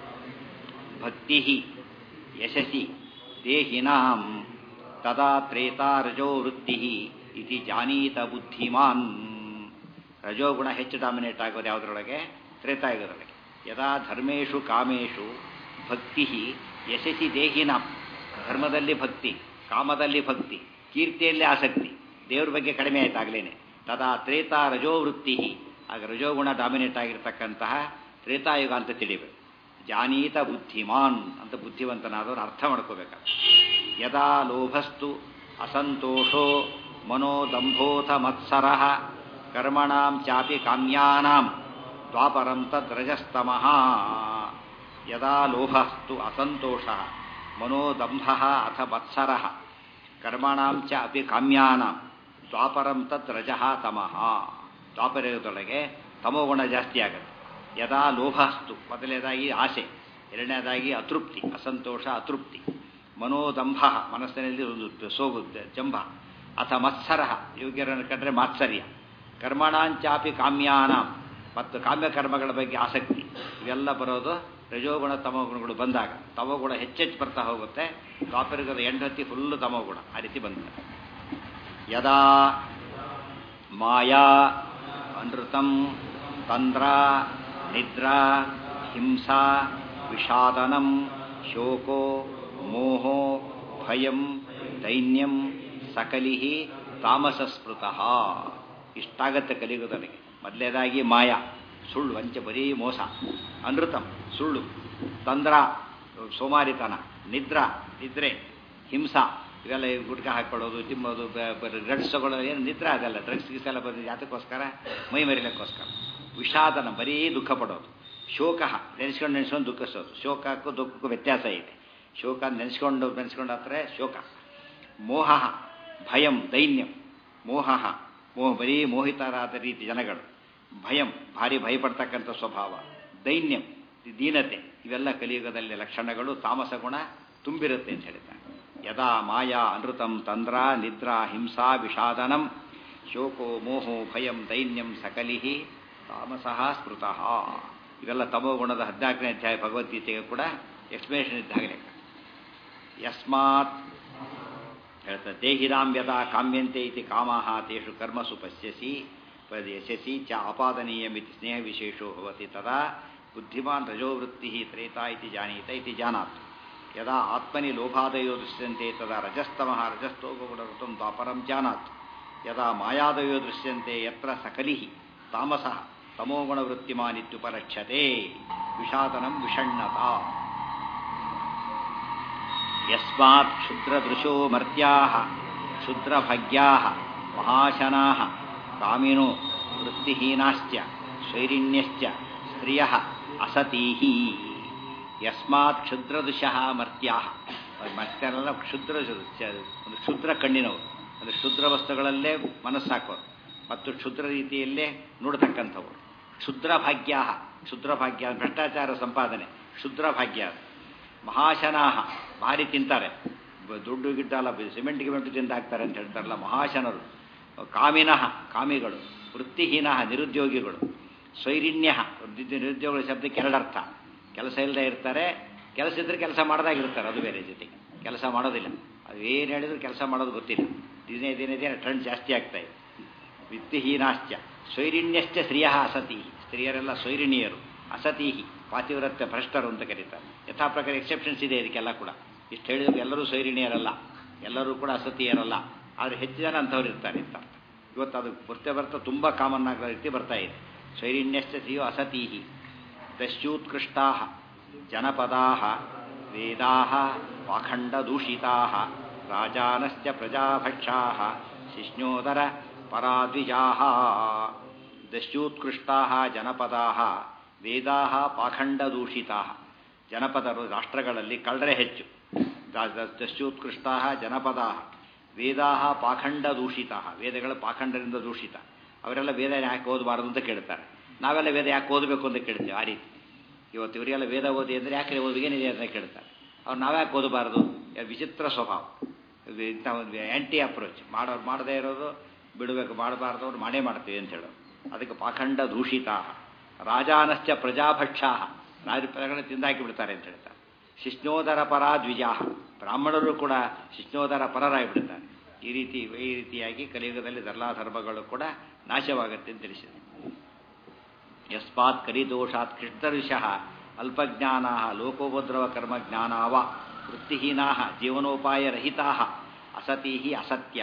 ಭಕ್ತಿ ಯಶಸಿ ದೇಹಿನಾಂ ತದಾ ತ್ರೇತಾ ರಜೋ ವೃತ್ತಿ ಇತಿ ಜಾನೀತ ಬುದ್ಧಿಮಾನ್. ರಜೋಗುಣ ಹೆಚ್ಚು ಡಾಮಿನೇಟ್ ಆಗೋದು ಯಾವುದರೊಳಗೆ? ತ್ರೇತಾಯುಗದೊಳಗೆ. ಯದಾ ಧರ್ಮೇಶು ಕಾಮೇಶು ಭಕ್ತಿ ಯಶಸಿ ದೇಹಿನಾಂ, ಧರ್ಮದಲ್ಲಿ ಭಕ್ತಿ, ಕಾಮದಲ್ಲಿ ಭಕ್ತಿ, ಕೀರ್ತಿಯಲ್ಲಿ ಆಸಕ್ತಿ, ದೇವ್ರ ಬಗ್ಗೆ ಕಡಿಮೆ ಆಯ್ತಾಗ್ಲೇನೆ. ತದಾ ತ್ರೇತಾ ರಜೋವೃತ್ತಿ, ಆಗ ರಜೋಗುಣ ಡಾಮಿನೇಟ್ ಆಗಿರ್ತಕ್ಕಂತಹ ತ್ರೇತಾಯುಗ ಅಂತ ತಿಳಿಬೇಕು. ಜಾನೀತ ಬುದ್ಧಿಮಾನ್ ಅಂತ ಬುದ್ಧಿವಂತನಾದವರು ಅರ್ಥ ಮಾಡ್ಕೋಬೇಕಾದ್ರೆ. ಯದಾ ಲೋಭಸ್ತು ಅಸಂತೋಷೋ ಮನೋದಂಭೋಥ ಮತ್ಸರ ಕರ್ಮಣಾಂ ಚಾಪಿ ಕಾಮ್ಯಾನಾಂ ದ್ವಾಪರಂ ತದ್ರಜಸ್ತಮಃ. ಯದಾ ಲೋಭಸ್ತು ಅಸಂತೋಷ ಮನೋದಂಭ ಅಥ ಮತ್ಸರ ಕರ್ಮಣಾಂ ಚ ಅಪಿ ಕಾಮ್ಯಾನಾಂ ದ್ವಾಪರಂ ತತ್ ರಜಃ ತಮಃ. ದ್ವಾಪರಯುಗದೊಳಗೆ ತಮೋಗುಣ ಜಾಸ್ತಿ ಆಗುತ್ತೆ. ಯದಾ ಲೋಭಸ್ತು ಮೊದಲನೇದಾಗಿ ಆಸೆ, ಎರಡನೇದಾಗಿ ಅತೃಪ್ತಿ, ಅಸಂತೋಷ, ಅತೃಪ್ತಿ. ಮನೋದಂಭ ಮನಸ್ಸಿನಲ್ಲಿ ಒಂದು ಸೋಗು ಜಂಭ. ಅಥ ಮತ್ಸರ ಯೋಗ್ಯರನ್ನು ಕಂಡ್ರೆ ಮಾತ್ಸರ್ಯ. ಕರ್ಮಣಾಂಚಾಪಿ ಕಾಮ್ಯಾನಾಂ ಮತ್ತು ಕಾಮ್ಯಕರ್ಮಗಳ ಬಗ್ಗೆ ಆಸಕ್ತಿ. ಇವೆಲ್ಲ ಬರೋದು ರಜೋಗುಣ ತಮೋಗುಣಗಳು ಬಂದಾಗ. ತಮೋಗುಣ ಹೆಚ್ಚೆಚ್ಚು ಬರ್ತಾ ಹೋಗುತ್ತೆ. ದ್ವಾಪರಯುಗದ ಎಂಟು ಫುಲ್ಲು ತಮೋಗುಣ ಆ ರೀತಿ ಬಂದಿದೆ. ಯದಾ ಮಾಯಾ ಅನೃತಂ ತಂದ್ರ ನಿದ್ರಾ ಹಿಂಸಾ ವಿಷಾದನಂ ಶೋಕೋ ಮೋಹೋ ಭಯಂ ದೈನ್ಯಂ ಸಕಲಿ ತಾಮಸಸ್ಮೃತಃ. ಇಷ್ಟಾಗತ್ತೆ ಕಲಿಯುಗದೊಳಗೆ. ಮೊದಲೇದಾಗಿ ಮಾಯಾ, ಸುಳ್ಳು, ವಂಚ, ಬರೀ ಮೋಸ. ಅನೃತಂ ಸುಳ್ಳು, ತಂದ್ರ ಸೋಮಾರಿತನ, ನಿದ್ರಾ ನಿದ್ರೆ, ಹಿಂಸಾ ಇವೆಲ್ಲ ಗುಟ್ಕ ಹಾಕೊಳ್ಳೋದು, ತಿನ್ನೋದು, ಡ್ರಗ್ಸ್ ತಗೊಳ್ಳೋದು, ಏನು ನಿದ್ರೆ ಅದಲ್ಲ. ಡ್ರಗ್ಸ್ ಗಿಸ್ ಎಲ್ಲ ಬಂದಿದ್ದು ಯಾತಕ್ಕೋಸ್ಕರ? ಮೈ ಮರಿಲಿಕ್ಕೋಸ್ಕರ. ವಿಷಾದನ ಬರೀ ದುಃಖ ಪಡೋದು. ಶೋಕ ನೆನೆಸ್ಕೊಂಡು ನೆನೆಸ್ಕೊಂಡು ದುಃಖಿಸೋದು. ಶೋಕಕ್ಕೂ ದುಃಖಕ್ಕೂ ವ್ಯತ್ಯಾಸ ಇದೆ. ಶೋಕ ನೆನೆಸ್ಕೊಂಡು ನೆನೆಸ್ಕೊಂಡು ಹತ್ರ ಶೋಕ. ಮೋಹ ಭಯಂ ದೈನ್ಯಂ. ಮೋಹ ಮೋಹ ಬರೀ ಮೋಹಿತರಾದ ರೀತಿ ಜನಗಳು. ಭಯಂ ಭಾರಿ ಭಯಪಡ್ತಕ್ಕಂಥ ಸ್ವಭಾವ. ದೈನ್ಯಂ ದೀನತೆ. ಇವೆಲ್ಲ ಕಲಿಯುಗದಲ್ಲಿ ಲಕ್ಷಣಗಳು. ತಾಮಸ ಗುಣ ತುಂಬಿರುತ್ತೆ ಅಂತ ಹೇಳ್ತಾರೆ. ಯದಾ ಮಾಯಾ ಅನೃತಂ ತಂದ್ರ ನಿದ್ರಾ ಹಿಂಸಾ ವಿಷಾದನಂ ಶೋಕೋ ಮೋಹೋ ಭಯಂ ದೈನ್ಯಂ ಸಕಲಿ ತಾಮಸಃ ಸ್ಮೃತಃ. ಇವೆಲ್ಲ ತಮೋಗುಣದ ಹದಿನಾಲ್ಕನೇ ಅಧ್ಯಾಯ ಭಗವದ್ಗೀತೆಗೆ ಕೂಡ ಎಕ್ಸ್ಪ್ಲೇಷನ್ ಇದ್ದಾಗಲೇ. ಯಸ್ಮಾತ್ ಹೇಳ್ತಾರೆ ದೇಹಿರಾಂ ಯದಾ ಕಾಮ್ಯಂತೆ ಇತಿ ಕಾಮಾಹ ತೇಷು ಕರ್ಮಸು ಪಶ್ಯಸಿ ಯಶಸಿ ಚ ಆಪಾದನೀಯಮಿತಿ ಸ್ನೇಹ ವಿಶೇಷೋ ಭವತಿ ತದಾ ಬುದ್ಧಿಮಾನ್ ರಜೋವೃತ್ತಿ ತ್ರೇತಾ ಇತಿ ಜಾನೀತ ಇತಿ ಜಾನಾತ್. ಯದಾ ಆತ್ಮನಿ ಲೋಭಾದಯೋ ದೃಶ್ಯಂತೆ ತದಾ ರಜಸ್ತಮಃ ರಜಸ್ತೋಗುಣಋತಂ ದ್ವಾಪರಂ ಜಾನಾತ್. ಯದಾ ಮಾಯಾದಯೋ ದೃಶ್ಯಂತೆ ಯತ್ರ ಸಕಲಿ ತಾಮಸಃ ತಮೋಗುಣವೃತ್ತಿಮಾನ್ ಇತ್ಯುಪಲಕ್ಷ್ಯತೆ ವಿಷಾದನಂ ವಿಷಣ್ಣತಾ. ಯಸ್ಮಾತ್ ಕ್ಷುದ್ರದೃಶೋ ಮರ್ತ್ಯಾಃ ಕ್ಷುದ್ರಭಾಗ್ಯಾಃ ಮಹಾಶನಾಃ ಕಾಮಿನೋ ವೃತ್ತಿಹೀನಾಶ್ಚ ಶೈರಿಣ್ಯಶ್ಚ ಸ್ತ್ರಿಯಃ ಅಸತೀಃ. ಯಸ್ಮಾತ್ ಕ್ಷುದ್ರದೃಶಃ ಮರ್ತ್ಯಾಃ. ಮರ್ತ್ಯರೆಲ್ಲ ಕ್ಷುದ್ರ, ಒಂದು ಕ್ಷುದ್ರ ಕಣ್ಣಿನವರು, ಅಂದರೆ ಕ್ಷುದ್ರ ವಸ್ತುಗಳಲ್ಲೇ ಮನಸ್ಸಾಕೋರು ಮತ್ತು ಕ್ಷುದ್ರ ರೀತಿಯಲ್ಲೇ ನೋಡ್ತಕ್ಕಂಥವ್ರು. ಕ್ಷುದ್ರ ಭಾಗ್ಯ, ಕ್ಷುದ್ರ ಭಾಗ್ಯ ಭ್ರಷ್ಟಾಚಾರ ಸಂಪಾದನೆ, ಕ್ಷುದ್ರ ಭಾಗ್ಯ. ಮಹಾಶನಾಹ ಭಾರಿ ತಿಂತಾರೆ, ದುಡ್ಡು ಗಿಡ್ಡಲ್ಲ, ಸಿಮೆಂಟ್ ಗಿಮೆಂಟು ತಿಂದಾಕ್ತಾರೆ ಅಂತ ಹೇಳ್ತಾರಲ್ಲ ಮಹಾಶನರು. ಕಾಮಿನಃ ಕಾಮಿಗಳು, ವೃತ್ತಿಹೀನ ನಿರುದ್ಯೋಗಿಗಳು, ಸ್ವೈರಿಣ್ಯ ನಿರುದ್ಯೋಗಿಗಳ ಶಬ್ದಕ್ಕೆ ಎರಡರ್ಥ. ಕೆಲಸ ಇಲ್ಲದೆ ಇರ್ತಾರೆ, ಕೆಲಸ ಇದ್ರೆ ಕೆಲಸ ಮಾಡದಾಗಿರ್ತಾರೆ, ಅದು ಬೇರೆ. ಜೊತೆಗೆ ಕೆಲಸ ಮಾಡೋದಿಲ್ಲ, ಅದು ಏನು ಹೇಳಿದ್ರು ಕೆಲಸ ಮಾಡೋದು ಗೊತ್ತಿಲ್ಲ. ದಿನೇ ದಿನೇ ದಿನ ಟ್ರೆಂಡ್ ಜಾಸ್ತಿ ಆಗ್ತಾ ಇದೆ. ವಿತ್ತಿಹೀನಾಶ್ಚ ಸ್ವೈರಿಣ್ಯಶ್ಚ ಸ್ತ್ರೀಯ ಅಸತಿ. ಸ್ತ್ರೀಯರೆಲ್ಲ ಸ್ವೈರಿಣಿಯರು, ಅಸತೀಹಿ ಪಾತಿವ್ರತ್ಯ ಭ್ರಷ್ಟರು ಅಂತ ಕರೀತಾರೆ. ಯಥಾ ಪ್ರಕಾರ ಎಕ್ಸೆಪ್ಷನ್ಸ್ ಇದೆ ಇದಕ್ಕೆಲ್ಲ ಕೂಡ. ಇಷ್ಟು ಹೇಳಿದ್ರು ಎಲ್ಲರೂ ಸ್ವೈರಿಣಿಯರಲ್ಲ, ಎಲ್ಲರೂ ಕೂಡ ಅಸತಿಯರಲ್ಲ, ಆದರೆ ಹೆಚ್ಚು ಜನ ಅಂಥವ್ರು ಇರ್ತಾರೆ ಅಂತ. ಇವತ್ತು ಅದು ಬರ್ತಾ ಬರ್ತಾ ತುಂಬ ಕಾಮನ್ ಆಗೋ ರೀತಿ ಬರ್ತಾ ಇದೆ. ಸ್ವೈರಿಣ್ಯಶ್ಚ ಸ್ತ್ರೀಯೋ ಅಸತೀಹಿ. ದಶ್ಯೂತ್ಕೃಷ್ಟಾ ಜನಪದಾ ವೇದಾ ಪಾಖಂಡದೂಷಿತಾ ರಾಜಾನಶ್ಚ ಪ್ರಜಾಭಕ್ಷಾ ಶಿಷ್ಣೋದರ ಪರಾದ್ವಿಜಾ. ದಶ್ಯೂತ್ಕೃಷ್ಟಾ ಜನಪದಾ ವೇದಾ ಪಾಖಂಡದೂಷಿತಾ. ಜನಪದರು ರಾಷ್ಟ್ರಗಳಲ್ಲಿ ಕಳ್ಳರೆ ಹೆಚ್ಚು. ದಶ್ಯೂತ್ಕೃಷ್ಟಾ ಜನಪದಾ ವೇದಾ ಪಾಖಂಡದೂಷಿತಾ. ವೇದಗಳ ಪಾಖಂಡರಿಂದ ದೂಷಿತ. ಅವರೆಲ್ಲ ವೇದ ಯಾಕೆ ಓದಬಾರದು ಅಂತ ಕೇಳ್ತಾರೆ. ನಾವೆಲ್ಲ ವೇದ ಯಾಕೆ ಓದಬೇಕು ಅಂತ ಕೇಳ್ತೇವೆ. ಆ ರೀತಿ ಇವತ್ತು ಇವರಿಗೆಲ್ಲ ವೇದ ಓದಿ ಅಂದರೆ ಯಾಕೆ ಓದಿಗೇನಿದೆ ಅಂತ ಕೇಳ್ತಾರೆ. ಅವ್ರು ನಾವ್ಯಾಕೆ ಓದಬಾರದು? ವಿಚಿತ್ರ ಸ್ವಭಾವ. ಇಂಥ ಒಂದು ಆ್ಯಂಟಿ ಅಪ್ರೋಚ್. ಮಾಡೋರು ಮಾಡದೇ ಇರೋದು, ಬಿಡಬೇಕು ಮಾಡಬಾರ್ದು ಅವ್ರು ಮಾಡೇ ಮಾಡ್ತೀವಿ ಅಂತ ಹೇಳೋದು. ಅದಕ್ಕೆ ಪಾಖಂಡ ದೂಷಿತಾ ರಾಜಾನಶ್ಚ ಪ್ರಜಾಭಕ್ಷಾ, ರಾಜ ಪ್ರಜೆಗಳನ್ನ ತಿಂದಾಕಿ ಬಿಡ್ತಾರೆ ಅಂತ ಹೇಳ್ತಾರೆ. ಶಿಷ್ಣೋದರ ಪರ ದ್ವಿಜಾ, ಬ್ರಾಹ್ಮಣರು ಕೂಡ ಶಿಷ್ಣೋದರ ಪರರಾಗಿ ಬಿಡ್ತಾರೆ. ಈ ರೀತಿ ಈ ರೀತಿಯಾಗಿ ಕಲಿಯುಗದಲ್ಲಿ ಧರ್ಮಾಧರ್ಮಗಳು ಕೂಡ ನಾಶವಾಗುತ್ತೆ ಅಂತ ತಿಳಿಸಿದೆ. ಯಸ್ಮಾತ್ ಕಲಿದೋಷಾತ್ ಕೃಷ್ಣಋಷಃ ಅಲ್ಪಜ್ಞಾನಾ ಲೋಕೋಪದ್ರವ ಕರ್ಮಜ್ಞಾನಾವ ವೃತ್ತಿಹೀನಾ ಜೀವನೋಪಾಯರಹಿತಾ ಅಸತಿ ಅಸತ್ಯ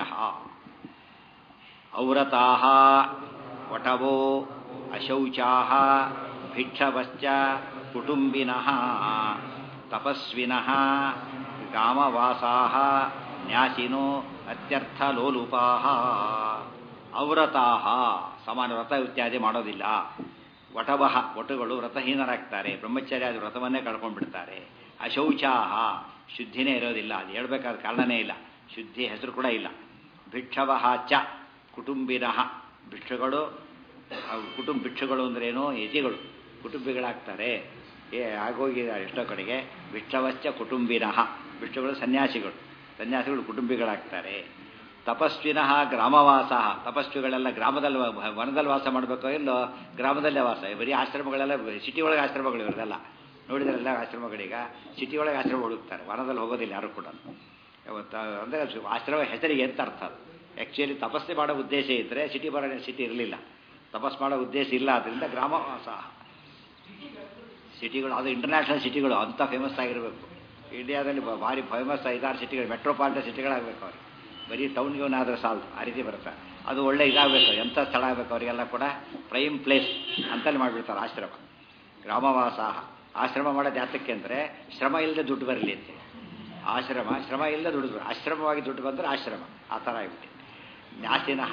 ಔರತಾ ವಟವೋ ಅಶೌಚಾ ಭಿಕ್ಷವಶ್ಚ ಕುಟುಂಬಿನಃ ತಪಸ್ವಿನಃ ಕಾಮವಾಸಾಃ ನ್ಯಾಸಿನೋ ಅತ್ಯರ್ಥಲೋಲುಪಾಃ. ಔರತಾಃ ಸಮಾನ ವ್ರತ ಇತ್ಯಾದಿ ಮಾಡೋದಿಲ್ಲ. ವಟವಃ ವಟುಗಳು ವ್ರತಹೀನರಾಗ್ತಾರೆ, ಬ್ರಹ್ಮಚರ್ಯಾದಿ ವ್ರತವನ್ನೇ ಕಳ್ಕೊಂಡು ಬಿಡ್ತಾರೆ. ಅಶೌಚಾಹ ಶುದ್ಧಿನೇ ಇರೋದಿಲ್ಲ, ಅದು ಹೇಳ್ಬೇಕಾದ ಕಾರಣನೇ ಇಲ್ಲ, ಶುದ್ಧಿ ಹೆಸರು ಕೂಡ ಇಲ್ಲ. ಭಿಕ್ಷವಃ ಚ ಕುಟುಂಬಿನಃ, ಭಿಕ್ಷುಗಳು ಕುಟುಂಬ ಭಿಕ್ಷುಗಳು ಅಂದ್ರೇನು, ಯತಿಗಳು ಕುಟುಂಬಿಗಳಾಗ್ತಾರೆ. ಏ ಆಗೋಗಿದ್ದಾರೆ ಎಷ್ಟೋ ಕಡೆಗೆ. ಭಿಕ್ಷವಶ್ಚ ಕುಟುಂಬಿನಃ, ಭಿಕ್ಷುಗಳು ಸನ್ಯಾಸಿಗಳು, ಸನ್ಯಾಸಿಗಳು ಕುಟುಂಬಿಗಳಾಗ್ತಾರೆ. ತಪಸ್ವಿನಃ ಗ್ರಾಮವಾಸ, ತಪಸ್ವಿಗಳೆಲ್ಲ ಗ್ರಾಮದಲ್ಲಿ ವನದಲ್ಲಿ ವಾಸ ಮಾಡಬೇಕೋ ಇಲ್ಲೋ ಗ್ರಾಮದಲ್ಲೇ ವಾಸ. ಬರೀ ಆಶ್ರಮಗಳೆಲ್ಲ ಸಿಟಿ ಒಳಗೆ ಆಶ್ರಮಗಳು ಇರೋದಲ್ಲ, ನೋಡಿದ್ರೆಲ್ಲ ಆಶ್ರಮಗಳೀಗ ಸಿಟಿ ಒಳಗೆ ಆಶ್ರಮ ಹುಡುಕ್ತಾರೆ, ವನದಲ್ಲಿ ಹೋಗೋದಿಲ್ಲ ಯಾರು ಕೂಡ. ಅಂದರೆ ಆಶ್ರಮ ಹೆಸರಿಗೆ ಎಂತ ಅರ್ಥ ಅದು. ಆ್ಯಕ್ಚುಲಿ ತಪಸ್ಸೆ ಮಾಡೋ ಉದ್ದೇಶ ಇದ್ದರೆ ಸಿಟಿ ಬರೋ ಸಿಟಿ ಇರಲಿಲ್ಲ, ತಪಸ್ ಮಾಡೋ ಉದ್ದೇಶ ಇಲ್ಲ, ಅದರಿಂದ ಗ್ರಾಮವಾಸ. ಸಿಟಿಗಳು ಅದು ಇಂಟರ್ನ್ಯಾಷನಲ್ ಸಿಟಿಗಳು ಅಂಥ ಫೇಮಸ್ ಆಗಿರಬೇಕು. ಇಂಡಿಯಾದಲ್ಲಿ ಭಾರಿ ಫೇಮಸ್ ಐದಾರು ಸಿಟಿಗಳು, ಮೆಟ್ರೋಪಾಲಿಟನ್ ಸಿಟಿಗಳಾಗಬೇಕು ಅವ್ರಿಗೆ. ಬರೀ ಟೌನ್ಗೆ ಅವನಾದ್ರೆ ಸಾಲದು, ಆ ರೀತಿ ಬರುತ್ತೆ. ಅದು ಒಳ್ಳೆ ಇದಾಗಬೇಕು, ಎಂಥ ಸ್ಥಳ ಆಗಬೇಕು ಅವರಿಗೆಲ್ಲ ಕೂಡ ಪ್ರೈಮ್ ಪ್ಲೇಸ್ ಅಂತಲ್ಲಿ ಮಾಡಿಬಿಡ್ತಾರೆ ಆಶ್ರಮ. ಗ್ರಾಮವಾಸ, ಆಶ್ರಮ ಮಾಡೋದು ಯಾತಕ್ಕೆ ಅಂದರೆ ಶ್ರಮ ಇಲ್ಲದೆ ದುಡ್ಡು ಬರಲಿ ಅಂತ. ಆಶ್ರಮ ಶ್ರಮ ಇಲ್ಲದೆ ದುಡ್ಡು ಬರ, ಆಶ್ರಮವಾಗಿ ದುಡ್ಡು ಬಂದರೆ ಆಶ್ರಮ, ಆ ಥರ ಆಗಿಬಿಟ್ಟು. ನ್ಯಾಸಿನಃ,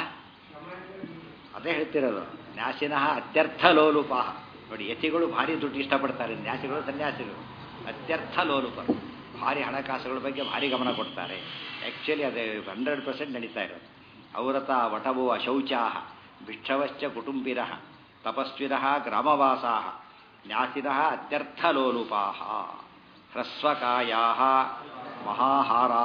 ಅದೇ ಹೇಳ್ತಿರೋದು, ನ್ಯಾಸಿನಃ ಅತ್ಯರ್ಥ ಲೋಲುಪಾಹ. ನೋಡಿ ಯತಿಗಳು ಭಾರಿ ದುಡ್ಡು ಇಷ್ಟಪಡ್ತಾರೆ, ನ್ಯಾಸಿಗಳು ಸನ್ಯಾಸಿಗಳು ಅತ್ಯರ್ಥ ಲೋಲುಪರು, ಭಾರಿ ಹಣಕಾಸುಗಳ ಬಗ್ಗೆ ಭಾರಿ ಗಮನ ಕೊಡ್ತಾರೆ. ಆ್ಯಕ್ಚುಲಿ ಅದೇ ಹಂಡ್ರೆಡ್ ಪರ್ಸೆಂಟ್ ನಡೀತಾ ಇರೋದು. ಔರತ ವಟವೋ ಅಶೌಚಾ ಭಿಕ್ಷವಶ್ಚ ಕುಟುಂಬಿನಃ ತಪಸ್ವಿನಃ ಗ್ರಾಮವಾಸಾ ನ್ಯಾಸಿನಃ ಅತ್ಯರ್ಥ ಲೋಲುಪಾಹ. ಹ್ರಸ್ವಕಾಯಾ ಮಹಾಹಾರಾ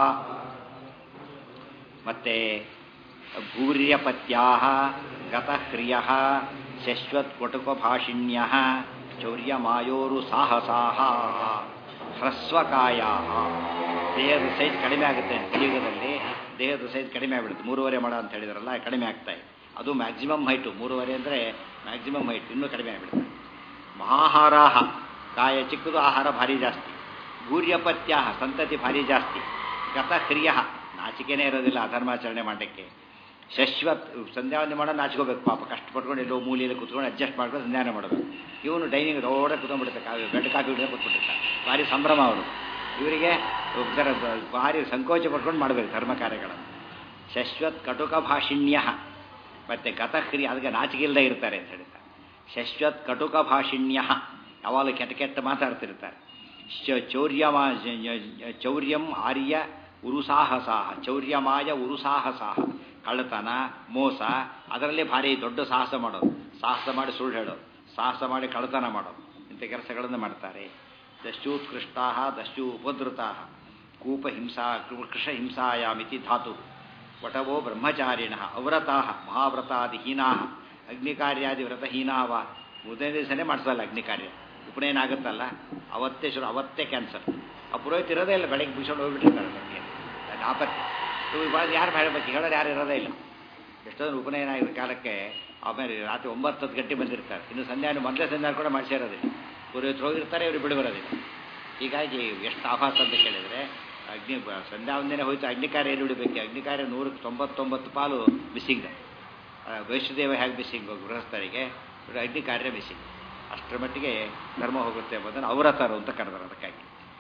ಮತ್ತೆ ಭೂರ್ಯಪತ್ಯಾ ಗತಕ್ರಿಯ ಶಶ್ವತ್ಕಟುಕಭಾಷಿಣ್ಯ ಚೌರ್ಯಮಾಯೋರು ಸಾಹಸಾ. ಹ್ರಸ್ವಕಾಯಾ, ದೇಹದ ಸೈಜ್ ಕಡಿಮೆ ಆಗುತ್ತೆ ಕಲಿಯುಗದಲ್ಲಿ. ದೇಹದ ಸೈಜ್ ಕಡಿಮೆ ಆಗಿಬಿಡುತ್ತೆ, ಮೂರುವರೆ ಮಾಡ ಅಂತ ಹೇಳಿದಾರಲ್ಲ, ಕಡಿಮೆ ಆಗ್ತಾ ಇದೆ. ಅದು ಮ್ಯಾಕ್ಸಿಮಮ್ ಹೈಟು, ಮೂರುವರೆ ಅಂದರೆ ಮ್ಯಾಕ್ಸಿಮಮ್ ಹೈಟ್, ಇನ್ನೂ ಕಡಿಮೆ ಆಗಿಬಿಡುತ್ತೆ. ಮಹಾಹಾರಾಹ, ಕಾಯ ಚಿಕ್ಕದು, ಆಹಾರ ಭಾರಿ ಜಾಸ್ತಿ. ಭೂರ್ಯಪತ್ಯ, ಸಂತತಿ ಭಾರಿ ಜಾಸ್ತಿ. ಗತಕ್ರಿಯ, ನಾಚಿಕೆನೇ ಇರೋದಿಲ್ಲ ಅಧರ್ಮಾಚರಣೆ ಮಾಡಲಿಕ್ಕೆ. ಶಶ್ವತ್, ಸಂಧ್ಯಾವಂದನೆ ಮಾಡೋ ನಾಚ್ಕೋಬೇಕು ಪಾಪ, ಕಷ್ಟಪಟ್ಕೊಂಡು ಎಲ್ಲೋ ಮೂಲೆಯಲ್ಲಿ ಕೂತ್ಕೊಂಡು ಅಡ್ಜಸ್ಟ್ ಮಾಡ್ಕೊಂಡು ಸಂಧ್ಯಾನ ಮಾಡಬೇಕು. ಇವನು ಡೈನಿಂಗ್ ರೋಡೇ ಕೂತ್ಕೊಂಡ್ಬಿಡ್ತಾರೆ, ಬೆಡ್ ಕಾಫಿ ಹಿಡಿದು ಕೂತ್ಬಿಟ್ಟಿರ್ತಾರೆ, ಭಾರಿ ಸಂಭ್ರಮ ಅವರು. ಇವರಿಗೆ ಭಾರಿ ಸಂಕೋಚ ಪಟ್ಕೊಂಡು ಮಾಡಬೇಕು ಧರ್ಮ ಕಾರ್ಯಗಳನ್ನು. ಶಶ್ವತ್ ಕಟುಕ ಭಾಷಿಣ್ಯ ಮತ್ತು ಗತಕ್ರಿಯ, ಅದಕ್ಕೆ ನಾಚಿಕೆಲ್ಲದೆ ಇರ್ತಾರೆ ಅಂತ ಹೇಳ್ತಾರೆ. ಶಶ್ವತ್ ಕಟುಕ ಭಾಷಿಣ್ಯ, ಯಾವಾಗಲೂ ಕೆಟ್ಟ ಕೆಟ್ಟ ಮಾತಾಡ್ತಿರ್ತಾರೆ. ಚೌರ್ಯಮ ಚೌರ್ಯಂ ಆರ್ಯ ಉರುಸಾಹಸಾಹ, ಚೌರ್ಯಮಾಯ ಉರುಸಾಹಸಾಹ, ಕಳ್ಳತನ ಮೋಸ ಅದರಲ್ಲೇ ಭಾರಿ ದೊಡ್ಡ ಸಾಹಸ ಮಾಡೋದು, ಸಾಹಸ ಮಾಡಿ ಸುಳ್ಳು ಹೇಳೋದು, ಸಾಹಸ ಮಾಡಿ ಕಳ್ಳತನ ಮಾಡೋದು, ಇಂಥ ಕೆಲಸಗಳನ್ನು ಮಾಡ್ತಾರೆ. ದಶ್ಯೂತ್ಕೃಷ್ಟಾ ದಶ್ಯೂ ಉಪದ್ರುತಾ ಕೂಪ ಹಿಂಸಾ ಕೃಷ ಹಿಂಸಾಯಾಮಿತಿ ಧಾತು. ವಟವೋ ಬ್ರಹ್ಮಚಾರಿಣ ಅವ್ರತಾ ಮಹಾವ್ರತಾದಿಹೀನಾ ಅಗ್ನಿಕಾರ್ಯಾದಿ ವ್ರತಹೀನಾವ. ಮೊದಲನೇ ದಿವಸನೇ ಮಾಡಿಸಲ್ಲ ಅಗ್ನಿ ಕಾರ್ಯ, ಉಪನಯನ ಆಗುತ್ತಲ್ಲ ಅವತ್ತೇ ಶುರು, ಅವತ್ತೇ ಕ್ಯಾನ್ಸಲ್. ಆ ಪುರೋಹಿತ ಇರೋದೇ ಇಲ್ಲ, ಬೆಳಗ್ಗೆ ಬಿಡ್ಕೊಂಡು ಹೋಗ್ಬಿಟ್ಟಿರ್ತಾರೆ ನಮಗೆ ಆಪತ್ತೆ. ಇವಾಗ ಯಾರು ಹೇಳಬೇಕು, ಹೇಳೋರು ಯಾರು ಇರೋದೇ ಇಲ್ಲ. ಎಷ್ಟೊಂದು ಉಪನಯನ ಆಗಿರೋ ಕಾಲಕ್ಕೆ ಆಮೇಲೆ ರಾತ್ರಿ ಒಂಬತ್ತು ಹತ್ತು ಗಂಟೆ ಬಂದಿರ್ತಾರೆ, ಇನ್ನು ಸಂಧ್ಯಾನ ಮೊದಲೇ ಸಂಧ್ಯಾನ ಕೂಡ ಮಾಡಿಸಿರೋದಿಲ್ಲ, ಪುರೋಹಿತರು ಹೋಗಿರ್ತಾರೆ, ಇವರು ಬಿಡುಬರೋದಿಲ್ಲ. ಹೀಗಾಗಿ ಎಷ್ಟು ಆಭಾಸ ಅಂತ ಕೇಳಿದರೆ ಅಗ್ನಿ ಸಂಧ್ಯಾ ಒಂದೇನೆ ಹೋಯ್ತು, ಅಗ್ನಿ ಕಾರ್ಯ ಎಲ್ಲಿ ಬಿಡಬೇಕು? ಅಗ್ನಿ ಕಾರ್ಯ ನೂರಕ್ಕೆ ತೊಂಬತ್ತೊಂಬತ್ತು ಪಾಲು ಮಿಸ್ಸಿಂಗ್. ವೈಷ್ಣುದೇವ ಹೇಗೆ ಮಿಸ್ಸಿಂಗ್ ಗೃಹಸ್ಥರಿಗೆ, ಅಗ್ನಿ ಕಾರ್ಯ ಮಿಸ್ಸಿಂಗ್. ಅಷ್ಟರ ಮಟ್ಟಿಗೆ ಧರ್ಮ ಹೋಗುತ್ತೆ ಎಂಬುದನ್ನು ಅವರತರು ಅಂತ ಕರೆದರು. ಅದಕ್ಕಾಗಿ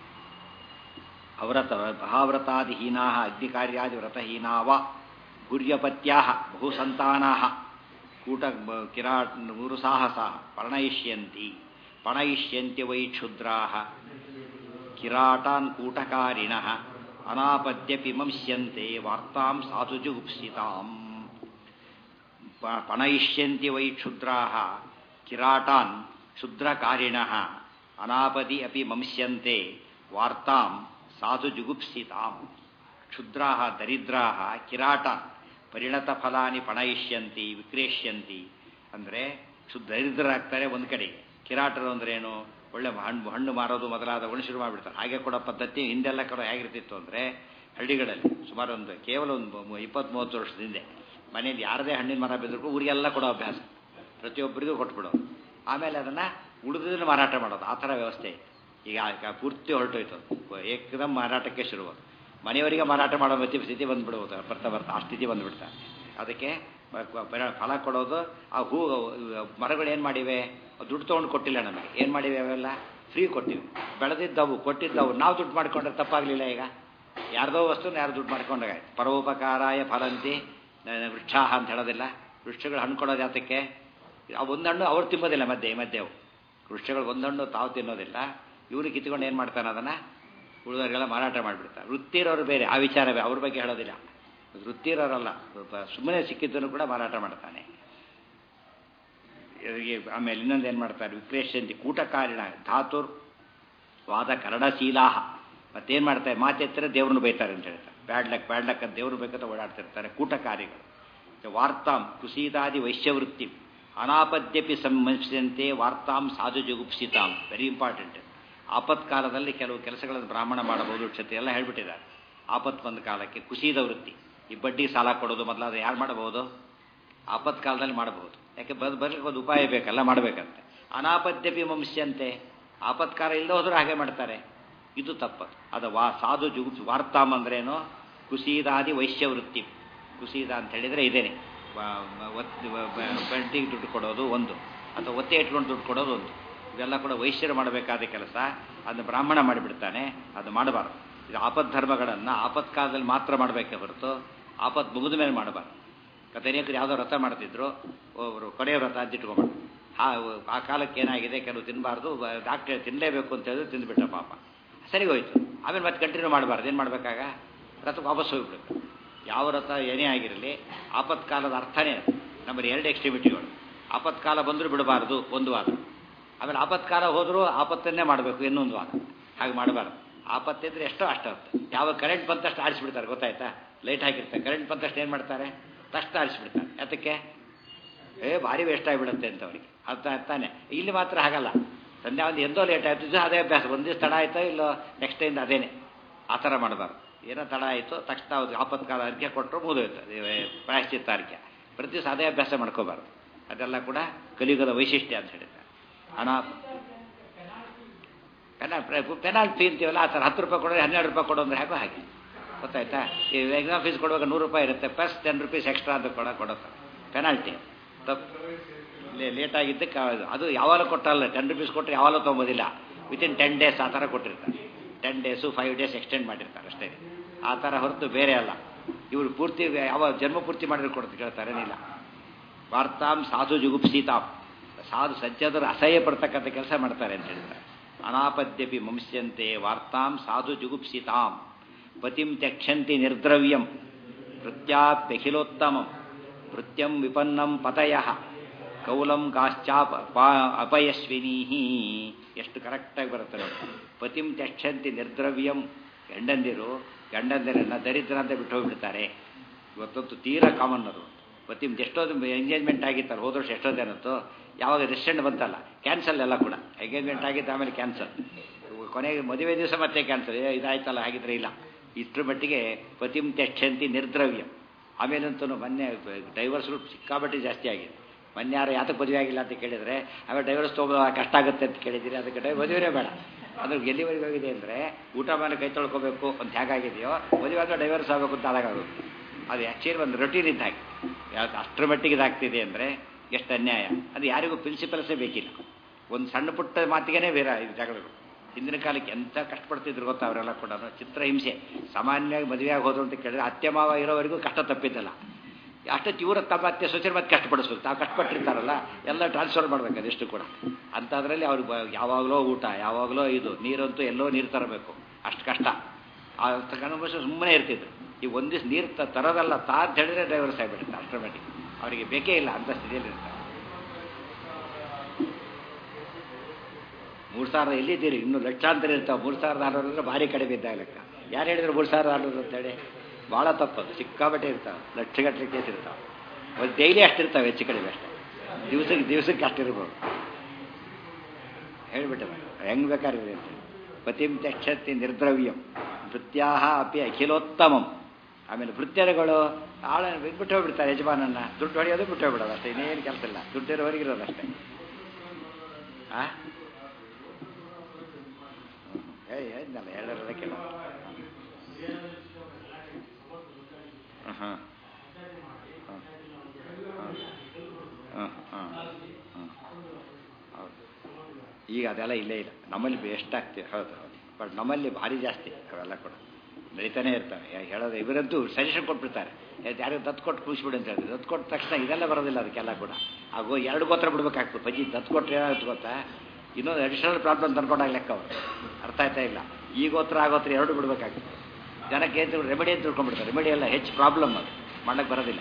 ಅವರತ ಮಹಾವ್ರತಾದಿಹೀನಾ ಅಗ್ನಿಕಾರ್ಯಾದಿ ವ್ರತಹೀನಾವ ಗುರ್ಯಪತ್ಯಾ ಬಹುಸಂತಾನಾ ಕೂಟ ಕಿರಾಟ್ ಉರುಸಾಹಸಾ ಪರ್ಣಯಿಷ್ಯಂತಿ ಪಣಯಿಷ್ಯಂತಿ ವೈ ಕ್ಷುದ್ರಾ ಕಿರಾಟಾನ್ ಕೂಟಕಾರಿಣಃ ಅನಾಪದ್ಯಪಿ ಮಂಸ್ಯಂತೆ ವಾರ್ತಾಂ ಸಾಧು ಜುಗುಪ್ಸಿತಾಂ. ಪಣಯಿಷ್ಯಂತಿ ವೈ ಕ್ಷುದ್ರಾ ಕಿರಾಟಾನ್ ಕ್ಷುದ್ರಕಾರಿಣಃ ಅನಾಪದಿ ಅಪಿ ಮಂಸ್ಯಂತೆ ವಾರ್ತಾಂ ಸಾಧು ಜುಗುಪ್ಸಿತಾಂ. ಕ್ಷುದ್ರಾಹ ದರಿದ್ರಾಹ ಕಿರಾಟ ಪರಿಣತ ಫಲಾನಿ ಪಣಯಿಷ್ಯಂತಿ ವಿಕ್ರೇಷ್ಯಂತಿ ಅಂದರೆ ಶುದ್ಧ ದರಿದ್ರರಾಗ್ತಾರೆ ಒಂದು ಕಡೆಗೆ. ಕಿರಾಟರು ಅಂದ್ರೇನು, ಒಳ್ಳೆ ಹಣ್ಣು ಹಣ್ಣು ಮಾರೋದು ಮೊದಲಾದವನ್ನು ಶುರು ಮಾಡಿಬಿಡ್ತಾರೆ. ಹಾಗೆ ಕೊಡೋ ಪದ್ಧತಿ ಹಿಂದೆಲ್ಲ ಕೂಡ ಹೇಗಿರ್ತಿತ್ತು ಅಂದರೆ ಹಳ್ಳಿಗಳಲ್ಲಿ ಸುಮಾರು ಒಂದು ಕೇವಲ ಒಂದು ಇಪ್ಪತ್ತು ಮೂವತ್ತು ವರ್ಷದ ಹಿಂದೆ ಮನೇಲಿ ಯಾರದೇ ಹಣ್ಣಿನ ಮರ ಬಿದ್ದರೂ ಊರಿಗೆಲ್ಲ ಕೊಡೋ ಅಭ್ಯಾಸ, ಪ್ರತಿಯೊಬ್ಬರಿಗೂ ಕೊಟ್ಬಿಡೋದು. ಆಮೇಲೆ ಅದನ್ನು ಉಳಿದದನ್ನು ಮಾರಾಟ ಮಾಡೋದು, ಆ ಥರ ವ್ಯವಸ್ಥೆ ಇತ್ತು. ಈಗ ಪೂರ್ತಿ ಹೊರಟೋಯ್ತು, ಏಕದಮ್ ಮಾರಾಟಕ್ಕೆ ಶುರುವಾದ ಮನೆಯವರಿಗೆ ಮಾರಾಟ ಮಾಡೋ ಮತಿ ಸ್ಥಿತಿ ಬಂದುಬಿಡ್ಬೋದು, ಬರ್ತಾ ಬರ್ತಾ ಆ ಸ್ಥಿತಿ ಬಂದುಬಿಡ್ತಾರೆ. ಅದಕ್ಕೆ ಫಲ ಕೊಡೋದು. ಆ ಹೂ ಮರಗಳು ಏನು ಮಾಡಿವೆ, ದುಡ್ಡು ತೊಗೊಂಡು ಕೊಟ್ಟಿಲ್ಲ ನಮಗೆ, ಏನು ಮಾಡಿವೆ ಅವೆಲ್ಲ ಫ್ರೀ ಕೊಟ್ಟಿವಿ. ಬೆಳೆದಿದ್ದವು ಕೊಟ್ಟಿದ್ದವು ನಾವು ದುಡ್ಡು ಮಾಡ್ಕೊಂಡ್ರೆ ತಪ್ಪಾಗಲಿಲ್ಲ. ಈಗ ಯಾರ್ದೋ ವಸ್ತುನ ಯಾರು ದುಡ್ಡು ಮಾಡ್ಕೊಂಡಾಗಾಯ್ತು. ಪರೋಪಕಾರಾಯ ಫಲಂತಿ ವೃಕ್ಷಾಹ ಅಂತ ಹೇಳೋದಿಲ್ಲ, ವೃಕ್ಷಗಳು ಹಣ್ಣು ಕೊಡೋದು ಯಾತಕ್ಕೆ, ಒಂದು ಹಣ್ಣು ಅವ್ರು ತಿನ್ನೋದಿಲ್ಲ, ಮಧ್ಯೆ ಮಧ್ಯೆ ಅವು ವೃಕ್ಷಗಳು ಒಂದು ಹಣ್ಣು ತಾವು ತಿನ್ನೋದಿಲ್ಲ, ಇವ್ರು ಕಿತ್ಕೊಂಡು ಏನು ಮಾಡ್ತಾನೆ ಅದನ್ನು ಉಳಿದವರಿಗೆಲ್ಲ ಮಾರಾಟ ಮಾಡಿಬಿಡ್ತಾರೆ. ವೃತ್ತಿರೋರು ಬೇರೆ, ಆ ವಿಚಾರವೇ, ಅವ್ರ ಬಗ್ಗೆ ಹೇಳೋದಿಲ್ಲ. ವೃತ್ತಿರೋರಲ್ಲ, ಸುಮ್ಮನೆ ಸಿಕ್ಕಿದ್ದನ್ನು ಕೂಡ ಮಾರಾಟ ಮಾಡ್ತಾನೆ. ಆಮೇಲೆ ಇನ್ನೊಂದು ಏನು ಮಾಡ್ತಾರೆ, ವಿಕ್ರೇಶಂತಿ ಕೂಟಕಾರಿಣ ಧಾತುರ್ ವಾದ ಕರಡಶೀಲಾಹ. ಮತ್ತೇನು ಮಾಡ್ತಾರೆ, ಮಾತೆತ್ತರೆ ದೇವ್ರನ್ನ ಬೈತಾರೆ ಅಂತ ಹೇಳ್ತಾರೆ. ಬ್ಯಾಡ್ ಲಕ್ ಬ್ಯಾಡ್ ಲಕ್ ಅಂತ ದೇವ್ರನ್ನ ಬೇಕಂತ ಓಡಾಡ್ತಿರ್ತಾರೆ ಕೂಟಕಾರಿಗಳು. ವಾರ್ತಾಂ ಕುಸೀದಾದಿ ವೈಶ್ಯವೃತ್ತಿ ಅನಾಪದ್ಯಪಿ ಸಂಹಿಸಂತೆ ವಾರ್ತಾಂ ಸಾಧು ಜಗುಪ್ಸಿತಾಂ. Very important. ಆಪತ್ಕಾಲದಲ್ಲಿ ಕೆಲವು ಕೆಲಸಗಳನ್ನು ಬ್ರಾಹ್ಮಣ ಮಾಡಬಹುದು, ಕ್ಷತಿ ಎಲ್ಲ ಹೇಳ್ಬಿಟ್ಟಿದ್ದಾರೆ. ಆಪತ್ ಬಂದ ಕಾಲಕ್ಕೆ ಕುಸೀದ ವೃತ್ತಿ, ಈ ಬಡ್ಡಿ ಸಾಲ ಕೊಡೋದು ಮೊದಲಾದ ಯಾರು ಮಾಡಬಹುದು, ಆಪತ್ಕಾಲದಲ್ಲಿ ಮಾಡಬಹುದು. ಯಾಕೆ ಬದ್ ಬರ್ಲಿಕ್ಕೆ ಒಂದು ಉಪಾಯ ಬೇಕಲ್ಲ, ಮಾಡಬೇಕಂತೆ. ಅನಾಪದ್ಯಪಿ ವಂಶ್ಯಂತೆ, ಆಪತ್ಕಾಲ ಇಲ್ಲದೆ ಹೋದರೂ ಹಾಗೆ ಮಾಡ್ತಾರೆ, ಇದು ತಪ್ಪದು. ಅದು ವಾ ಸಾಧು ಜುಗುಪ್ಸಿ. ವಾರ್ತಾಮ್ ಅಂದ್ರೇನು, ಕುಸೀದಾದಿ ವೈಶ್ಯವೃತ್ತಿ. ಕುಸೀದ ಅಂತ ಹೇಳಿದರೆ ಇದೇನೆ, ಬಡ್ಡಿಗೆ ದುಡ್ಡು ಕೊಡೋದು ಒಂದು, ಅಥವಾ ಒತ್ತೆ ಇಟ್ಕೊಂಡು ದುಡ್ಡು ಕೊಡೋದು ಒಂದು. ಇವೆಲ್ಲ ಕೂಡ ವೈಶ್ಯರು ಮಾಡಬೇಕಾದ ಕೆಲಸ, ಅದನ್ನು ಬ್ರಾಹ್ಮಣ ಮಾಡಿಬಿಡ್ತಾನೆ, ಅದು ಮಾಡಬಾರ್ದು. ಇದು ಆಪತ್ ಧರ್ಮಗಳನ್ನು ಆಪತ್ಕಾಲದಲ್ಲಿ ಮಾತ್ರ ಮಾಡಬೇಕೇ ಹೊರತು ಆಪತ್ ಮುಗಿದ ಮೇಲೆ ಮಾಡಬಾರ್ದು. ಕಥೆನೇಕರು ಯಾವುದೋ ವ್ರತ ಮಾಡ್ತಿದ್ರು, ಅವರು ಕೊನೆಯ ವ್ರತ ಅಂತ ಇಟ್ಕೊಂಡ್ಬಿಟ್ಟು ಆ ಆ ಕಾಲಕ್ಕೆ ಏನಾಗಿದೆ, ಕೆಲವು ತಿನ್ನಬಾರ್ದು, ಡಾಕ್ಟ್ರ್ ತಿನ್ನಲೇಬೇಕು ಅಂತ ಹೇಳಿದ್ರೆ ತಿಂದುಬಿಟ್ಟ ಪಾಪ, ಸರಿ ಹೋಯ್ತು. ಆಮೇಲೆ ಮತ್ತೆ ಕಂಟಿನ್ಯೂ ಮಾಡಬಾರ್ದು, ಏನು ಮಾಡಬೇಕಾಗ ವ್ರತಕ್ಕೆ ವಾಪಸ್ ಹೋಗಿಬಿಡ್ಬೇಕು. ಯಾವ ವ್ರತ ಏನೇ ಆಗಿರಲಿ ಆಪತ್ಕಾಲದ ಅರ್ಥನೇ ಅದು. ನಮ್ಮಲ್ಲಿ ಎರಡು ಎಕ್ಸ್ಟ್ರಿಮಿಟಿಗಳು, ಆಪತ್ಕಾಲ ಬಂದರೂ ಬಿಡಬಾರ್ದು ಒಂದು ವಾದ, ಆಮೇಲೆ ಆಪತ್ಕಾಲ ಹೋದರೂ ಆಪತ್ತನ್ನೇ ಮಾಡಬೇಕು ಇನ್ನೊಂದು ವಾದ. ಹಾಗೆ ಮಾಡಬಾರ್ದು. ಆಪತ್ತಿದ್ರೆ ಎಷ್ಟೋ ಅಷ್ಟು ಅರ್ಥ. ಯಾವ ಕರೆಂಟ್ ಬಂತಷ್ಟು ಆರಿಸಿಬಿಡ್ತಾರೆ, ಗೊತ್ತಾಯ್ತಾ, ಲೈಟ್ ಹಾಕಿರ್ತಾರೆ, ಕರೆಂಟ್ ಬಂತಷ್ಟು ಏನು ಮಾಡ್ತಾರೆ, ತಕ್ಷಣ ಆರಿಸಿಬಿಡ್ತಾರೆ. ಯಾತಕ್ಕೆ, ಏ ಭಾರಿ ವೇಸ್ಟ್ ಆಗಿಬಿಡುತ್ತೆ ಅಂತ ಅವ್ರಿಗೆ ಅರ್ಥ ಆಗ್ತಾನೆ. ಇಲ್ಲಿ ಮಾತ್ರ ಹಾಗಲ್ಲ, ಸಂಧ್ಯಾ ಒಂದು ಎಂದೋ ಲೇಟ್ ಆಯಿತು, ಅದೇ ಅಭ್ಯಾಸ. ಒಂದು ದಿವಸ ತಡ ಆಯಿತೋ ಇಲ್ಲೋ ನೆಕ್ಸ್ಟ್ ಟೈಮ್ ಅದೇನೆ. ಆ ಥರ ಮಾಡಬಾರ್ದು. ಏನೋ ತಡ ಆಯಿತು ತಕ್ಷಣ ಅವ್ರಿಗೆ ಆಪತ್ಕಾಲ ಅರ್ಘ್ಯ ಕೊಟ್ಟರು ಮುಗಿದೋಯ್ತು, ಪ್ರಾಯಶ್ಚಿತ್ತ ಅರ್ಘ್ಯ. ಪ್ರತಿ ದಿವಸ ಅದೇ ಅಭ್ಯಾಸ ಮಾಡ್ಕೋಬಾರ್ದು. ಅದೆಲ್ಲ ಕೂಡ ಕಲಿಯುಗದ ವೈಶಿಷ್ಟ್ಯ ಅಂತ ಹೇಳಿದ್ದಾರೆ. ಅನಾ ಪೆನಾ ಪೆನಾಲ್ಟಿ ಅಂತೀವಲ್ಲ, ಆ ಥರ ಹತ್ತು ರೂಪಾಯಿ ಕೊಡೋದು ಹನ್ನೆರಡು ರೂಪಾಯಿ ಕೊಡೋ ಅಂದರೆ ಹಾಗೋ ಹಾಗೆ, ಗೊತ್ತಾಯ್ತಾ. ಈ ಎಕ್ಸಾಮ್ ಫೀಸ್ ಕೊಡುವಾಗ ನೂರು ರೂಪಾಯಿ ಇರುತ್ತೆ, ಪ್ಲಸ್ ಟೆನ್ ರುಪೀಸ್ ಎಕ್ಸ್ಟ್ರಾ ಅಂತ ಕೊಡ ಕೊಡುತ್ತಾರೆ ಪೆನಾಲ್ಟಿ. ತಪ್ಪು ಲೇಟಾಗಿದ್ದಕ್ಕೆ ಅದು ಯಾವಾಗ ಕೊಟ್ಟಲ್ಲ, ಟೆನ್ ರುಪೀಸ್ ಕೊಟ್ಟರೆ ಯಾವಾಗ ತೊಗೊಬೋದಿಲ್ಲ, ವಿತಿನ್ ಟೆನ್ ಡೇಸ್ ಆ ಥರ ಕೊಟ್ಟಿರ್ತಾರೆ. Ten days five days extend ಮಾಡಿರ್ತಾರೆ ಅಷ್ಟೇ, ಆ ಥರ ಹೊರತು ಬೇರೆ ಅಲ್ಲ. ಇವರು ಪೂರ್ತಿ ಯಾವ ಜನ್ಮ ಪೂರ್ತಿ ಮಾಡಿದ್ರೆ ಕೊಡ್ತು ಕೇಳ್ತಾರೇನಿಲ್ಲ. ವಾರ್ತಾಂ ಸಾಧು ಜುಗುಪ್ಸಿತಾಂ, ಸಾಧು ಸಜ್ಜದರು ಅಸಹ್ಯ ಪಡ್ತಕ್ಕಂಥ ಕೆಲಸ ಮಾಡ್ತಾರೆ ಅಂತ ಹೇಳ್ತಾರೆ. ಅನಾಪದ್ಯಪಿ ಮಂಸ್ಯಂತೆ ವಾರ್ತಾಂ ಸಾಧು ಜುಗುಪ್ಸಿತಾಂ. ಪತಿಂ ತ್ಯಕ್ಷಂತಿ ನಿರ್ದ್ರವ್ಯಂ ಭೃತ್ಯಾಪ್ಯಖಿಲೋತ್ತಮಂ ಭೃತ್ಯಂ ವಿಪನ್ನಂ ಪತಯಃ ಕೌಲಂ ಕಾಶ್ಚಾಪ ಅಪಯಸ್ವಿನೀ. ಎಷ್ಟು ಕರೆಕ್ಟಾಗಿ ಬರುತ್ತೆ ನೋಡಿ. ಪತಿಂ ತ್ಯಕ್ಷಂತಿ ನಿರ್ದ್ರವ್ಯಂ, ಗಂಡಂದಿರು ಗಂಡಂದಿರನ್ನ ದರಿದ್ರ ಅಂತ ಬಿಟ್ಟು ಹೋಗ್ಬಿಡ್ತಾರೆ. ಇವತ್ತಂತೂ ತೀರಾ ಕಾಮನ್ ಅದು. ಪತಿಂ ಎಷ್ಟೊಂದು ಎಂಗೇಜ್ಮೆಂಟ್ ಆಗಿರ್ತಾರೆ, ಹೋದ ವರ್ಷ ಎಷ್ಟೊಂದೇನತ್ತು, ಯಾವಾಗ ರೆಸ್ಟೆಂಟ್ ಬಂತಲ್ಲ ಕ್ಯಾನ್ಸಲ್ ಎಲ್ಲ ಕೂಡ. ಎಂಗೇಜ್ಮೆಂಟ್ ಆಗಿತ್ತು, ಆಮೇಲೆ ಕ್ಯಾನ್ಸಲ್, ಕೊನೆಗೆ ಮದುವೆ ದಿವಸ ಮತ್ತೆ ಕ್ಯಾನ್ಸಲ್. ಇದಾಯ್ತಲ್ಲ, ಹಾಗಿದ್ರೆ ಇಲ್ಲ. ಇಷ್ಟರ ಮಟ್ಟಿಗೆ ಪತಿಂ ತ್ಯಕ್ಷಂತಿ ನಿರ್ದ್ರವ್ಯಂ. ಆಮೇಲಂತೂ ಮೊನ್ನೆ ಡೈವರ್ಸ್ಗಳು ಸಿಕ್ಕಾಬಟ್ಟಿ ಜಾಸ್ತಿ ಆಗಿದೆ. ಮೊನ್ನೆ ಯಾರು ಯಾತಕ್ಕೆ ಮದುವೆ ಆಗಿಲ್ಲ ಅಂತ ಕೇಳಿದರೆ, ಆಮೇಲೆ ಡೈವರ್ಸ್ ತೊಗೊಳ್ಳೋ ಕಷ್ಟ ಆಗುತ್ತೆ ಅಂತ ಕೇಳಿದ್ದೀರಿ, ಅದಕ್ಕೆ ಡೈ ಮದುವೆನೇ ಬೇಡ. ಅದು ಎಲ್ಲಿವರೆಗೆ ಹೋಗಿದೆ ಅಂದರೆ, ಊಟ ಮೇಲೆ ಕೈ ತೊಳ್ಕೊಬೇಕು ಅಂತ ಹೇಗಾಗಿದೆಯೋ, ಮದುವೆ ಆದರೆ ಡೈವರ್ಸ್ ಆಗಬೇಕು ಅಂತ ಆದಾಗುತ್ತೆ. ಅದು ಆ್ಯಕ್ಚುಲಿ ಒಂದು ರೊಟೀನ್ ಇದ್ದ ಹಾಗೆ. ಯಾವ್ದು ಅಷ್ಟರ ಮಟ್ಟಿಗೆ ಇದಾಗ್ತಿದೆ ಅಂದರೆ ಎಷ್ಟು ಅನ್ಯಾಯ. ಅದು ಯಾರಿಗೂ ಪ್ರಿನ್ಸಿಪಲ್ಸೇ ಬೇಕಿಲ್ಲ. ಒಂದು ಸಣ್ಣ ಪುಟ್ಟ ಮಾತಿಗೆ ಬೇರೆ ಇದು ಜಗಳಗಳು. ಹಿಂದಿನ ಕಾಲಕ್ಕೆ ಎಂಥ ಕಷ್ಟಪಡ್ತಿದ್ರು ಗೊತ್ತಾ ಅವರೆಲ್ಲ ಕೂಡ. ಚಿತ್ರಹಿಂಸೆ. ಸಾಮಾನ್ಯವಾಗಿ ಮದುವೆಯಾಗಿ ಹೋದ್ರು ಅಂತ ಕೇಳಿದ್ರೆ ಅತ್ತೆ ಮಾವ ಇರೋವರೆಗೂ ಕಷ್ಟ ತಪ್ಪಿದ್ದಲ್ಲ. ಅಷ್ಟೊತ್ತು ಇವರು ತಮ್ಮ ಅತ್ತೆ ಸೊಸೆರ ಮತ್ತೆ ಕಷ್ಟಪಡಿಸ್ಬೇಕು. ತಾವು ಕಷ್ಟಪಟ್ಟಿರ್ತಾರಲ್ಲ ಎಲ್ಲ ಟ್ರಾನ್ಸ್ಫರ್ ಮಾಡ್ಬೇಕು ಅದೆಷ್ಟು ಕೂಡ. ಅಂಥದ್ರಲ್ಲಿ ಅವ್ರಿಗೆ ಯಾವಾಗಲೋ ಊಟ, ಯಾವಾಗಲೋ ಇದು, ನೀರಂತೂ ಎಲ್ಲೋ ನೀರು ತರಬೇಕು, ಅಷ್ಟು ಕಷ್ಟ. ಆ ಕನವಶ ಸುಮ್ಮನೆ ಇರ್ತಿದ್ರು. ಈ ಒಂದು ದಿವಸ ನೀರು ತರೋದಲ್ಲ ತಾ ಅಂತ ಹೇಳಿದ್ರೆ ಡೈವರ್ಸ್ ಆಗಿಬಿಡುತ್ತೆ ಆಟೋಮೆಟಿಕ್. ಅವರಿಗೆ ಬೇಕೇ ಇಲ್ಲ ಅಂಥ ಸ್ಥಿತಿಯಲ್ಲಿ ಇರ್ತಾರೆ. ಮೂರು ಸಾವಿರದ ಎಲ್ಲಿದ್ದೀರಿ, ಇನ್ನೂ ಲಕ್ಷಾಂತರ ಇರ್ತಾವೆ. ಮೂರು ಸಾವಿರದ ಆರುನೂರು ಅಂದರೆ ಭಾರಿ ಕಡಿಮೆ ಇದ್ದಾಗ ಲೆಕ್ಕ. ಯಾರು ಹೇಳಿದ್ರು ಮೂರು ಸಾವಿರದ ಆರುನೂರು ಅಂತೇಳಿ? ಭಾಳ ತಪ್ಪದು, ಸಿಕ್ಕಾಬಟ್ಟೆ ಇರ್ತಾವೆ, ಲಕ್ಷಗಟ್ಟಲೆ ಕೇಸ್ ಇರ್ತಾವೆ. ಒಂದು ಡೈಲಿ ಅಷ್ಟಿರ್ತಾವೆ, ಹೆಚ್ಚು ಕಡಿಮೆ ಅಷ್ಟೇ, ದಿವಸಕ್ಕೆ ದಿವಸಕ್ಕೆ ಅಷ್ಟಿರ್ಬೋದು. ಹೇಳಿಬಿಟ್ಟೆ ಹೆಂಗೆ ಬೇಕಾದ್ರೆ ಅಂತ. ಪತಿಂ ತ್ಯಕ್ಷತಿ ನಿರ್ದ್ರವ್ಯಂ ಭೃತ್ಯಾಹ ಅಪಿ ಅಖಿಲೋತ್ತಮಂ. ಆಮೇಲೆ ಭೃತ್ಯರುಗಳು ಆಳ ಬಿಟ್ಟು ಹೋಗ್ಬಿಡ್ತಾರೆ ಯಜಮಾನನ್ನ, ದುಡ್ಡು ಹೊಡೆಯೋದು ಬಿಟ್ಟು ಹೋಗ್ಬಿಡೋದು ಅಷ್ಟೇ, ಇನ್ನೇನು ಕೆಲಸ ಇಲ್ಲ, ದುಡ್ಡಿರೋ ಹೊರಗಿರೋದು ಅಷ್ಟೇ. ಆ ಹೇಳಿದ್ನಲ್ಲ ಹೇಳೋದ ಕೆಲ. ಹಾಂ ಹಾಂ ಹಾಂ ಹಾಂ ಹೌದು. ಈಗ ಅದೆಲ್ಲ ಇಲ್ಲೇ ಇಲ್ಲ ನಮ್ಮಲ್ಲಿ, ಎಷ್ಟಾಗ್ತೀವಿ. ಹೌದು ಹೌದು, ಬಟ್ ನಮ್ಮಲ್ಲಿ ಭಾರಿ ಜಾಸ್ತಿ ಅವೆಲ್ಲ ಕೂಡ ನಡೀತಾನೆ ಇರ್ತವೆ. ಹೇಳೋದು ಇವರಂತೂ ಸಜೆಷನ್ ಕೊಟ್ಬಿಡ್ತಾರೆ, ಯಾರು ದತ್ತು ಕೊಟ್ಟು ಕೂರಿಸ್ಬಿಡಿ ಅಂತ ಹೇಳ್ತಾರೆ. ದತ್ತು ಕೊಟ್ಟ ತಕ್ಷಣ ಇದೆಲ್ಲ ಬರೋದಿಲ್ಲ ಅದಕ್ಕೆಲ್ಲ ಕೂಡ. ಹಾಗೂ ಎರಡು ಗೋತ್ರ ಬಿಡ್ಬೇಕಾಗ್ತದೆ. ಪಜ್ಜಿ ದತ್ತು ಕೊಟ್ಟರೆ ಏನಾಗುತ್ತೆ ಗೊತ್ತಾ, ಇನ್ನೊಂದು ಅಡಿಷನಲ್ ಪ್ರಾಬ್ಲಮ್ ತಂದ್ಕೊಂಡಾಗ ಲೆಕ್ಕ ಅವರು ಅರ್ಥ ಆಯ್ತಾ ಇಲ್ಲ. ಈ ಗೋತ್ರ ಆ ಗೋತ್ರ ಎರಡು ಬಿಡಬೇಕಾಗ್ತದೆ. ಜನಕ್ಕೆ ಏನು ರೆಮಿಡಿ ಅಂತ ತಿಳ್ಕೊಂಡ್ಬಿಡ್ತಾರೆ. ರೆಮಿಡಿ ಎಲ್ಲ ಹೆಚ್ಚು ಪ್ರಾಬ್ಲಮ್, ಅದು ಮಾಡಕ್ಕೆ ಬರೋದಿಲ್ಲ.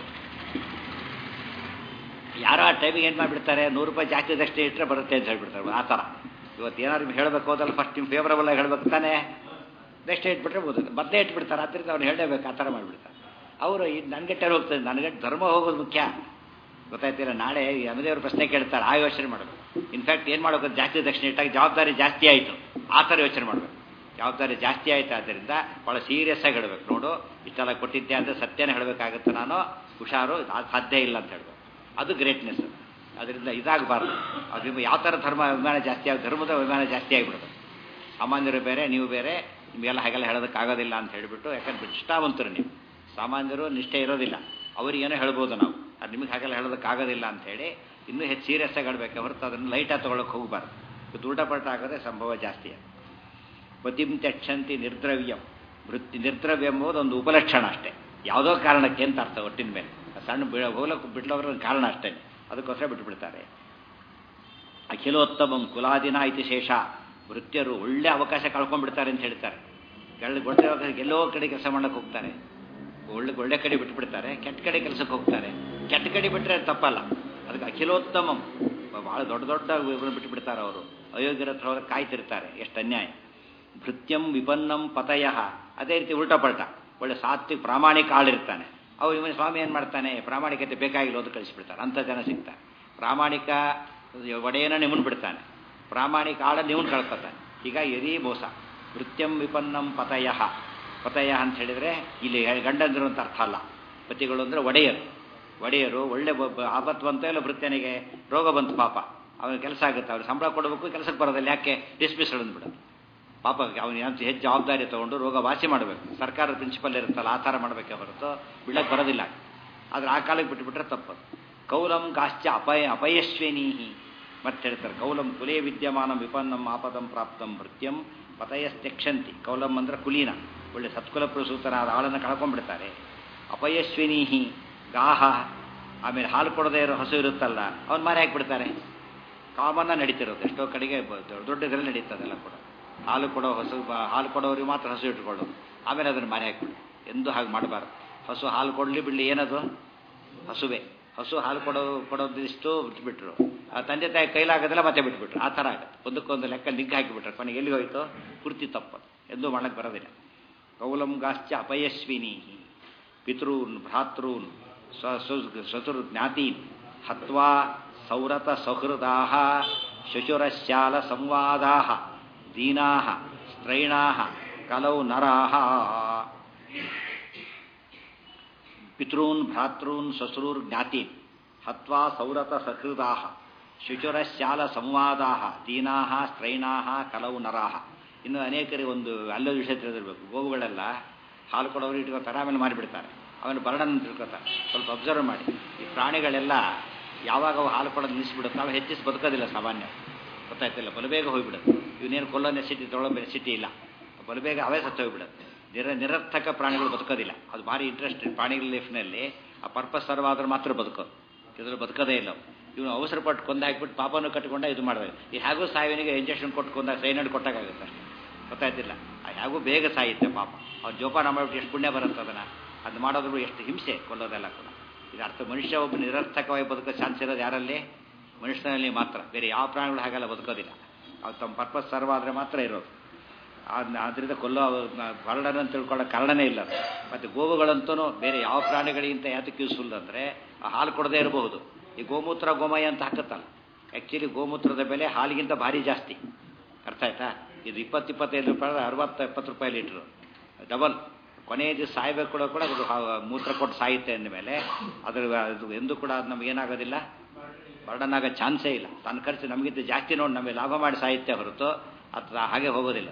ಯಾರೋ ಆ ಟೈಮಿಗೆ ಏನು ಮಾಡಿಬಿಡ್ತಾರೆ, ನೂರು ರೂಪಾಯಿ ಜಾಸ್ತಿ ದಕ್ಷಿಣ ಇಟ್ಟರೆ ಬರುತ್ತೆ ಅಂತ ಹೇಳ್ಬಿಡ್ತಾರೆ. ಆ ಥರ ಇವತ್ತು ಏನಾದ್ರು ಹೇಳಬೇಕು ಹೋದಲ್ಲ, ಫಸ್ಟ್ ನಿಮ್ಮ ಫೇವರಬಲ್ ಆಗಿ ಹೇಳ್ಬೇಕು ತಾನೇ, ದಕ್ಷಿಣ ಇಟ್ಬಿಟ್ರೆ ಬೋದಿಲ್ಲ, ಮೊದಲೇ ಇಟ್ಬಿಡ್ತಾರೆ. ಆದ್ದರಿಂದ ಅವ್ರು ಹೇಳಲೇಬೇಕು, ಆ ಥರ ಮಾಡಿಬಿಡ್ತಾರೆ ಅವರು. ಇದು ನನಗೆಟ್ಟೆ ಹೋಗ್ತದೆ, ನನಗೆ ಧರ್ಮ ಹೋಗೋದು ಮುಖ್ಯ, ಗೊತ್ತಾಯ್ತಿಲ್ಲ. ನಾಳೆ ಯಮದೇವ್ರ ಪ್ರಶ್ನೆ ಕೇಳ್ತಾರೆ, ಆ ಯೋಚನೆ ಮಾಡಬೇಕು. ಇನ್ಫ್ಯಾಕ್ಟ್ ಏನು ಮಾಡಬೇಕು, ಜಾಸ್ತಿ ದಕ್ಷಿಣ ಇಟ್ಟಾಗ ಜವಾಬ್ದಾರಿ ಜಾಸ್ತಿ ಆಯಿತು, ಆ ಥರ ಯೋಚನೆ ಮಾಡಬೇಕು. ಜವಾಬ್ದಾರಿ ಜಾಸ್ತಿ ಆಯಿತು, ಆದ್ದರಿಂದ ಭಾಳ ಸೀರಿಯಸ್ ಆಗಿ ಹೇಳಬೇಕು. ನೋಡು ಇಷ್ಟೆಲ್ಲ ಕೊಟ್ಟಿದ್ದೆ ಅಂದರೆ ಸತ್ಯನ ಹೇಳಬೇಕಾಗುತ್ತೆ, ನಾನು ಹುಷಾರು, ಅದು ಸಾಧ್ಯ ಇಲ್ಲ ಅಂತ ಹೇಳಬೇಕು. ಅದು ಗ್ರೇಟ್ನೆಸ್. ಅದರಿಂದ ಇದಾಗಬಾರ್ದು. ಅದು ಯಾವ ಥರ ಧರ್ಮ ಅಭಿಮಾನ ಜಾಸ್ತಿ ಆಗ, ಧರ್ಮದ ಅಭಿಮಾನ ಜಾಸ್ತಿ ಆಗಿಬಿಡೋದು. ಸಾಮಾನ್ಯರು ಬೇರೆ, ನೀವು ಬೇರೆ, ನಿಮಗೆಲ್ಲ ಹಾಗೆಲ್ಲ ಹೇಳೋದಕ್ಕಾಗೋದಿಲ್ಲ ಅಂತ ಹೇಳಿಬಿಟ್ಟು. ಯಾಕಂದ್ರೆ ನಿಷ್ಠಾವಂತರು ನೀವು, ಸಾಮಾನ್ಯರು ನಿಷ್ಠೆ ಇರೋದಿಲ್ಲ, ಅವರಿಗೇನೋ ಹೇಳ್ಬೋದು ನಾವು, ಅದು ನಿಮಗೆ ಹಾಗೆಲ್ಲ ಹೇಳೋದಕ್ಕಾಗೋದಿಲ್ಲ ಅಂಥೇಳಿ ಇನ್ನೂ ಹೆಚ್ಚು ಸೀರಿಯಸ್ ಆಗಿ ಆಡಬೇಕು ಹೊರತು ಅದನ್ನು ಲೈಟಾಗಿ ತೊಗೊಳಕ್ಕೆ ಹೋಗಬಾರ್ದು. ಇದು ಊಟಪಟ ಆಗೋದೇ ಸಂಭವ ಜಾಸ್ತಿ. ಪತಿಂ ತ್ಯಕ್ಷಂತಿ ನಿರ್ದ್ರವ್ಯಂ ವೃತ್ತಿ. ನಿರ್ದ್ರವ್ಯ ಎಂಬುದು ಒಂದು ಉಪಲಕ್ಷಣ ಅಷ್ಟೇ, ಯಾವುದೋ ಕಾರಣಕ್ಕೆ ಅಂತ ಅರ್ಥ. ಒಟ್ಟಿನ ಮೇಲೆ ಸಣ್ಣ ಬೀಳ ಹೋಗ್ಲಕ್ಕೆ ಬಿಡ್ಲವ್ರ ಕಾರಣ ಅಷ್ಟೇ, ಅದಕ್ಕೋಸ್ಕರ ಬಿಟ್ಟುಬಿಡ್ತಾರೆ. ಅಖಿಲೋತ್ತಮಂ ಕುಲಾದಿನ ಇತಿ ಶೇಷ. ವೃತ್ಯರು ಒಳ್ಳೆ ಅವಕಾಶ ಕಳ್ಕೊಂಡ್ಬಿಡ್ತಾರೆ ಅಂತ ಹೇಳ್ತಾರೆ. ಒಳ್ಳೆ ಒಳ್ಳೆ ಅವಕಾಶ ಎಲ್ಲೋ ಕಡೆ ಕೆಲಸ ಮಾಡಕ್ಕೆ ಹೋಗ್ತಾರೆ, ಒಳ್ಳೆ ಒಳ್ಳೆ ಕಡೆ ಬಿಟ್ಟುಬಿಡ್ತಾರೆ, ಕೆಟ್ಟ ಕಡೆ ಕೆಲಸಕ್ಕೆ ಹೋಗ್ತಾರೆ. ಕೆಟ್ಟ ಕಡೆ ಬಿಟ್ಟರೆ ತಪ್ಪಲ್ಲ, ಅದಕ್ಕೆ ಅಖಿಲೋತ್ತಮಂ. ಭಾಳ ದೊಡ್ಡ ದೊಡ್ಡ ಬಿಟ್ಟುಬಿಡ್ತಾರೆ ಅವರು, ಅಯೋಗ್ಯರ ಹತ್ರ ಹೋಗಿ ಕಾಯ್ತಿರ್ತಾರೆ. ಎಷ್ಟು ಅನ್ಯಾಯ. ಭೃತ್ಯಂ ವಿಪನ್ನಂ ಪತಯ. ಅದೇ ರೀತಿ ಉಲ್ಟಾ ಪಲ್ಟ ಒಳ್ಳೆ ಸಾತ್ವಿಕ ಪ್ರಾಮಾಣಿಕ ಆಳಿರ್ತಾನೆ, ಅವ್ರು ಇವನ ಸ್ವಾಮಿ ಏನು ಮಾಡ್ತಾನೆ, ಪ್ರಾಮಾಣಿಕತೆ ಬೇಕಾಗಿಲ್ಲ ಓದು ಕಳಿಸಿಬಿಡ್ತಾರೆ. ಅಂಥ ಜನ ಸಿಗ್ತಾರೆ. ಪ್ರಾಮಾಣಿಕ ಒಡೆಯನ ನಿಮ್ಮನ್ನು ಬಿಡ್ತಾನೆ, ಪ್ರಾಮಾಣಿಕ ಆಳ ನಿಮ್ಮನ್ನು ಕಳ್ಕೊತಾನೆ. ಈಗ ಎರಿ ಮೋಸ. ಭೃತ್ಯಂ ವಿಪನ್ನಂ ಪತಯ. ಪತಯ ಅಂತ ಹೇಳಿದರೆ ಇಲ್ಲಿ ಗಂಡಂದರು ಅಂತ ಅರ್ಥ ಅಲ್ಲ. ಪತಿಗಳು ಅಂದರೆ ಒಡೆಯರು. ಒಡೆಯರು ಒಳ್ಳೆ ಆಪತ್ತು ಬಂತ ಇಲ್ಲ, ಭೃತ್ಯನಿಗೆ ರೋಗ ಬಂತು, ಪಾಪ ಅವನ ಕೆಲಸ ಆಗುತ್ತೆ, ಅವ್ರಿಗೆ ಸಂಬಳ ಕೊಡಬೇಕು, ಕೆಲಸಕ್ಕೆ ಬರೋದಿಲ್ಲ, ಯಾಕೆ ಡಿಸ್ಮಿಸ್ ಅಂದ್ಬಿಡೋದು. ಪಾಪ ಅವನು ಹೆಚ್ಚು ಜವಾಬ್ದಾರಿ ತೊಗೊಂಡು ರೋಗ ವಾಸಿ ಮಾಡಬೇಕು. ಸರ್ಕಾರದ ಪ್ರಿನ್ಸಿಪಲ್ ಇರುತ್ತಲ್ಲ, ಆ ಥರ ಮಾಡಬೇಕೆ ಹೊರತು ಬಿಡಕ್ಕೆ ಬರೋದಿಲ್ಲ. ಆದರೆ ಆ ಕಾಲಕ್ಕೆ ಬಿಟ್ಟುಬಿಟ್ರೆ ತಪ್ಪದು. ಕೌಲಂ ಕಾಶ್ಚ ಅಪಯ ಅಪಯಶ್ವಿನೀಹಿ. ಮತ್ತೆ ಹೇಳ್ತಾರೆ, ಕೌಲಂ ಕುಲೇ ವಿದ್ಯಮಾನಂ ವಿಪನ್ನಂ ಆಪದಂ ಪ್ರಾಪ್ತಂ ಭೃತ್ಯಂ ಪತಯಸ್ತ್ಯಕ್ಷಂತಿ. ಕೌಲಂ ಅಂದ್ರೆ ಕುಲೀನ, ಒಳ್ಳೆ ಸತ್ಕುಲ ಪ್ರಸೂತನಾದ ಆಳನ್ನು ಕಳ್ಕೊಂಡ್ಬಿಡ್ತಾರೆ. ಅಪಯಶ್ವಿನೀಹಿ ಗಾಹ. ಆಮೇಲೆ ಹಾಲು ಕೊಡದೇ ಇರೋ ಹಸು ಇರುತ್ತಲ್ಲ, ಅವನು ಮಾರಿ ಹಾಕಿಬಿಡ್ತಾರೆ. ಕಾಮನ್ನ ನಡೀತಿರೋದು ಎಷ್ಟೋ ಕಡೆಗೆ, ದೊಡ್ಡ ಇದರಲ್ಲಿ ನಡೀತದೆಲ್ಲ ಕೂಡ. ಹಾಲು ಕೊಡೋ ಹಸು, ಹಾಲು ಕೊಡೋರಿಗೆ ಮಾತ್ರ ಹಸು ಇಟ್ಕೊಳ್ಳೋದು, ಆಮೇಲೆ ಅದನ್ನು ಮಾರಿ ಹಾಕಿಬಿಡು. ಎಂದೂ ಹಾಗೆ ಮಾಡಬಾರ್ದು. ಹಸು ಹಾಲು ಕೊಡಲಿ ಬಿಡಲಿ, ಏನದು ಹಸುವೆ. ಹಸು ಹಾಲು ಕೊಡೋ ಕೊಡೋದಿಷ್ಟು ಬಿಟ್ಬಿಟ್ರು, ಆ ತಂದೆ ತಾಯಿ ಕೈಲಾಗೋದಿಲ್ಲ, ಮತ್ತೆ ಬಿಟ್ಬಿಟ್ರು. ಆ ಥರ ಆಗುತ್ತೆ. ಒಂದಕ್ಕೊಂದು ಲೆಕ್ಕ ಲಿಂಕ್ ಹಾಕಿಬಿಟ್ರೆ ಕೊನೆಗೆ ಎಲ್ಲಿ ಹೋಯ್ತು, ಪೂರ್ತಿ ತಪ್ಪು, ಎಂದೂ ಮಾಡಕ್ಕೆ ಬರೋದಿಲ್ಲ. ಕೌಲಂ ಗಾಶ್ಚ ಅಪಯಶ್ವಿನೀಹಿ ಪಿತೃನ್ ಭ್ರಾತೃನ್ ಸ್ವಸುರ್ ಜ್ಞಾತೀನ್ ಹತ್ವಾ ಸೌರತ ಸೌಹೃದಾಹ ಶಶುರಶಾಲ ಸಂವಾದಾಹ ದೀನಾಹ ಸ್ತ್ರೈಣಾಹ ಕಲೌ ನರಾಹ. ಪಿತॄನ್ ಭ್ರಾತॄನ್ ಸ್ವಸುರ್ ಜ್ಞಾತೀನ್ ಹತ್ವಾ ಸೌರತ ಸಹೃದಾಹ ಶುಚುರಶಾಲ ಸಂವಾದಾಹ ದೀನಾಹ ಸ್ತ್ರೈಣಾಹ ಕಲೌ ನರಾಹ. ಇನ್ನು ಅನೇಕರಿಗೆ ಒಂದು ಅಲ್ಲೊಂದು ವಿಷಯ ತಿಳಿದಿರಬೇಕು. ಗೋವುಗಳೆಲ್ಲ ಹಾಲು ಕೊಡೋರು ಇಟ್ಕೊತಾರೆ, ಆಮೇಲೆ ಮಾಡಿಬಿಡ್ತಾರೆ, ಆಮೇಲೆ ಬರಡನ್ನು ತಿಳ್ಕೊತಾರೆ. ಸ್ವಲ್ಪ ಅಬ್ಸರ್ವ್ ಮಾಡಿ. ಈ ಪ್ರಾಣಿಗಳೆಲ್ಲ ಯಾವಾಗ ಅವು ಹಾಲು ಕೊಡೋದು ನಿಲ್ಲಿಸ್ಬಿಡುತ್ತೆ, ನಾವು ಹೆಚ್ಚಿಸಿ ಬದುಕೋದಿಲ್ಲ ಸಾಮಾನ್ಯ, ಗೊತ್ತಾಯ್ತಿಲ್ಲ, ಬಲಬೇಗ ಹೋಗಿಬಿಡುತ್ತೆ. ಇವನೇನು ಕೊಲ್ಲೋ ನೆಸಿಟಿ ತೊಗೊಳ್ಳೋ ನೆಸಿಟಿ ಇಲ್ಲ, ಬಲಬೇಗ ಅವೇ ಸತ್ತು ಹೋಗಿಬಿಡುತ್ತೆ. ನಿರ ನಿರರ್ಥಕ ಪ್ರಾಣಿಗಳು ಬದುಕೋದಿಲ್ಲ. ಅದು ಭಾರಿ ಇಂಟ್ರೆಸ್ಟ್ ಪ್ರಾಣಿಗಳ ಲೈಫ್ನಲ್ಲಿ. ಆ ಪರ್ಪಸ್ ಸರ್ವ್ ಆದ್ರೆ ಮಾತ್ರ ಬದುಕೋದು, ಇದ್ರಲ್ಲಿ ಬದುಕೋದೇ ಇಲ್ಲ. ಇವನು ಅವಸರ ಪಟ್ಟು ಕೊಂದು ಹಾಕಿಬಿಟ್ಟು ಪಾಪನೂ ಕಟ್ಟಿಕೊಂಡ ಇದು ಮಾಡಬೇಕು. ಈ ಹೇಗೂ ಸಾಯುವನಿಗೆ ಇಂಜೆಕ್ಷನ್ ಕೊಟ್ಟು ಕೊಂದಾಗ ಸೈನಡ್ ಕೊಟ್ಟಾಗುತ್ತೆ ಅಷ್ಟೇ, ಗೊತ್ತಾಯ್ತಿಲ್ಲ. ಹೇಗೂ ಬೇಗ ಸಾಯುತ್ತೆ ಪಾಪ. ಅವ್ನು ಜೋಪಾನ ಮಾಡಿಬಿಟ್ಟು ಎಷ್ಟು ಪುಣ್ಯ ಬರುತ್ತೆ ಅದನ್ನು. ಅದು ಮಾಡೋದ್ರು ಎಷ್ಟು ಹಿಂಸೆ, ಕೊಲ್ಲೋದೆಲ್ಲ ಕೂಡ. ಇದು ಅರ್ಥ ಮನುಷ್ಯ ಒಬ್ಬ ನಿರರ್ಥಕವಾಗಿ ಬದುಕೋ ಚಾನ್ಸ್ ಇರೋದು ಯಾರಲ್ಲಿ, ಮನುಷ್ಯನಲ್ಲಿ ಮಾತ್ರ. ಬೇರೆ ಯಾವ ಪ್ರಾಣಿಗಳು ಹಾಗೆಲ್ಲ ಬದುಕೋದಿಲ್ಲ. ಅವ್ರು ತಮ್ಮ ಪರ್ಪಸ್ ಸರ್ವ್ ಆದರೆ ಮಾತ್ರ ಇರೋದು. ಆದ್ದರಿಂದ ಕೊಲ್ಲೋ ಹೊರಡನ್ನು ತಿಳ್ಕೊಳ್ಳೋ ಕಾರಣನೇ ಇಲ್ಲ. ಮತ್ತು ಗೋವುಗಳಂತೂ ಬೇರೆ ಯಾವ ಪ್ರಾಣಿಗಳಿಗಿಂತ ಯಾತಕ್ಕೆ ಯೂಸ್ಫುಲ್ ಅಂದರೆ ಆ ಹಾಲು ಕೊಡದೇ ಇರಬಹುದು. ಈ ಗೋಮೂತ್ರ ಗೋಮಯ ಅಂತ ಹಾಕತ್ತಲ್ಲ, ಆ್ಯಕ್ಚುಲಿ ಗೋಮೂತ್ರದ ಬೆಲೆ ಹಾಲಿಗಿಂತ ಭಾರಿ ಜಾಸ್ತಿ. ಅರ್ಥ ಆಯ್ತಾ? ಇದು ಇಪ್ಪತ್ತು ಇಪ್ಪತ್ತೈದು ರೂಪಾಯಿ ಅರವತ್ತು ಎಪ್ಪತ್ತು ರೂಪಾಯಿ ಲೀಟ್ರು, ಡಬಲ್. ಕೊನೆಯ ದಿವಸ ಸಾಯ್ಬೇಕು ಕೂಡ ಕೂಡ ಅದು ಮೂತ್ರ ಕೊಟ್ಟು ಸಾಯುತ್ತೆ ಅಂದಮೇಲೆ ಅದ್ರ ಅದು ಎಂದೂ ಕೂಡ ಅದು ನಮಗೇನಾಗೋದಿಲ್ಲ, ಬರ್ಡನ್ ಆಗೋ ಚಾನ್ಸೇ ಇಲ್ಲ. ತನ್ನ ಖರ್ಚು ನಮಗಿಂತ ಜಾಸ್ತಿ ನೋಡಿ ನಮಗೆ ಲಾಭ ಮಾಡಿ ಸಾಯುತ್ತೆ ಹೊರತು ಅದು ಹಾಗೆ ಹೋಗೋದಿಲ್ಲ.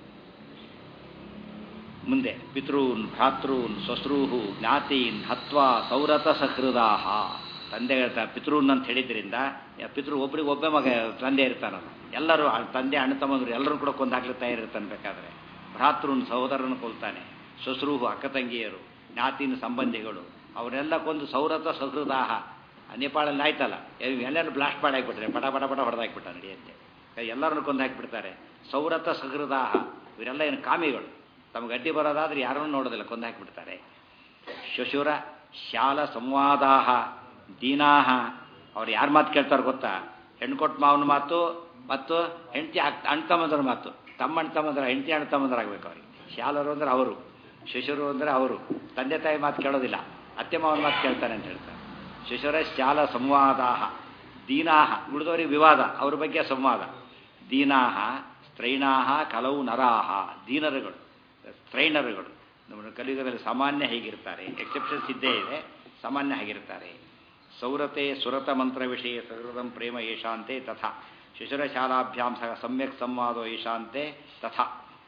ಮುಂದೆ ಪಿತೃನ್ ಭ್ರಾತೃನ್ ಸ್ವಶ್ರೂಹು ಜ್ಞಾತೀನ್ ಹತ್ವಾ ಸೌರತ ಸಹೃದಾಹ. ತಂದೆ ಪಿತೃನ್ ಅಂತ ಹೇಳಿದ್ರಿಂದ ಪಿತೃ ಒಬ್ರಿಗೆ ಒಬ್ಬ ಮಗ ತಂದೆ ಇರ್ತಾನಲ್ಲ, ಎಲ್ಲರೂ ತಂದೆ ಅಣ್ಣ ತಮ್ಮಂದ್ರು ಎಲ್ಲರೂ ಕೂಡ ಕೊಂದು ಹಾಕ್ಲಿಕ್ಕೆ ತಯಾರಿರ್ತಾನೆ. ಬೇಕಾದ್ರೆ ಭ್ರಾತೃನ್ ಸಹೋದರನ ಕೊಲ್ತಾನೆ, ಸ್ವಶ್ರೂಹು ಅಕ್ಕ ತಂಗಿಯರು, ಜ್ಞಾತಿನ ಸಂಬಂಧಿಗಳು ಅವರೆಲ್ಲ ಕೊಂದು ಸೌರತ ಸಹೃದಾಹ. ನೇಪಾಳಲ್ಲಿ ಆಯ್ತಲ್ಲ, ಎಲ್ಲರೂ ಬ್ಲಾಸ್ಟ್ ಮಾಡಿ ಹಾಕ್ಬಿಟ್ರೆ ಪಟ ಪಟ ಪಟ ಹೊಡೆದಾಕ್ಬಿಟ್ಟ ನಡೆಯುತ್ತೆ, ಎಲ್ಲರನ್ನು ಕೊಂದು ಹಾಕಿಬಿಡ್ತಾರೆ. ಸೌರತ ಸಹೃದಾಹ ಇವರೆಲ್ಲ ಏನು ಕಾಮಿಗಳು, ತಮ್ಗೆ ಅಡ್ಡಿ ಬರೋದಾದ್ರೆ ಯಾರನ್ನೂ ನೋಡೋದಿಲ್ಲ, ಕೊಂದು ಹಾಕಿಬಿಡ್ತಾರೆ. ಶಶುರ ಶಾಲ ಸಂವಾದಾಹ ದೀನಾಹ. ಅವ್ರು ಯಾರ ಮಾತು ಕೇಳ್ತಾರೆ ಗೊತ್ತಾ? ಹೆಣ್ಕೊಟ್ಟು ಮಾವನ ಮಾತು ಮತ್ತು ಹೆಂಡತಿ ಅಣ್ಣ ತಮ್ಮಂದ್ರ ಮಾತು. ತಮ್ಮ ಅಣ್ಣ ತಮ್ಮಂದ್ರ ಹೆಂಡತಿ ಅಣ್ಣ ತಮ್ಮಂದ್ರಾಗಬೇಕು ಅವ್ರಿಗೆ. ಶಾಲರು ಅಂದ್ರೆ ಅವರು, ಶಶುರು ಅಂದರೆ ಅವರು. ತಂದೆ ತಾಯಿ ಮಾತು ಕೇಳೋದಿಲ್ಲ, ಅತ್ತೆ ಮಾವನ ಮಾತು ಕೇಳ್ತಾರೆ ಅಂತ ಹೇಳ್ತಾರೆ. ಶಶುರ ಶಾಲ ಸಂವಾದಾಹ ದೀನಾಹ. ಉಳಿದವರಿಗೆ ವಿವಾದ, ಅವ್ರ ಬಗ್ಗೆ ಸಂವಾದ. ದೀನಾಹ ಸ್ತ್ರೈಣಾಹ ಕಲವು ನರಾಹ. ದೀನರುಗಳು ಸ್ತ್ರೈಣರುಗಳು ನಮ್ಮ ಕಲಿಯುಗದಲ್ಲಿ ಸಾಮಾನ್ಯ ಹೇಗಿರ್ತಾರೆ, ಎಕ್ಸೆಪ್ಷನ್ಸ್ ಇದ್ದೇ ಇದೆ, ಸಾಮಾನ್ಯ ಹೇಗಿರ್ತಾರೆ. ಸೌರತೆ ಸುರತ ಮಂತ್ರ ವಿಷಯ ಸಹೃದಂ ಪ್ರೇಮ ಏಷಾಂತೆ ತಥಾ ಶಿಶುರಶಾಲಾಭ್ಯಾಂ ಸಹ ಸಮ್ಯಕ್ ಸಂವಾದೋ ಏಷಾಂತೆ ತಥಾ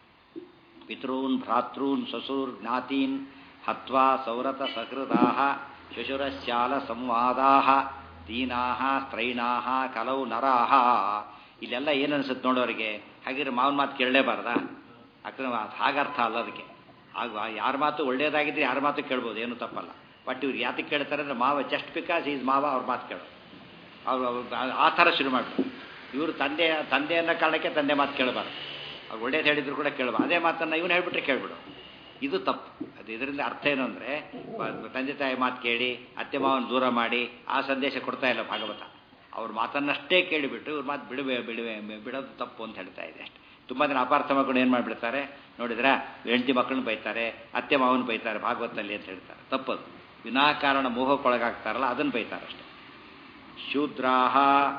ಪಿತॄನ್ ಭ್ರಾತॄನ್ ಸ್ವಸೂರ್ ಜ್ಞಾತೀನ್ ಹತ್ವಾ ಸೌರತ ಸಹೃದಾಹ ಶಿಶುರಶಾಲ ಸಂವಾದಾಹ ದೀನಾಹ ಸ್ತ್ರೈಣಾಹ ಕಲೌ ನರಾಹ. ಇಲ್ಲೆಲ್ಲ ಏನು ಅನಿಸುತ್ತೆ ನೋಡೋರಿಗೆ? ಹಾಗಿದ್ರೆ ಮಾವನ ಮಾತು ಕೇಳಲೇಬಾರ್ದಾ? ಅಕ್ರಮ ಹಾಗರ್ಥ ಅಲ್ಲ ಅದಕ್ಕೆ. ಆಗ ಯಾರ ಮಾತು ಒಳ್ಳೇದಾಗಿದ್ರೆ ಯಾರ ಮಾತು ಕೇಳ್ಬೋದು, ಏನು ತಪ್ಪಲ್ಲ. ಬಟ್ ಇವ್ರು ಯಾತಕ್ಕೆ ಕೇಳ್ತಾರೆ ಅಂದರೆ ಮಾವ ಜಸ್ಟ್ ಬಿಕಾಸ್ ಈಸ್ ಮಾವ ಅವ್ರ ಮಾತು ಕೇಳೋದು. ಅವ್ರು ಅವ್ರು ಆ ಥರ ಶುರು ಮಾಡ್ತಾರೆ. ಇವರು ತಂದೆ ತಂದೆ ಅನ್ನೋ ಕಾರಣಕ್ಕೆ ತಂದೆ ಮಾತು ಕೇಳಬಾರ್ದು, ಅವ್ರು ಒಳ್ಳೇದು ಹೇಳಿದ್ರು ಕೂಡ ಕೇಳಬಾರ್ದು. ಅದೇ ಮಾತನ್ನು ಇವನು ಹೇಳ್ಬಿಟ್ರೆ ಕೇಳ್ಬಿಡು, ಇದು ತಪ್ಪು. ಅದು ಇದರಿಂದ ಅರ್ಥ ಏನು ಅಂದರೆ ತಂದೆ ತಾಯಿ ಮಾತು ಕೇಳಿ ಅತ್ತೆ ಮಾವನ ದೂರ ಮಾಡಿ ಆ ಸಂದೇಶ ಕೊಡ್ತಾ ಇಲ್ಲ ಭಾಗವತ. ಅವ್ರ ಮಾತನ್ನಷ್ಟೇ ಕೇಳಿಬಿಟ್ಟು ಇವ್ರ ಮಾತು ಬಿಡುವೆ ಬಿಡುವೆ ಬಿಡೋದು ತಪ್ಪು ಅಂತ ಹೇಳ್ತಾ ಇದೆ ಅಷ್ಟೆ. ತುಂಬ ದಿನ ಅಪಾರ್ಥ ಮಕ್ಕಳು ಏನು ಮಾಡಿಬಿಡ್ತಾರೆ ನೋಡಿದ್ರೆ, ಹೆಂಡತಿ ಮಕ್ಕಳನ್ನ ಬೈತಾರೆ, ಅತ್ತೆ ಮಾವನ ಬೈತಾರೆ ಭಾಗವತದಲ್ಲಿ ಅಂತ ಹೇಳ್ತಾರೆ. ತಪ್ಪದು. ವಿನಾಕಾರಣ ಮೋಹಕ್ಕೊಳಗಾಗ್ತಾರಲ್ಲ ಅದನ್ನು ಬೈತಾರೆ ಅಷ್ಟೆ. ಶೂದ್ರಾಹ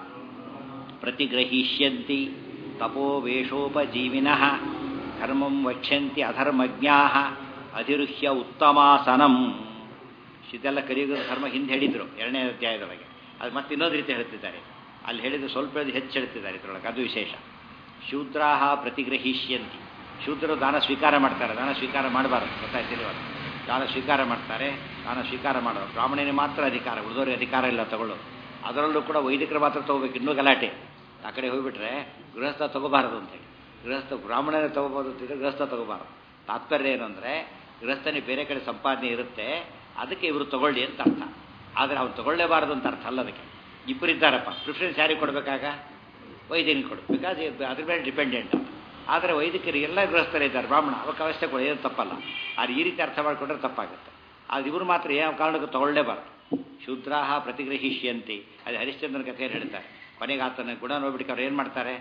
ಪ್ರತಿಗ್ರಹಿಷ್ಯಂತಿ ತಪೋ ವೇಷೋಪಜೀವಿನಃ ಧರ್ಮಂ ವಕ್ಷ್ಯಂತಿ ಅಧರ್ಮಜ್ಞಾಃ ಅಧಿರುಹ್ಯ ಉತ್ತಮಾಸನಂ. ಇದೆಲ್ಲ ಕಲಿಯುಗದ ಧರ್ಮ ಹಿಂದೆ ಹೇಳಿದರು ಎರಡನೇ ಅಧ್ಯಾಯದೊಳಗೆ. ಅದು ಮತ್ತೆ ಇನ್ನೊಂದು ರೀತಿ ಹೇಳ್ತಿದ್ದಾರೆ, ಅಲ್ಲಿ ಹೇಳಿದ್ರು ಸ್ವಲ್ಪ ಹೆಚ್ಚು ಹೇಳ್ತಿದ್ದಾರೆ ಇದರೊಳಗೆ, ಅದು ವಿಶೇಷ. ಶೂದ್ರಾಹ ಪ್ರತಿಗ್ರಹಿಷ್ಯಂತಿ. ಶೂದ್ರರು ದಾನ ಸ್ವೀಕಾರ ಮಾಡ್ತಾರೆ, ದಾನ ಸ್ವೀಕಾರ ಮಾಡಬಾರದು, ಗೊತ್ತಾಯ್ತಿಲ್ಲ. ದಾನ ಸ್ವೀಕಾರ ಮಾಡ್ತಾರೆ, ದಾನ ಸ್ವೀಕಾರ ಮಾಡೋದು ಬ್ರಾಹ್ಮಣನಿಗೆ ಮಾತ್ರ ಅಧಿಕಾರ, ಉಳಿದವ್ರಿಗೆ ಅಧಿಕಾರ ಇಲ್ಲ ತಗೊಳ್ಳೋದು. ಅದರಲ್ಲೂ ಕೂಡ ವೈದಿಕರು ಮಾತ್ರ ತಗೋಬೇಕು, ಇನ್ನೂ ಗಲಾಟೆ. ಆ ಕಡೆ ಹೋಗಿಬಿಟ್ರೆ ಗೃಹಸ್ಥ ತಗೋಬಾರದು ಅಂತೇಳಿ, ಗೃಹಸ್ಥ ಬ್ರಾಹ್ಮಣನೇ ತಗೋಬೋದು ಅಂತಿದ್ರೆ ಗೃಹಸ್ಥ ತಗೋಬಾರದು. ತಾತ್ಪರ್ಯ ಏನು ಅಂದರೆ ಗೃಹಸ್ಥನಿಗೆ ಬೇರೆ ಕಡೆ ಸಂಪಾದನೆ ಇರುತ್ತೆ, ಅದಕ್ಕೆ ಇವರು ತಗೊಳ್ಳಿ ಅಂತ ಅರ್ಥ. ಆದರೆ ಅವ್ರು ತಗೊಳ್ಳೇಬಾರದು ಅಂತ ಅರ್ಥ ಅಲ್ಲ. ಅದಕ್ಕೆ ಇಬ್ಬರಿದ್ದಾರಪ್ಪ, ಪ್ರಿಫರೆನ್ಸ್ ಯಾರಿಗೆ ಕೊಡಬೇಕಾಗ? ವೈದ್ಯನಿಗೆ ಕೊಡು, ಬಿಕಾಸ್ ಅದ್ರ ಮೇಲೆ ಡಿಪೆಂಡೆಂಟ್. ಆದರೆ ವೈದಿಕರಿಗೆಲ್ಲ ಗೃಹಸ್ಥರಿದ್ದಾರೆ, ಬ್ರಾಹ್ಮಣ ಅವಕ್ಕೆ ಅವಶ್ಯ ಕೊಡಿ, ಏನು ತಪ್ಪಲ್ಲ. ಆದರೆ ಈ ರೀತಿ ಅರ್ಥ ಮಾಡಿಕೊಂಡ್ರೆ ತಪ್ಪಾಗುತ್ತೆ. ಅದು ಇವರು ಮಾತ್ರ ಯಾವ ಕಾರಣಕ್ಕೂ ತಗೊಳ್ಳೇಬಾರ್ದು. ಶೂದ್ರಾಹ ಪ್ರತಿಗ್ರಹಿಷ್ಯಂತಿ. ಅದು ಹರಿಶ್ಚಂದ್ರನ ಕಥೆಯಲ್ಲಿ ಹೇಳ್ತಾರೆ. ಕೊನೆಗೆ ಆತನ ಗುಣ ನೋಡ್ಬಿಟ್ಟು ಅವ್ರು ಏನು ಮಾಡ್ತಾರೆ,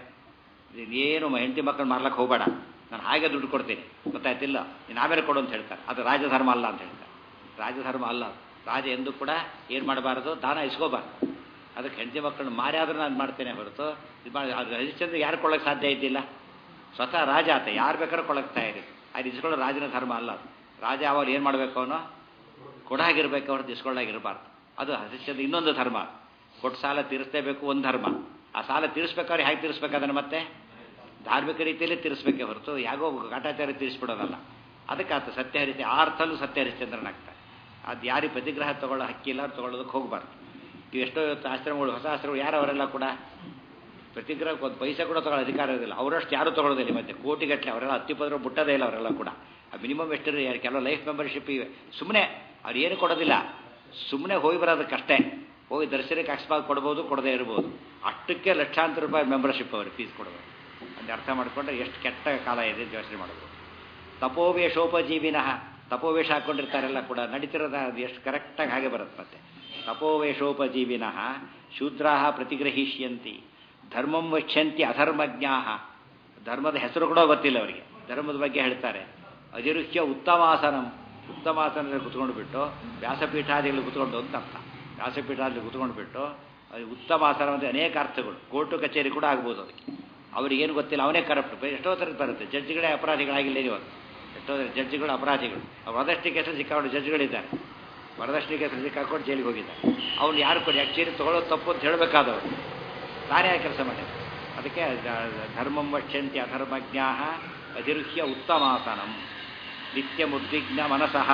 ಏನು ಹೆಂಡತಿ ಮಕ್ಕಳು ಮಾರ್ಲಕ್ಕೆ ಹೋಗಬೇಡ, ನಾನು ಹಾಗೆ ದುಡ್ಡು ಕೊಡ್ತೀನಿ, ಗೊತ್ತಾಯ್ತಿಲ್ಲ, ನೀನು ಆಮೇಲೆ ಕೊಡು ಅಂತ ಹೇಳ್ತಾರೆ. ಅದು ರಾಜಧರ್ಮ ಅಲ್ಲ ಅಂತ ಹೇಳ್ತಾರೆ. ರಾಜಧರ್ಮ ಅಲ್ಲ. ರಾಜ ಎಂದೂ ಕೂಡ ಏನು ಮಾಡಬಾರ್ದು, ದಾನ ಇಸ್ಕೋಬಾರ್ದು. ಅದಕ್ಕೆ ಹೆಂಡತಿ ಮಕ್ಕಳನ್ನ ಮಾರಿ ಆದರೂ ನಾನು ಮಾಡ್ತೇನೆ ಹೊರತು ಇದು ಮಾಡಿ. ಅದು ಹರಿಶ್ಚಂದ್ರ ಯಾರು ಕೊಳ್ಳೋಕ್ಕೆ ಸಾಧ್ಯ ಇದ್ದಿಲ್ಲ, ಸ್ವತಃ ರಾಜ ಆತ, ಯಾರು ಬೇಕಾದ್ರೂ ಕೊಳ್ಳೋಕ್ಕೆ ತಯಾರಿ. ಅದು ಇಸ್ಕೊಳ್ಳೋ ರಾಜನ ಧರ್ಮ ಅಲ್ಲ ಅದು. ರಾಜ ಅವಾಗ ಏನು ಮಾಡಬೇಕು, ಅವನು ಕೊಡಾಗಿರ್ಬೇಕು ಹೊರತು ಇಸ್ಕೊಳ್ಳಾಗಿರಬಾರ್ದು. ಅದು ಹರಿಶ್ಚಂದ್ರ ಇನ್ನೊಂದು ಧರ್ಮ. ಕೊಟ್ಟು ಸಾಲ ತೀರಿಸಲೇಬೇಕು, ಒಂದು ಧರ್ಮ. ಆ ಸಾಲ ತೀರಿಸ್ಬೇಕಾದ್ರೆ ಹೇಗೆ ತೀರಿಸ್ಬೇಕಾದ್ರೆ ಮತ್ತೆ ಧಾರ್ಮಿಕ ರೀತಿಯಲ್ಲಿ ತೀರಿಸ್ಬೇಕೇ ಹೊರತು ಯಾಗೋ ಕಾಟಾಚಾರ ತೀರಿಸ್ಬಿಡೋದಲ್ಲ. ಅದಕ್ಕೆ ಆತ ಸತ್ಯ ಹರಿಸಿ ಆ ಅರ್ಥಲ್ಲೂ ಸತ್ಯ ಹರಿಶ್ಚಂದ್ರನಾಗ್ತಾರೆ. ಅದು ಯಾರಿಗೆ ಪ್ರತಿಗ್ರಹ ತೊಗೊಳ್ಳೋ ಹಕ್ಕಿಲ್ಲ, ಅವ್ರು ತೊಗೊಳ್ಳೋದಕ್ಕೆ ಹೋಗಬಾರ್ದು. ಇವು ಎಷ್ಟೋ ಆಶ್ರಮಗಳು, ಹೊಸ ಆಶ್ರಮಗಳು, ಯಾರು ಅವರೆಲ್ಲ ಕೂಡ ಪ್ರತಿಗ್ರಹಕ್ಕೆ ಒಂದು ಪೈಸೆ ಕೂಡ ತೊಗೊಳ್ಳೋ ಅಧಿಕಾರ ಇರೋದಿಲ್ಲ. ಅವರಷ್ಟು ಯಾರೂ ತೊಗೊಳ್ಳೋದಿಲ್ಲ. ಮತ್ತೆ ಕೋಟಿಗಟ್ಟಲೆ ಅವರೆಲ್ಲ ಹತ್ತಿಪ್ಪತ್ತು ಬಿಟ್ಟದೇ ಇಲ್ಲ ಅವರೆಲ್ಲ ಕೂಡ. ಆ ಮಿನಿಮಮ್ ಎಷ್ಟಿದೆ, ಕೆಲವು ಲೈಫ್ ಮೆಂಬರ್ಶಿಪ್ ಇವೆ. ಸುಮ್ಮನೆ ಅವ್ರು ಏನು ಕೊಡೋದಿಲ್ಲ, ಸುಮ್ಮನೆ ಹೋಗಿ ಬರೋದಕ್ಕಷ್ಟೇ. ಹೋಗಿ ದರ್ಶನಕ್ಕೆ ಅಕಸ್ಮಾತ್ ಕೊಡ್ಬೋದು, ಕೊಡದೇ ಇರ್ಬೋದು. ಅಷ್ಟಕ್ಕೆ ಲಕ್ಷಾಂತರ ರೂಪಾಯಿ ಮೆಂಬರ್ಶಿಪ್ ಅವ್ರಿಗೆ ಫೀಸ್ ಕೊಡೋದು. ಅದು ಅರ್ಥ ಮಾಡಿಕೊಂಡ್ರೆ ಎಷ್ಟು ಕೆಟ್ಟ ಕಾಲ ಇದೆ ಅಂತ ಯೋಚನೆ ಮಾಡೋದು. ತಪೋವೇಷೋಪಜೀವಿನಃ. ತಪೋವೇಷ ಹಾಕ್ಕೊಂಡಿರ್ತಾರೆಲ್ಲ ಕೂಡ ನಡೀತಿರೋದು ಅದು ಎಷ್ಟು ಕರೆಕ್ಟಾಗಿ ಹಾಗೆ ಬರುತ್ತೆ. ಮತ್ತೆ ತಪೋವೇಷೋಪಜೀವಿನಃ ಶೂದ್ರಾಹ ಪ್ರತಿಗ್ರಹಿಷ್ಯಂತಿ ಧರ್ಮಂ ವಕ್ಷ್ಯಂತಿ ಅಧರ್ಮಜ್ಞಾಃ. ಧರ್ಮದ ಹೆಸರು ಕೂಡ ಗೊತ್ತಿಲ್ಲ ಅವರಿಗೆ. ಧರ್ಮದ ಬಗ್ಗೆ ಹೇಳ್ತಾರೆ. ಅಧಿರುಹ್ಯ ಉತ್ತಮಾಸನಂ, ಉತ್ತಮಾಸನದಲ್ಲಿ ಕುತ್ಕೊಂಡು ಬಿಟ್ಟು ವ್ಯಾಸಪೀಠಾದಿಗಳು ಕುತ್ಕೊಂಡು ಅಂತ ಅರ್ಥ. ವ್ಯಾಸಪೀಠಾದಿಗಳು ಕುತ್ಕೊಂಡು ಬಿಟ್ಟು ಅದು ಉತ್ತಮಾಸನ ಅಂದರೆ ಅನೇಕ ಅರ್ಥಗಳು. ಕೋರ್ಟು ಕಚೇರಿ ಕೂಡ ಆಗ್ಬೋದು ಅದಕ್ಕೆ. ಅವರಿಗೇನು ಗೊತ್ತಿಲ್ಲ, ಅವನೇ ಕರಪ್ಟ್. ಎಷ್ಟೋ ಥರದ್ದು ಬರುತ್ತೆ. ಜಡ್ಜ್ಗಳೇ ಅಪರಾಧಿಗಳಾಗಿಲ್ಲ ಇವತ್ತು. ಎಷ್ಟೋ ಜಡ್ಜ್ಗಳು ಅಪರಾಧಿಗಳು. ವರದಕ್ಷಿಣೆ ಕೇಸಲ್ಲಿ ಸಿಕ್ಕಾಕೊಂಡು ಜಡ್ಜ್ಗಳಿದ್ದಾರೆ. ವರದಕ್ಷಿಣೆ ಕೇಸಲ್ಲಿ ಸಿಕ್ಕಾಕೊಂಡು ಜೈಲಿಗೆ ಹೋಗಿದ್ದಾರೆ. ಅವ್ನು ಯಾರು ಕೊಡಿ ಆ್ಯಕ್ಚುಲಿ ತೊಗೊಳ್ಳೋದು ತಪ್ಪು ಅಂತ ಹೇಳಬೇಕಾದವರು ತಾನೇ ಆ ಕೆಲಸ ಮಾಡಿದ. ಅದಕ್ಕೆ ಧರ್ಮಂ ವಕ್ಷ್ಯಂತಿ ಅಧರ್ಮಜ್ಞಾ ಅಧಿರುಹ್ಯ ಉತ್ತಮಾಸನಂ ನಿತ್ಯ ಮುದ್ವಿಗ್ನ ಮನಸಃ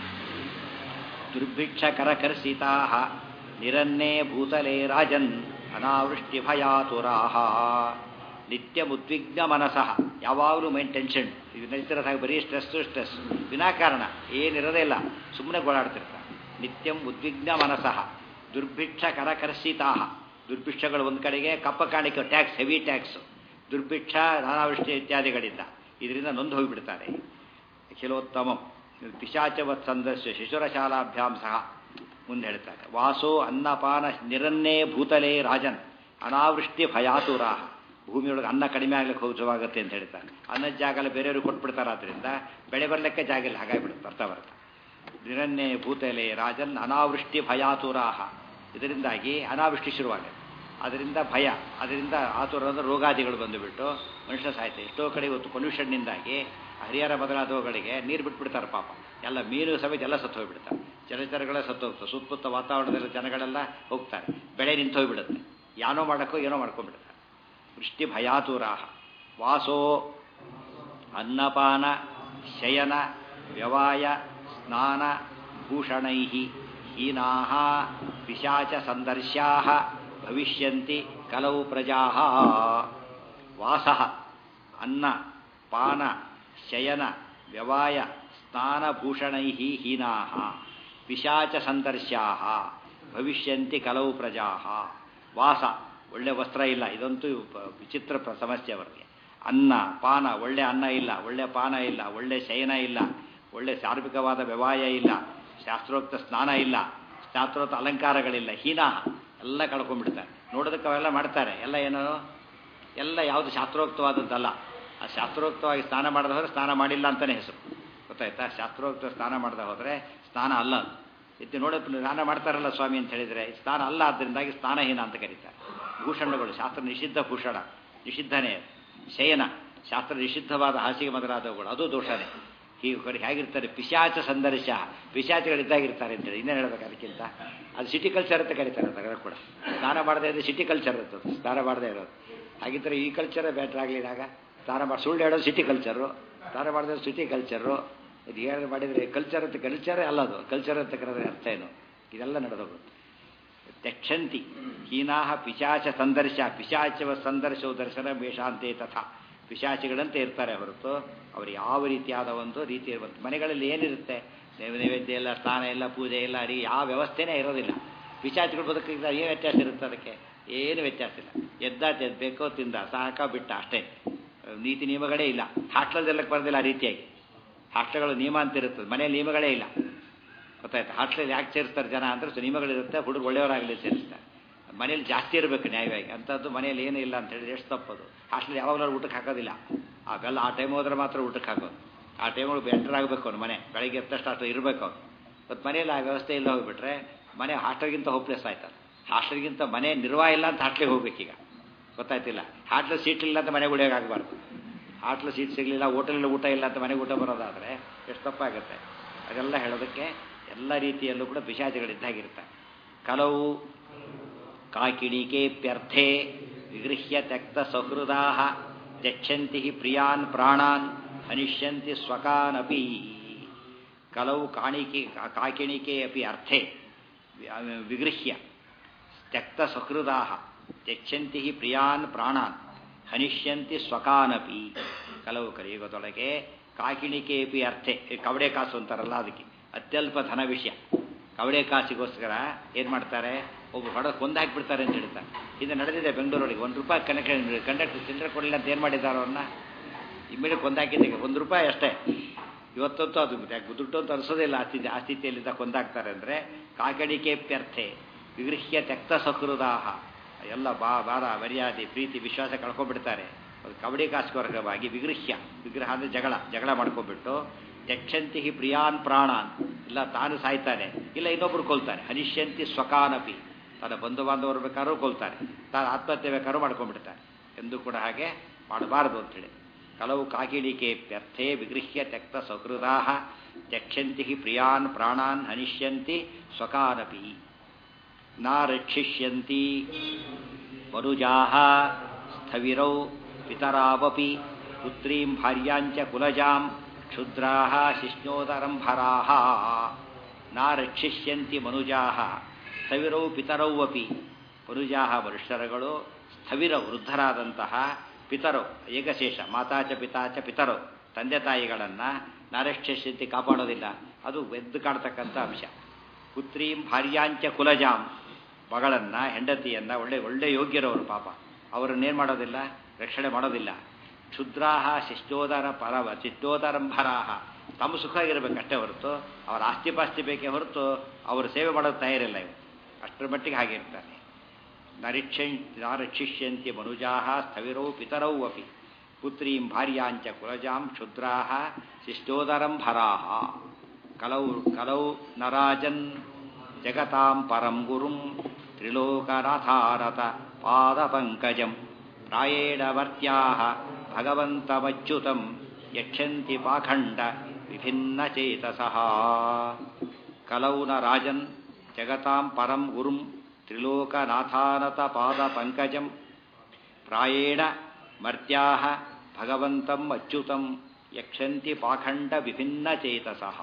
ದುರ್ಭಿಕ್ಷಕರಕರ್ಷಿತಾ ನಿರನ್ನೇ ಭೂತಲೇ ರಾಜನ್ ಅನಾವೃಷ್ಟಿ ಭಯಾತುರಾಹ. ನಿತ್ಯ ಮುದ್ವಿಗ್ನ ಮನಸಃ, ಯಾವಾಗಲೂ ಮೈಂಡ್ ಟೆನ್ಷನ್. ಇದು ನಡೀತಿರೋದಾಗ ಬರೀ ಸ್ಟ್ರೆಸ್ಸು ಸ್ಟ್ರೆಸ್ ವಿನಾಕಾರಣ ಏನಿರೋದೇ ಇಲ್ಲ, ಸುಮ್ಮನೆ ಗೋಳಾಡ್ತಿರ್ತಾರೆ. ನಿತ್ಯಂ ಉದ್ವಿಗ್ನ ಮನಸಃ ದುರ್ಭಿಕ್ಷ ಕರಕರ್ಷಿತಾ. ದುರ್ಭಿಕ್ಷಗಳು ಒಂದು ಕಡೆಗೆ, ಕಪ್ಪ ಕಾಣಿಕೆ ಟ್ಯಾಕ್ಸ್, ಹೆವಿ ಟ್ಯಾಕ್ಸ್, ದುರ್ಭಿಕ್ಷ, ನಾನಾವೃಷ್ಟಿ ಇತ್ಯಾದಿಗಳಿಂದ ಇದರಿಂದ ನೊಂದು ಹೋಗಿಬಿಡ್ತಾರೆ. ಅಖಿಲೋತ್ತಮಂ ಪಿಶಾಚವತ್ ಸಂದರ್ಶ ಶಿಶುರಶಾಲಾಭ್ಯಾಂ ಸಹ ಮುಂದೆ ಹೇಳ್ತಾರೆ. ವಾಸೋ ಅನ್ನಪಾನ ನಿರನ್ನೇ ಭೂತಲೇ ರಾಜನ್ ಅನಾವೃಷ್ಟಿ ಭಯಾತುರಾಹ. ಭೂಮಿಯೊಳಗೆ ಅನ್ನ ಕಡಿಮೆ ಆಗ್ಲಿಕ್ಕೆ ಹೋಗುವಾಗುತ್ತೆ ಅಂತ ಹೇಳ್ತಾರೆ. ಅನ್ನದ ಜಾಗಲ್ಲ ಬೇರೆಯವರು ಕೊಟ್ಬಿಡ್ತಾರೆ. ಆದ್ದರಿಂದ ಬೆಳೆ ಬರಲಿಕ್ಕೆ ಜಾಗ ಇಲ್ಲ, ಹಾಗಾಗಿಬಿಡುತ್ತೆ ಬರ್ತಾ ಬರ್ತಾ. ನಿರನ್ನೇ ಭೂತಲೇ ರಾಜನ್ ಅನಾವೃಷ್ಟಿ ಭಯಾತುರಾಹ. ಇದರಿಂದಾಗಿ ಅನಾವೃಷ್ಟಿ ಶುರುವಾಗುತ್ತೆ. ಅದರಿಂದ ಭಯ, ಅದರಿಂದ ಆತುರ ಅಂದರೆ ರೋಗಾದಿಗಳು ಬಂದುಬಿಟ್ಟು ಮನುಷ್ಯ ಸಾಯ್ತಾರೆ. ಎಷ್ಟೋ ಕಡೆ ಇವತ್ತು ಪೊಲ್ಯೂಷನ್ನಿಂದಾಗಿ ಹರಿಹರ ಮೊದಲಾದವುಗಳಿಗೆ ನೀರು ಬಿಟ್ಬಿಡ್ತಾರೆ ಪಾಪ. ಎಲ್ಲ ಮೀನು ಸಮೇತ ಎಲ್ಲ ಸತ್ತು ಹೋಗಿಬಿಡ್ತಾರೆ. ಜಲಚರಗಳೇ ಸತ್ತು ಹೋಗ್ತವೆ. ಸುತ್ತಮುತ್ತ ವಾತಾವರಣದಲ್ಲಿ ಜನಗಳೆಲ್ಲ ಹೋಗ್ತಾರೆ. ಬೆಳೆ ನಿಂತು ಹೋಗಿಬಿಡುತ್ತೆ. ಯಾನೋ ಮಾಡೋಕ್ಕೋ ಏನೋ ಮಾಡ್ಕೊಂಡ್ಬಿಡ್ತಾರೆ. ವೃಷ್ಟಿ ಭಯಾತುರಾಹ. ವಾಸೋ ಅನ್ನಪಾನ ಶಯನ ವ್ಯವಾಯ ಸ್ನಾನ ಭೂಷಣೈ ಹೀನಾಃ ಪಿಶಾಚ ಸಂದರ್ಶ್ಯಾಃ ಭವಿಷ್ಯಂತಿ ಕಲವು ಪ್ರಜಾಃ. ವಾಸಃ ಅನ್ನ ಪಾನ ಶಯನ ವ್ಯವಾಯ ಸ್ನಾನಭೂಷಣೈ ಹೀನಾಃ ಪಿಶಾಚ ಸಂದರ್ಶ್ಯಾಃ ಭವಿಷ್ಯಂತಿ ಕಲವು ಪ್ರಜಾಃ. ವಾಸ, ಒಳ್ಳೆ ವಸ್ತ್ರ ಇಲ್ಲ, ಇದಂತೂ ವಿಚಿತ್ರ ಸಮಸ್ಯೆ ಅವರಿಗೆ. ಅನ್ನ ಪಾನ, ಒಳ್ಳೆ ಅನ್ನ ಇಲ್ಲ, ಒಳ್ಳೆ ಪಾನ ಇಲ್ಲ, ಒಳ್ಳೆ ಶಯನ ಇಲ್ಲ, ಒಳ್ಳೆ ಸಾರ್ವಿಕವಾದ ವ್ಯವಾಯ ಇಲ್ಲ, ಶಾಸ್ತ್ರೋಕ್ತ ಸ್ನಾನ ಇಲ್ಲ, ಶಾಸ್ತ್ರೋಕ್ತ ಅಲಂಕಾರಗಳಿಲ್ಲ. ಹೀನಾ ಎಲ್ಲ ಕಳ್ಕೊಂಡ್ಬಿಡ್ತಾರೆ. ನೋಡೋದಕ್ಕೆ ಅವೆಲ್ಲ ಮಾಡ್ತಾರೆ, ಎಲ್ಲ ಏನೋ ಎಲ್ಲ ಯಾವುದು ಶಾಸ್ತ್ರೋಕ್ತವಾದದ್ದಲ್ಲ. ಆ ಶಾಸ್ತ್ರೋಕ್ತವಾಗಿ ಸ್ನಾನ ಮಾಡದೆ ಹೋದರೆ ಸ್ನಾನ ಮಾಡಿಲ್ಲ ಅಂತಲೇ ಹೆಸರು, ಗೊತ್ತಾಯ್ತಾ? ಶಾಸ್ತ್ರೋಕ್ತ ಸ್ನಾನ ಮಾಡದೆ ಹೋದರೆ ಸ್ನಾನ ಅಲ್ಲ. ಇದು ನೋಡಿ ಸ್ನಾನ ಮಾಡ್ತಾರಲ್ಲ ಸ್ವಾಮಿ ಅಂತ ಹೇಳಿದರೆ ಸ್ನಾನ ಅಲ್ಲ. ಆದ್ದರಿಂದಾಗಿ ಸ್ನಾನಹೀನ ಅಂತ ಕರೀತಾರೆ. ಭೂಷಣಗಳು ಶಾಸ್ತ್ರ ನಿಷಿದ್ಧ ಭೂಷಣ, ನಿಷಿದ್ಧನೇ. ಶಯನ ಶಾಸ್ತ್ರ ನಿಷಿದ್ಧವಾದ ಹಾಸಿಗೆ ಮೊದಲಾದವುಗಳು, ಅದು ದೋಷನೇ. ಹೀಗೆ ಹೇಗಿರ್ತಾರೆ? ಪಿಶಾಚ ಸಂದರ್ಶ, ಪಿಶಾಚಿಗಳಿದ್ದಾಗಿರ್ತಾರೆ ಅಂತೇಳಿ ಇನ್ನೇನು ಹೇಳ್ಬೇಕು ಅದಕ್ಕಿಂತ. ಅದು ಸಿಟಿ ಕಲ್ಚರ್ ಅಂತ ಕರೀತಾರೆ. ಅದರ ಕೂಡ ಸ್ನಾನ ಮಾಡದೇ ಇದ್ರೆ ಸಿಟಿ ಕಲ್ಚರ್ ಇರ್ತದೆ, ಸ್ನಾನ ಮಾಡದೇ ಇರೋದು. ಹಾಗಿದ್ದರೆ ಈ ಕಲ್ಚರೇ ಬೆಟ್ರ್ ಆಗಲಿದಾಗ ಸ್ನಾನ ಮಾಡಿ ಸುಳ್ಳು ಹೇಳೋದು ಸಿಟಿ ಕಲ್ಚರು, ಸ್ನಾನ ಮಾಡಿದ್ರೆ ಸಿಟಿ ಕಲ್ಚರು. ಇದು ಏನು ಮಾಡಿದರೆ ಕಲ್ಚರ್ ಅಂತ, ಕಲ್ಚರೇ ಅಲ್ಲದು. ಕಲ್ಚರ್ ಅಂತ ಕರೆದ್ರೆ ಅರ್ಥ ಏನು? ಇದೆಲ್ಲ ನಡೆದೋಗುತ್ತೆ. ತಕ್ಷಂತಿ ಹೀನಾಹ ಪಿಶಾಚ ಸಂದರ್ಶ, ಪಿಶಾಚವ ಸಂದರ್ಶವು ದರ್ಶನ ಮೇಷಾಂತೆ ತಥಾ. ಪಿಶಾಚಿಗಳಂತೆ ಇರ್ತಾರೆ ಹೊರತು ಅವರು ಯಾವ ರೀತಿಯಾದ ಒಂದು ರೀತಿ ಇರುವಂಥ ಮನೆಗಳಲ್ಲಿ ಏನಿರುತ್ತೆ, ನೈವೇದ್ಯ ಇಲ್ಲ, ಸ್ನಾನ ಇಲ್ಲ, ಪೂಜೆ ಇಲ್ಲ, ಅಡಿ ಯಾವ ವ್ಯವಸ್ಥೆನೇ ಇರೋದಿಲ್ಲ. ಪಿಶಾಚಿಗಳು ಬದುಕಿಲ್ಲ, ಏನು ವ್ಯತ್ಯಾಸ ಇರುತ್ತೆ ಅದಕ್ಕೆ? ಏನು ವ್ಯತ್ಯಾಸ ಇಲ್ಲ. ಎದ್ದ ಬೇಕೋ ತಿಂದ, ಸಾಕ ಬಿಟ್ಟ, ಅಷ್ಟೇ. ನೀತಿ ನಿಯಮಗಳೇ ಇಲ್ಲ. ಹಾಸ್ಟೆಲ್ದೆಲ್ಲಕ್ಕೆ ಬರೋದಿಲ್ಲ ಆ ರೀತಿಯಾಗಿ. ಹಾಸ್ಟೆಲ್ಗಳು ನಿಯಮ ಅಂತ ಇರುತ್ತದೆ, ಮನೆಯಲ್ಲಿ ನಿಯಮಗಳೇ ಇಲ್ಲ, ಗೊತ್ತಾಯ್ತು? ಹಾಸ್ಟೆಲ್ ಯಾಕೆ ಸೇರಿಸ್ತಾರೆ ಜನ ಅಂದರೆ ನಿಯಮಗಳಿರುತ್ತೆ, ಹುಡುಗರು ಒಳ್ಳೆಯವರಾಗಲಿ ಸೇರಿಸ್ತಾರೆ. ಮನೇಲಿ ಜಾಸ್ತಿ ಇರಬೇಕು ನ್ಯಾಯವಾಗಿ. ಅಂಥದ್ದು ಮನೇಲಿ ಏನೂ ಇಲ್ಲ ಅಂತ ಹೇಳಿದ್ರೆ ಎಷ್ಟು ತಪ್ಪದು. ಹಾಸ್ಟೆಲ್ ಯಾವಾಗಲೂ ಊಟಕ್ಕೆ ಹಾಕೋದಿಲ್ಲ. ಅವೆಲ್ಲ ಆ ಟೈಮ್ ಹೋದ್ರೆ ಮಾತ್ರ ಊಟಕ್ಕೆ ಹಾಕೋದು. ಆ ಟೈಮೊಳಗೆ ಎಂಟರ್ ಆಗಬೇಕು ಅವ್ನು ಮನೆ, ಬೆಳಗ್ಗೆ ಎತ್ತಷ್ಟು ಅಷ್ಟು ಇರಬೇಕು ಅವ್ನು. ಮತ್ತು ಮನೇಲಿ ಆ ವ್ಯವಸ್ಥೆ ಇಲ್ಲ ಹೋಗಿಬಿಟ್ರೆ ಮನೆ ಹಾಸ್ಟೆಲ್ಗಿಂತ ಹೋಪ್ಲೆಸ್ ಆಯ್ತಲ್ಲ. ಹಾಸ್ಟೆಲ್ಗಿಂತ ಮನೆ ನಿರ್ವಾಹ ಇಲ್ಲ ಅಂತ ಹಾಸ್ಟೆಲ್ಗೆ ಹೋಗ್ಬೇಕೀಗ, ಗೊತ್ತಾಯ್ತಿಲ್ಲ? ಹಾಸ್ಟೆಲ್ ಸೀಟ್ ಇಲ್ಲ ಅಂತ ಮನೆಗೆ ಉಳಿಯೋಕ್ಕಾಗಬಾರ್ದು. ಹಾಸ್ಟೆಲ್ ಸೀಟ್ ಸಿಗಲಿಲ್ಲ, ಹೋಟೆಲಲ್ಲಿ ಊಟ ಇಲ್ಲ ಅಂತ ಮನೆಗೆ ಊಟ ಬರೋದಾದರೆ ಎಷ್ಟು ತಪ್ಪಾಗುತ್ತೆ. ಅದೆಲ್ಲ ಹೇಳೋದಕ್ಕೆ ಎಲ್ಲ ರೀತಿಯಲ್ಲೂ ಕೂಡ ಪಿಶಾಚಿಗಳಿದ್ದಾಗಿರ್ತಾರೆ. ಕಲವು ಕಾಕಿಣಿಕೇಪ್ಯರ್ಥೆ ವಿಗೃಹ್ಯ ತ್ಯಕ್ತ ಸಹೃದಾ ತ್ಯಕ್ಷಂತಿ ಪ್ರಿಯಾನ್ ಪ್ರಾಣಾನ್ ಹನಿಷ್ಯಂತಿ ಸ್ವಕಾನಪಿ. ಕಲವು ಕಾಣಿಕೆ ಕಾಕಿಣಿಕೆ ಅಪಿ ಅರ್ಥೆ ವಿಗೃಹ್ಯ ತ್ಯಕ್ತ ಸಹೃದಾ ತ್ಯಕ್ಷಂತಿ ಪ್ರಿಯಾನ್ ಪ್ರಾಣಾನ್ ಹನಿಷ್ಯಂತಿ ಸ್ವಕಾನಪಿ. ಕಲವು ಕಲಿಯುಗದೊಳಗೆ ಕಾಕಿಣಿಕೆ ಅಪಿ ಅರ್ಥೆ, ಕವಡೆ ಕಾಸು ಅಂತಾರಲ್ಲ ಅದಕ್ಕೆ, ಅತ್ಯಲ್ಪ ಧನ ವಿಷಯ. ಕವಡೆ ಕಾಸಿಗೋಸ್ಕರ ಏನು ಮಾಡ್ತಾರೆ, ಒಬ್ಬ ಹೊಡ ಕೊಂದಾಕಿಬಿಡ್ತಾರೆ ಅಂತ ಹೇಳ್ತಾರೆ. ಇದು ನಡೆದಿದೆ ಬೆಂಗಳೂರೊಳಗೆ. ಒಂದು ರೂಪಾಯಿ ಕನೆಕ್ಟ್ ಕಂಡಕ್ಟರ್ ಚಿಲ್ಲರೆ ಕೊಡಲಿಲ್ಲ ಅಂತ ಏನು ಮಾಡಿದ್ದಾರೆ ಅವ್ರನ್ನ ಇಮ್ಮಿಡಿಯೇಟ್ ಕೊಂದಾಕಿದ್ದಕ್ಕೆ. ಒಂದು ರೂಪಾಯಿ ಅಷ್ಟೇ. ಇವತ್ತಂತೂ ಅದು ದುಡ್ಡು ಅಂತ ಅನಿಸೋದಿಲ್ಲ. ಆ ಸ್ಥಿತಿ ಆ ಸ್ಥಿತಿಯಲ್ಲಿದ್ದ ಕೊಂದಾಕ್ತಾರೆ ಅಂದರೆ ಕಾಕಣಿಕೆ ಪ್ಯರ್ಥೆ ವಿಗೃಹ್ಯ ತ್ಯಕ್ತ ಸಹೃದಾಹ. ಎಲ್ಲ ಬಾ ಬಾರ ಮರ್ಯಾದೆ ಪ್ರೀತಿ ವಿಶ್ವಾಸ ಕಳ್ಕೊಂಡ್ಬಿಡ್ತಾರೆ. ಅದು ಕಬಡ್ಡಿ ಕಾಸ್ಕೋರ್ಗವಾಗಿ ವಿಗೃಹ್ಯ, ವಿಗ್ರಹ ಅಂದರೆ ಜಗಳ ಜಗಳ ಮಾಡ್ಕೊಂಡ್ಬಿಟ್ಟು ಯಕ್ಷಂತಿ ಹಿ ಪ್ರಿಯಾನ್ ಪ್ರಾಣಾನ್, ಇಲ್ಲ ತಾನು ಸಾಯ್ತಾನೆ, ಇಲ್ಲ ಇನ್ನೊಬ್ರು ಕೊಲ್ತಾನೆ. ಹನಿಷ್ಯಂತಿ ಸ್ವಕಾನಪಿ, ತನ್ನ ಬಂಧು ಬಾಂಧವರು ಬೇಕಾದ್ರೂ ಕೊಲ್ತಾರೆ, ತಾನು ಆತ್ಮಹತ್ಯೆ ಬೇಕಾದ್ರೂ ಮಾಡ್ಕೊಂಡ್ಬಿಡ್ತಾರೆ. ಎಂದು ಕೂಡ ಹಾಗೆ ಮಾಡಬಾರದು ಅಂತೇಳಿ. ಕಲವು ಕಾಕಿಡಿಕೆಪ್ಯರ್ಥೆ ವಿಗೃಹ್ಯ ತ್ಯಕ್ತ ಸಕೃದಾ ಯಕ್ಷಂತಿ ಹಿ ಪ್ರಿಯಾನ್ ಪ್ರಾಣಾನ್ ಹನಿಷ್ಯಂತಿ ಸ್ವಕಾನಪಿ ನ ರಕ್ಷಿಷ್ಯಂತಿ ಮನುಜಾಃ ಸ್ಥವಿರೌ ಪಿತರಾವಪಿ ಪುತ್ರೀಂ ಭಾರ್ಯಾಂಚ ಕುಲಜಾಂ ಕ್ಷುದ್ರಾಃ ಶಿಷ್ಣೋದರಂಭರಾಃ. ನ ರಕ್ಷಿಷ್ಯಂತಿ ಮನುಜಾಃ ಸ್ಥವಿರೌ ಪಿತರೌ ಅಪಿ. ಮನುಜಾಃ ಮನುಷ್ಯರುಗಳು, ಸ್ಥವಿರ ವೃದ್ಧರಾದಂತಹ, ಪಿತರು ಏಕಶೇಷ ಮಾತಾಚ ಪಿತಾಚ ಪಿತರು ತಂದೆ ತಾಯಿಗಳನ್ನು ನಾರಕ್ಷಿಷ್ಯಂತಿ ಕಾಪಾಡೋದಿಲ್ಲ. ಅದು ಎದ್ದು ಕಾಡ್ತಕ್ಕಂಥ ಅಂಶ. ಪುತ್ರೀಂ ಭಾರ್ಯಾಂಚ ಕುಲಜಾಂ, ಮಗಳನ್ನು ಹೆಂಡತಿಯನ್ನು ಒಳ್ಳೆ ಒಳ್ಳೆ ಯೋಗ್ಯರವರು ಪಾಪ ಅವರನ್ನೇನು ಮಾಡೋದಿಲ್ಲ, ರಕ್ಷಣೆ ಮಾಡೋದಿಲ್ಲ. ಕ್ಷುದ್ರಾಹ ಶಿಷ್ಟೋದರ ಪರವ ಚಿಷ್ಟೋದರಂಭರಾಹ, ತಮ್ಮ ಸುಖ ಆಗಿರಬೇಕಷ್ಟೇ ಹೊರತು ಅವರ ಆಸ್ತಿ ಪಾಸ್ತಿ ಬೇಕೇ ಹೊರತು ಅವರು ಸೇವೆ ಮಾಡೋದು ತಯಾರಿಲ್ಲ. ಇವು ಅಷ್ಟರ ಮಟ್ಟಿಗೆ ಹಾಗೆ ಇರ್ತಾರೆ. ನರಿಕ್ಷ ನಾರಕ್ಷಿಷ್ಯಂತಿ ಮನುಜಾಃ ಸ್ಥವಿರೌ ಪಿತರೌ ಅಪಿ ಪುತ್ರೀಂ ಭಾರ್ಯಾಂಚ ಕುಲಜಾಂ ಕ್ಷುದ್ರಾಃ ಶಿಷ್ಟೋದರಂಭರಾಃ. ಕಲೌ ಕಲೌ ನರಾಜನ್ ಜಗತಾಂ ಪರಂ ಗುರುಂ ತ್ರಿಲೋಕನಾಥಾರತ ಪಾದಪಂಕಜಂ ಪ್ರಾಯೇಣ ವರ್ತ್ಯಾಃ ಭಗವಂತಮಚ್ಯುತಂ ಯಕ್ಷಂತಿ ಪಾಖಂಡ ವಿಭಿನ್ನಚೇತಸಃ. ಕಲೌ ನರಾಜನ್ ಜಗತಾಂ ಪರಂ ಗುರುಂ ತ್ರಿಲೋಕನಾಥಾನತ ಪಾದಪಂಕಜಂ ಪ್ರಾಯೇಣ ಮರ್ತ್ಯಾಃ ಭಗವಂತಂ ಅಚ್ಯುತಂ ಯಕ್ಷಂತಿ ಪಾಖಂಡ ವಿಭಿನ್ನಚೇತಸಃ.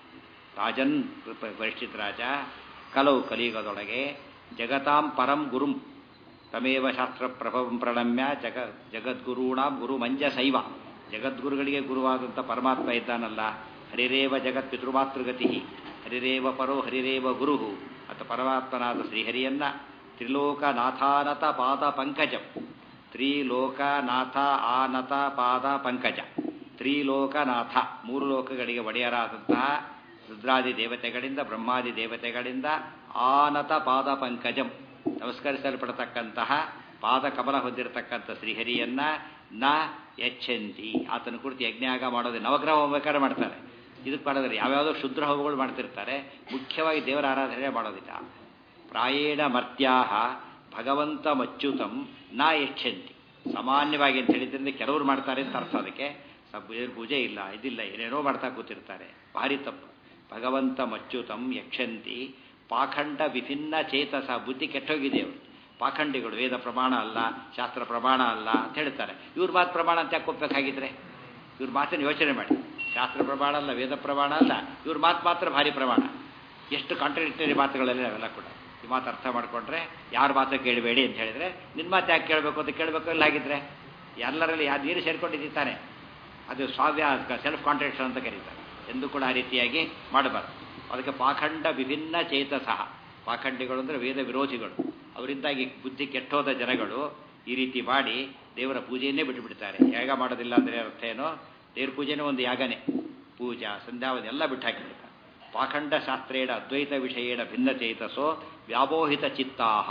ರಾಜನ್ ಪರಿಷ್ಠಿತ ರಾಜ, ಕಲವು ಕಲಿಯುಗದೊಳಗೆ, ಜಗತಾಂ ಪರಂ ಗುರುಂ ತಮೇವ ಶಾಸ್ತ್ರ ಪ್ರಭವಂ ಪ್ರಣಮ್ಯ ಜಗ ಜಗದ್ಗುರುಣಾಂ ಗುರು ಮಂಜಸೈವ. ಜಗದ್ಗುರುಗಳಿಗೆ ಗುರುವಾದಂಥ ಪರಮಾತ್ಮ ಇದ್ದಾನಲ್ಲ, ಹರಿರೇವ ಜಗತ್ ಪಿತೃಮಾತೃಗತಿ, ಹರಿರೇವ ಪರೋ ಹರಿರೇವ ಗುರು ಅಂತ ಪರಮಾತ್ಮನಾದ ಶ್ರೀಹರಿಯನ್ನ ತ್ರಿಲೋಕನಾಥಾನತ ಪಾದ ಪಂಕಜಂ, ತ್ರಿಲೋಕನಾಥ ಆನತ ಪಾದ ಪಂಕಜ, ತ್ರಿಲೋಕನಾಥ ಮೂರು ಲೋಕಗಳಿಗೆ ಒಡೆಯರಾದಂತಹ ರುದ್ರಾದಿ ದೇವತೆಗಳಿಂದ ಬ್ರಹ್ಮಾದಿ ದೇವತೆಗಳಿಂದ ಆನತ ಪಾದ ಪಂಕಜಂ ನಮಸ್ಕರಿಸಲ್ಪಡತಕ್ಕಂತಹ ಪಾದ ಕಮಲ ಹೊಂದಿರತಕ್ಕಂಥ ಶ್ರೀಹರಿಯನ್ನ ನ ಯಚ್ಛಂತಿ, ಆತನ ಕುರಿತು ಯಜ್ಞಾಗ ಮಾಡೋದು. ನವಗ್ರಹ ಹೋಮಬೇಕಾದ್ರೆ ಮಾಡ್ತಾರೆ, ಇದಕ್ಕೆ ಮಾಡೋದಿಲ್ಲ. ಯಾವ್ಯಾವುದೋ ಶುದ್ರ ಹೋಮಗಳು ಮಾಡ್ತಿರ್ತಾರೆ, ಮುಖ್ಯವಾಗಿ ದೇವರ ಆರಾಧನೆ ಮಾಡೋದಿಲ್ಲ. ಪ್ರಾಯೇಣ ಮರ್ತ್ಯಾಹ ಭಗವಂತ ಮಚ್ಯುತಂ ನ ಯಚ್ಛಂತಿ. ಸಾಮಾನ್ಯವಾಗಿ ಅಂತ ಹೇಳಿದ್ರಿಂದ ಕೆಲವರು ಮಾಡ್ತಾರೆ ಅಂತ ಅರ್ಥ. ಅದಕ್ಕೆ ಪೂಜೆ ಇಲ್ಲ, ಇದಿಲ್ಲ, ಏನೇನೋ ಮಾಡ್ತಾ ಕೂತಿರ್ತಾರೆ, ಭಾರಿ ತಪ್ಪು. ಭಗವಂತ ಮಚ್ಯುತಂ ಯಕ್ಷಂತಿ ಪಾಖಂಡ ವಿಭಿನ್ನ ಚೇತಸ. ಬುದ್ಧಿ ಕೆಟ್ಟೋಗಿದೆ ಅವರು, ಪಾಖಂಡಿಗಳು. ವೇದ ಪ್ರಮಾಣ ಅಲ್ಲ, ಶಾಸ್ತ್ರ ಪ್ರಮಾಣ ಅಲ್ಲ ಅಂತ ಹೇಳ್ತಾರೆ. ಇವ್ರ ಮಾತು ಪ್ರಮಾಣ ಅಂತ ಯಾಕೆ ಒಪ್ಪಬೇಕಾಗಿದ್ರೆ? ಇವ್ರ ಮಾತನ್ನು ಯೋಚನೆ ಮಾಡಿ. ಶಾಸ್ತ್ರ ಪ್ರಮಾಣ ಅಲ್ಲ, ವೇದ ಪ್ರಮಾಣ ಅಲ್ಲ, ಇವ್ರ ಮಾತು ಮಾತ್ರ ಭಾರಿ ಪ್ರಮಾಣ. ಎಷ್ಟು ಕಾಂಟ್ರಡಿಕ್ಟರಿ ಮಾತುಗಳಲ್ಲಿ ಅವೆಲ್ಲ ಕೂಡ. ಈ ಮಾತು ಅರ್ಥ ಮಾಡಿಕೊಂಡ್ರೆ ಯಾರ ಮಾತು ಕೇಳಬೇಡಿ ಅಂತ ಹೇಳಿದ್ರೆ, ನಿನ್ನ ಮಾತು ಯಾಕೆ ಕೇಳಬೇಕು ಅಂತ ಕೇಳಬೇಕು ಇಲ್ಲ. ಹಾಗಿದ್ರೆ ಎಲ್ಲರಲ್ಲಿ ಯಾರು ನೀರು ಸೇರ್ಕೊಂಡಿದ್ದಾನೆ, ಅದು ಸ್ವಾವ್ಯ ಸೆಲ್ಫ್ ಕಾಂಟ್ರಾಡಿಕ್ಷನ್ ಅಂತ ಕರೀತಾರೆ. ಎಂದು ಕೂಡ ಆ ರೀತಿಯಾಗಿ ಮಾಡಬಾರ್ದು. ಅದಕ್ಕೆ ಪಾಖಂಡ ವಿಭಿನ್ನ ಚೇತಸಃ. ಪಾಖಂಡಿಗಳು ಅಂದರೆ ವೇದ ವಿರೋಧಿಗಳು. ಅವರಿಂದಾಗಿ ಬುದ್ಧಿ ಕೆಟ್ಟೋದ ಜನಗಳು ಈ ರೀತಿ ಮಾಡಿ ದೇವರ ಪೂಜೆಯನ್ನೇ ಬಿಟ್ಟುಬಿಡ್ತಾರೆ. ಯಾಗ ಮಾಡೋದಿಲ್ಲ ಅಂದರೆ ಅರ್ಥ ಏನೋ, ದೇವ್ರ ಪೂಜೆನೂ ಒಂದು ಯಾಗನೇ. ಪೂಜಾ ಸಂಧ್ಯಾವಧಿ ಎಲ್ಲ ಬಿಟ್ಟು ಹಾಕಿಬಿಡ್ತಾರೆ. ಪಾಖಂಡ ಶಾಸ್ತ್ರೇಣ ಅದ್ವೈತ ವಿಷಯೇಣ ಭಿನ್ನ ಚೇತಸೋ ವ್ಯಾಮೋಹಿತ ಚಿತ್ತಾಹ.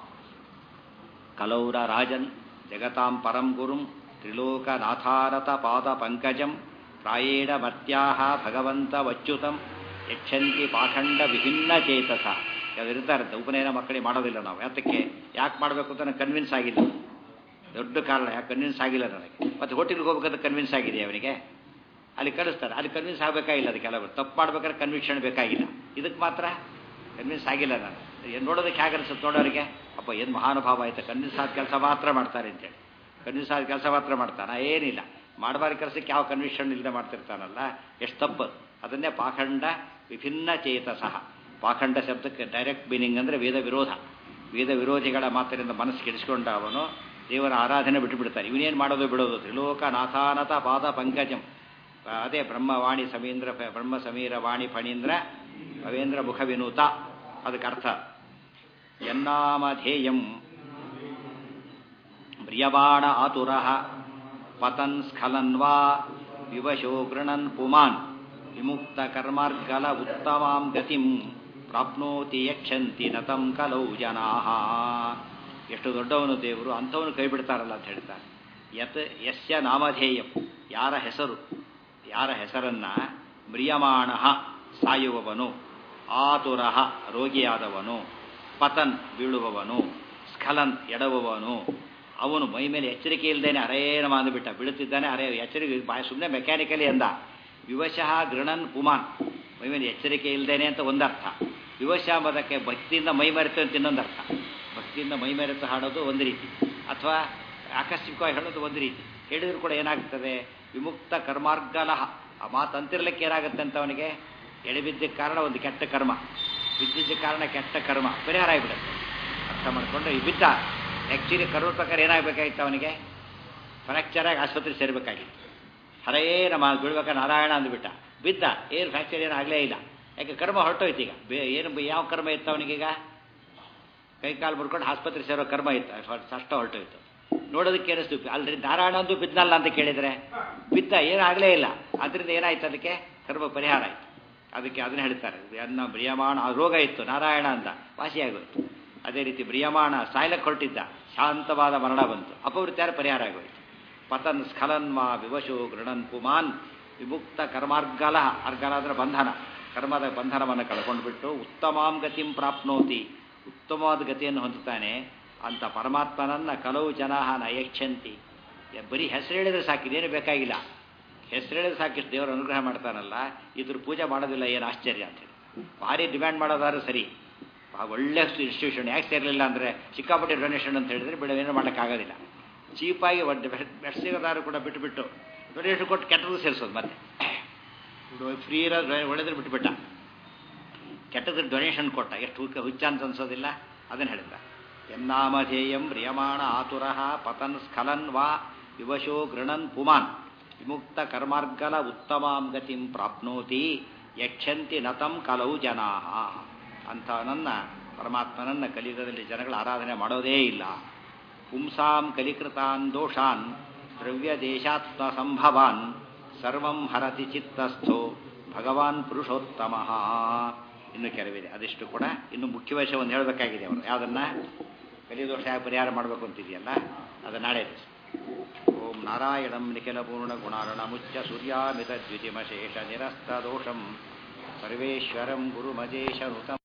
ಕಲೌರ ರಾಜನ್ ಜಗತಾಂ ಪರಂ ಗುರುಂ ತ್ರಿಲೋಕನಾಥಾರತ ಪಾದ ಪಂಕಜಂ ಪ್ರಾಯೇಣ ಮರ್ತ್ಯಾಹ ಭಗವಂತ ವಚ್ಯುತಂ ಯಕ್ಷಂತಿ ಪಾಖಂಡ ವಿಭಿನ್ನ ಚೇತಸ. ಇರ್ತಾರೆ ಉಪನಯನ ಮಕ್ಕಳಿಗೆ ಮಾಡೋದಿಲ್ಲ ನಾವು. ಯಾತಕ್ಕೆ ಯಾಕೆ ಮಾಡಬೇಕು ಅಂತ ನನಗೆ ಕನ್ವಿನ್ಸ್ ಆಗಿಲ್ಲ. ದೊಡ್ಡ ಕಾರಣ, ಯಾಕೆ ಕನ್ವಿನ್ಸ್ ಆಗಿಲ್ಲ ನನಗೆ. ಮತ್ತು ಹೋಟೆಲ್ಗೆ ಹೋಗ್ಬೇಕಂತ ಕನ್ವಿನ್ಸ್ ಆಗಿದೆ ಅವನಿಗೆ, ಅಲ್ಲಿ ಕಳಿಸ್ತಾರೆ. ಅಲ್ಲಿ ಕನ್ವಿನ್ಸ್ ಆಗಬೇಕಾಗಿಲ್ಲ. ಅದು ಕೆಲವರು ತಪ್ಪು ಮಾಡ್ಬೇಕಾದ್ರೆ ಕನ್ವಿಕ್ಷನ್ ಬೇಕಾಗಿಲ್ಲ. ಇದಕ್ಕೆ ಮಾತ್ರ ಕನ್ವಿನ್ಸ್ ಆಗಿಲ್ಲ ನಾನು. ಏನು ನೋಡೋದಕ್ಕೆ ಹೇಗೆ ಅನಿಸುತ್ತೆ ನೋಡೋರಿಗೆ, ಅಪ್ಪ ಏನು ಮಹಾನುಭಾವ ಆಯ್ತು, ಕನ್ವಿನ್ಸ್ ಆದ ಕೆಲಸ ಮಾತ್ರ ಮಾಡ್ತಾರೆ ಅಂತೇಳಿ. ಕನ್ವಿನ್ಸ್ ಆದ ಕೆಲಸ ಮಾತ್ರ ಮಾಡ್ತಾನೆ, ಏನಿಲ್ಲ. ಮಾಡಬಾರ ಕೆಲಸಕ್ಕೆ ಯಾವ ಕನ್ವಿಕ್ಷನ್ ಇಲ್ಲದೆ ಮಾಡ್ತಿರ್ತಾನಲ್ಲ, ಎಷ್ಟು ತಪ್ಪು. ಅದನ್ನೇ ಪಾಖಂಡ ವಿಭಿನ್ನ ಚೇತಸಃ. ಪಾಖಂಡ ಶಬ್ದಕ್ಕೆ ಡೈರೆಕ್ಟ್ ಮೀನಿಂಗ್ ಅಂದರೆ ವೇದ ವಿರೋಧ. ವೇದ ವಿರೋಧಿಗಳ ಮಾತಿನಿಂದ ಮನಸ್ಸು ಕೆಡಿಸ್ಕೊಂಡ ಅವನು ದೇವರ ಆರಾಧನೆ ಬಿಟ್ಟು ಬಿಡ್ತಾರೆ. ಇವನೇನು ಮಾಡೋದು ಬಿಡೋದು. ತ್ರಿಲೋಕನಾಥಾನತ ಪಾದ ಪಂಕಜಂ. ಅದೇ ಬ್ರಹ್ಮವಾಣಿ ಸಮೀಂದ್ರ ಬ್ರಹ್ಮ ಸಮೀರ ವಾಣಿ ಫಣೀಂದ್ರ ಭವೇಂದ್ರ ಮುಖ ವಿನೂತ. ಅದಕ್ಕೆ ಅರ್ಥ ಯನ್ನಾಮಧೇಯಂ ಪ್ರಿಯಬಾಣ ಆತುರಃ ಪತನ್ ಸ್ಖಲನ್ ವಾ ವಿವಶೋ ಗೃಣನ್ ಪುಮಾನ್ ವಿಮುಕ್ತ ಕರ್ಮಾರ್ಗಲ ಉತ್ತಮಾಂ ಗತಿಂ ಪ್ರಾಪ್ನೋತಿ ಯಕ್ಷಂತಿ ನತಂ ಕಲೌ ಜನಾಃ. ಎಷ್ಟು ದೊಡ್ಡವನು ದೇವರು, ಅಂಥವನು ಕೈ ಬಿಡ್ತಾರಲ್ಲ ಅಂತ ಹೇಳ್ತಾರೆ. ಯತ್ ಯಸ್ಯ ನಾಮಧೇಯಂ ಯಾರ ಹೆಸರು ಯಾರ ಹೆಸರನ್ನ ಮ್ರಿಯಮಾಣ ಸಾಯುವವನು, ಆತುರಃ ರೋಗಿಯಾದವನು, ಪತನ್ ಬೀಳುವವನು, ಸ್ಖಲನ್ ಎಡವುವವನು, ಅವನು ಮೈ ಮೇಲೆ ಎಚ್ಚರಿಕೆ ಇಲ್ಲದೇನೆ ಅರೇನ ಅಂದುಬಿಟ್ಟ, ಬೀಳುತ್ತಿದ್ದಾನೆ ಅರೇ ಎಚ್ಚರಿಕೆ ಬಾಯಿ ಸುಮ್ಮನೆ ಮೆಕ್ಯಾನಿಕಲಿ ಅಂದ. ವಿವಶಃ ಗೃಣನ್ ಪುಮಾನ್, ಮೈ ಮೇಲೆ ಎಚ್ಚರಿಕೆ ಇಲ್ಲದೇನೆ ಅಂತ ಒಂದರ್ಥ. ವಿವಶ ಎಂಬುದಕ್ಕೆ ಭಕ್ತಿಯಿಂದ ಮೈ ಮರೆತು ಅಂತ ಇನ್ನೊಂದು ಅರ್ಥ. ಭಕ್ತಿಯಿಂದ ಮೈ ಮರೆತು ಹಾಡೋದು ಒಂದು ರೀತಿ, ಅಥವಾ ಆಕಸ್ಮಿಕವಾಗಿ ಹೇಳೋದು ಒಂದು ರೀತಿ. ಹೇಳಿದ್ರು ಕೂಡ ಏನಾಗ್ತದೆ, ವಿಮುಕ್ತ ಕರ್ಮಾರ್ಗಲಹ, ಆ ಮಾತು ಅಂತಿರ್ಲಿಕ್ಕೆ ಏನಾಗುತ್ತೆ ಅಂತ ಅವನಿಗೆ ಎಳೆಬಿದ್ದಕ್ಕೆ ಕಾರಣ ಒಂದು ಕೆಟ್ಟ ಕರ್ಮ, ಬಿದ್ದಿದ್ದ ಕಾರಣ ಕೆಟ್ಟ ಕರ್ಮ ಪರಿಹಾರ ಆಗಿಬಿಡುತ್ತೆ. ಅರ್ಥ ಮಾಡಿಕೊಂಡು ಈ ಬಿದ್ದ ಆ್ಯಕ್ಚುಲಿ ಕರ್ಮ ಪ್ರಕಾರ ಏನಾಗಬೇಕಾಗಿತ್ತು, ಅವನಿಗೆ ಫ್ರ್ಯಾಕ್ಚರಾಗಿ ಆಸ್ಪತ್ರೆ ಸೇರಬೇಕಾಗಿತ್ತು. ಹರೇ ನಮ್ಮ ಬೀಳ್ಬೇಕಾದ್ರೆ ನಾರಾಯಣ ಅಂದ್ಬಿಟ್ಟ, ಬಿದ್ದ, ಏನು ಫ್ರ್ಯಾಕ್ಚರ್ ಏನು ಆಗಲೇ ಇಲ್ಲ, ಯಾಕೆ ಕರ್ಮ ಹೊರಟೋಯ್ತು. ಈಗ ಬೇ ಏನು ಯಾವ ಕರ್ಮ ಇತ್ತು ಅವನಿಗೀಗ, ಕೈ ಕಾಲು ಮುರ್ಕೊಂಡು ಆಸ್ಪತ್ರೆ ಸೇರೋ ಕರ್ಮ ಇತ್ತು, ಅಷ್ಟ ಹೊರಟೋಯ್ತು. ನೋಡೋದಕ್ಕೆ ಏನಿಸ್ತು, ಅಲ್ರಿ ನಾರಾಯಣ ಅಂದು ಬಿದ್ದನಲ್ಲ ಅಂತ ಕೇಳಿದರೆ ಬಿದ್ದ, ಏನೂ ಆಗಲೇ ಇಲ್ಲ, ಅದರಿಂದ ಏನಾಯ್ತು, ಅದಕ್ಕೆ ಕರ್ಮ ಪರಿಹಾರ ಆಯಿತು. ಅದಕ್ಕೆ ಅದನ್ನ ಹೇಳ್ತಾರೆ, ಅನ್ನ ಬ್ರಿಯಮಾಣ ರೋಗ ಇತ್ತು, ನಾರಾಯಣ ಅಂದ, ವಾಸಿಯಾಗೋಯ್ತು. ಅದೇ ರೀತಿ ಬ್ರಿಯಮಾಣ ಸಾಯ್ಲಕ್ಕೆ ಹೊರಟಿದ್ದ, ಶಾಂತವಾದ ಮರಣ ಬಂತು, ಅಪವೃತ್ಯಾರ ಪರಿಹಾರ ಆಗೋಯ್ತು. ಪತನ್ ಸ್ಖಲನ್ವಾ ವಿವಶೋ ಗೃಣನ್ ಪುಮಾನ್ ವಿಮುಕ್ತ ಕರ್ಮಾರ್ಗಲ, ಅರ್ಗಲ ಅಂದರೆ ಬಂಧನ, ಕರ್ಮದ ಬಂಧನವನ್ನು ಕಳ್ಕೊಂಡ್ಬಿಟ್ಟು ಉತ್ತಮಾಂ ಗತಿಂ ಪ್ರಾಪ್ನೋತಿ, ಉತ್ತಮವಾದ ಗತಿಯನ್ನು ಹೊಂದುತ್ತಾನೆ ಅಂತ ಪರಮಾತ್ಮನನ್ನ ಕೆಲವು ಜನ ನಯಚ್ಛಂತಿ. ಬರೀ ಹೆಸರು ಹೇಳಿದ್ರೆ ಸಾಕಿದೇನು ಬೇಕಾಗಿಲ್ಲ, ಹೆಸರು ಹೇಳಿದ್ರೆ ಸಾಕಿಷ್ಟು ದೇವರು ಅನುಗ್ರಹ ಮಾಡ್ತಾನಲ್ಲ, ಇದ್ರ ಪೂಜೆ ಮಾಡೋದಿಲ್ಲ, ಏನು ಆಶ್ಚರ್ಯ ಅಂತೇಳಿ. ಭಾರಿ ಡಿಮ್ಯಾಂಡ್ ಮಾಡೋದಾದ್ರೆ ಸರಿ, ಒಳ್ಳೆ ಇನ್ಸ್ಟಿಟ್ಯೂಷನ್ ಯಾಕೆ ಸೇರಲಿಲ್ಲ ಅಂದರೆ ಸಿಕ್ಕಾಪಟ್ಟೆ ಡೊನೇಷನ್ ಅಂತ ಹೇಳಿದ್ರೆ ಬಿಡ ಏನು ಮಾಡೋಕ್ಕಾಗೋದಿಲ್ಲ. ಚೀಪಾಗಿ ಒಂದು ಬೆಡ್ಸಿಗೋದಾರು ಕೂಡ ಬಿಟ್ಟುಬಿಟ್ಟು ಡೊನೇಷನ್ ಕೊಟ್ಟು ಕೆಟ್ಟದ್ದು ಸೇರಿಸೋದು, ಮತ್ತೆ ಫ್ರೀ ಇರೋದು ಒಳ್ಳೆದ್ರೆ ಬಿಟ್ಟುಬಿಟ್ಟ, ಕೆಟ್ಟದ್ರ ಡೊನೇಷನ್ ಕೊಟ್ಟ, ಎಷ್ಟು ಹುಚ್ಚ ಅಂತ ಅನ್ಸೋದಿಲ್ಲ. ಅದನ್ನು ಹೇಳಿದ, ಎನ್ನಾಮಧೇಯಂ ರಿಯಮಾಣ ಆತುರಃ ಪತನ್ ಸ್ಖಲನ್ ವಾ ವಿವಶೋ ಗೃಣನ್ ಪುಮಾನ್ ವಿಮುಕ್ತ ಕರ್ಮಾರ್ಗಲ ಉತ್ತಮಾಂ ಗತಿಂ ಪ್ರಾಪ್ನೋತಿ ಯಕ್ಷಂತಿ ನತಂ ಕಲವು ಜನಾ. ಅಂಥವನನ್ನ ಪರಮಾತ್ಮನನ್ನ ಕಲಿಯುಗದಲ್ಲಿ ಜನಗಳ ಆರಾಧನೆ ಮಾಡೋದೇ ಇಲ್ಲ. ಪುಂಸಾಂ ಕಲಿಕೃತಾನ್ ದೋಷಾನ್ ದ್ರವ್ಯ ದೇಶಾತ್ಮ ಸಂಭವಾನ್ ಸರ್ವಂ ಹರತಿ ಚಿತ್ತಸ್ಥೋ ಭಗವಾನ್ ಪುರುಷೋತ್ತಮ. ಇನ್ನು ಕೆಲವಿದೆ, ಅದಿಷ್ಟು ಕೂಡ ಇನ್ನು ಮುಖ್ಯ ವಿಷಯ ಒಂದು ಹೇಳಬೇಕಾಗಿದೆ ಅವರು. ಯಾವುದನ್ನ ಕಲಿದೋಷ ಯಾಕೆ ಪರಿಹಾರ ಮಾಡಬೇಕು ಅಂತಿದೆಯಲ್ಲ, ಅದು ನಾಳೆ ದಿವಸ. ಓಂ ನಾರಾಯಣಂ ನಿಖಿಲ ಪೂರ್ಣ ಗುಣಾರ್ಣ ಮುಚ್ಚ ಸೂರ್ಯಾಮಿತ ದ್ಯುತಿಮಶೇಷ ನಿರಸ್ತ ದೋಷಂ ಸರ್ವೇಶ್ವರಂ ಗುರುಮಜೇಶ ಋತಂ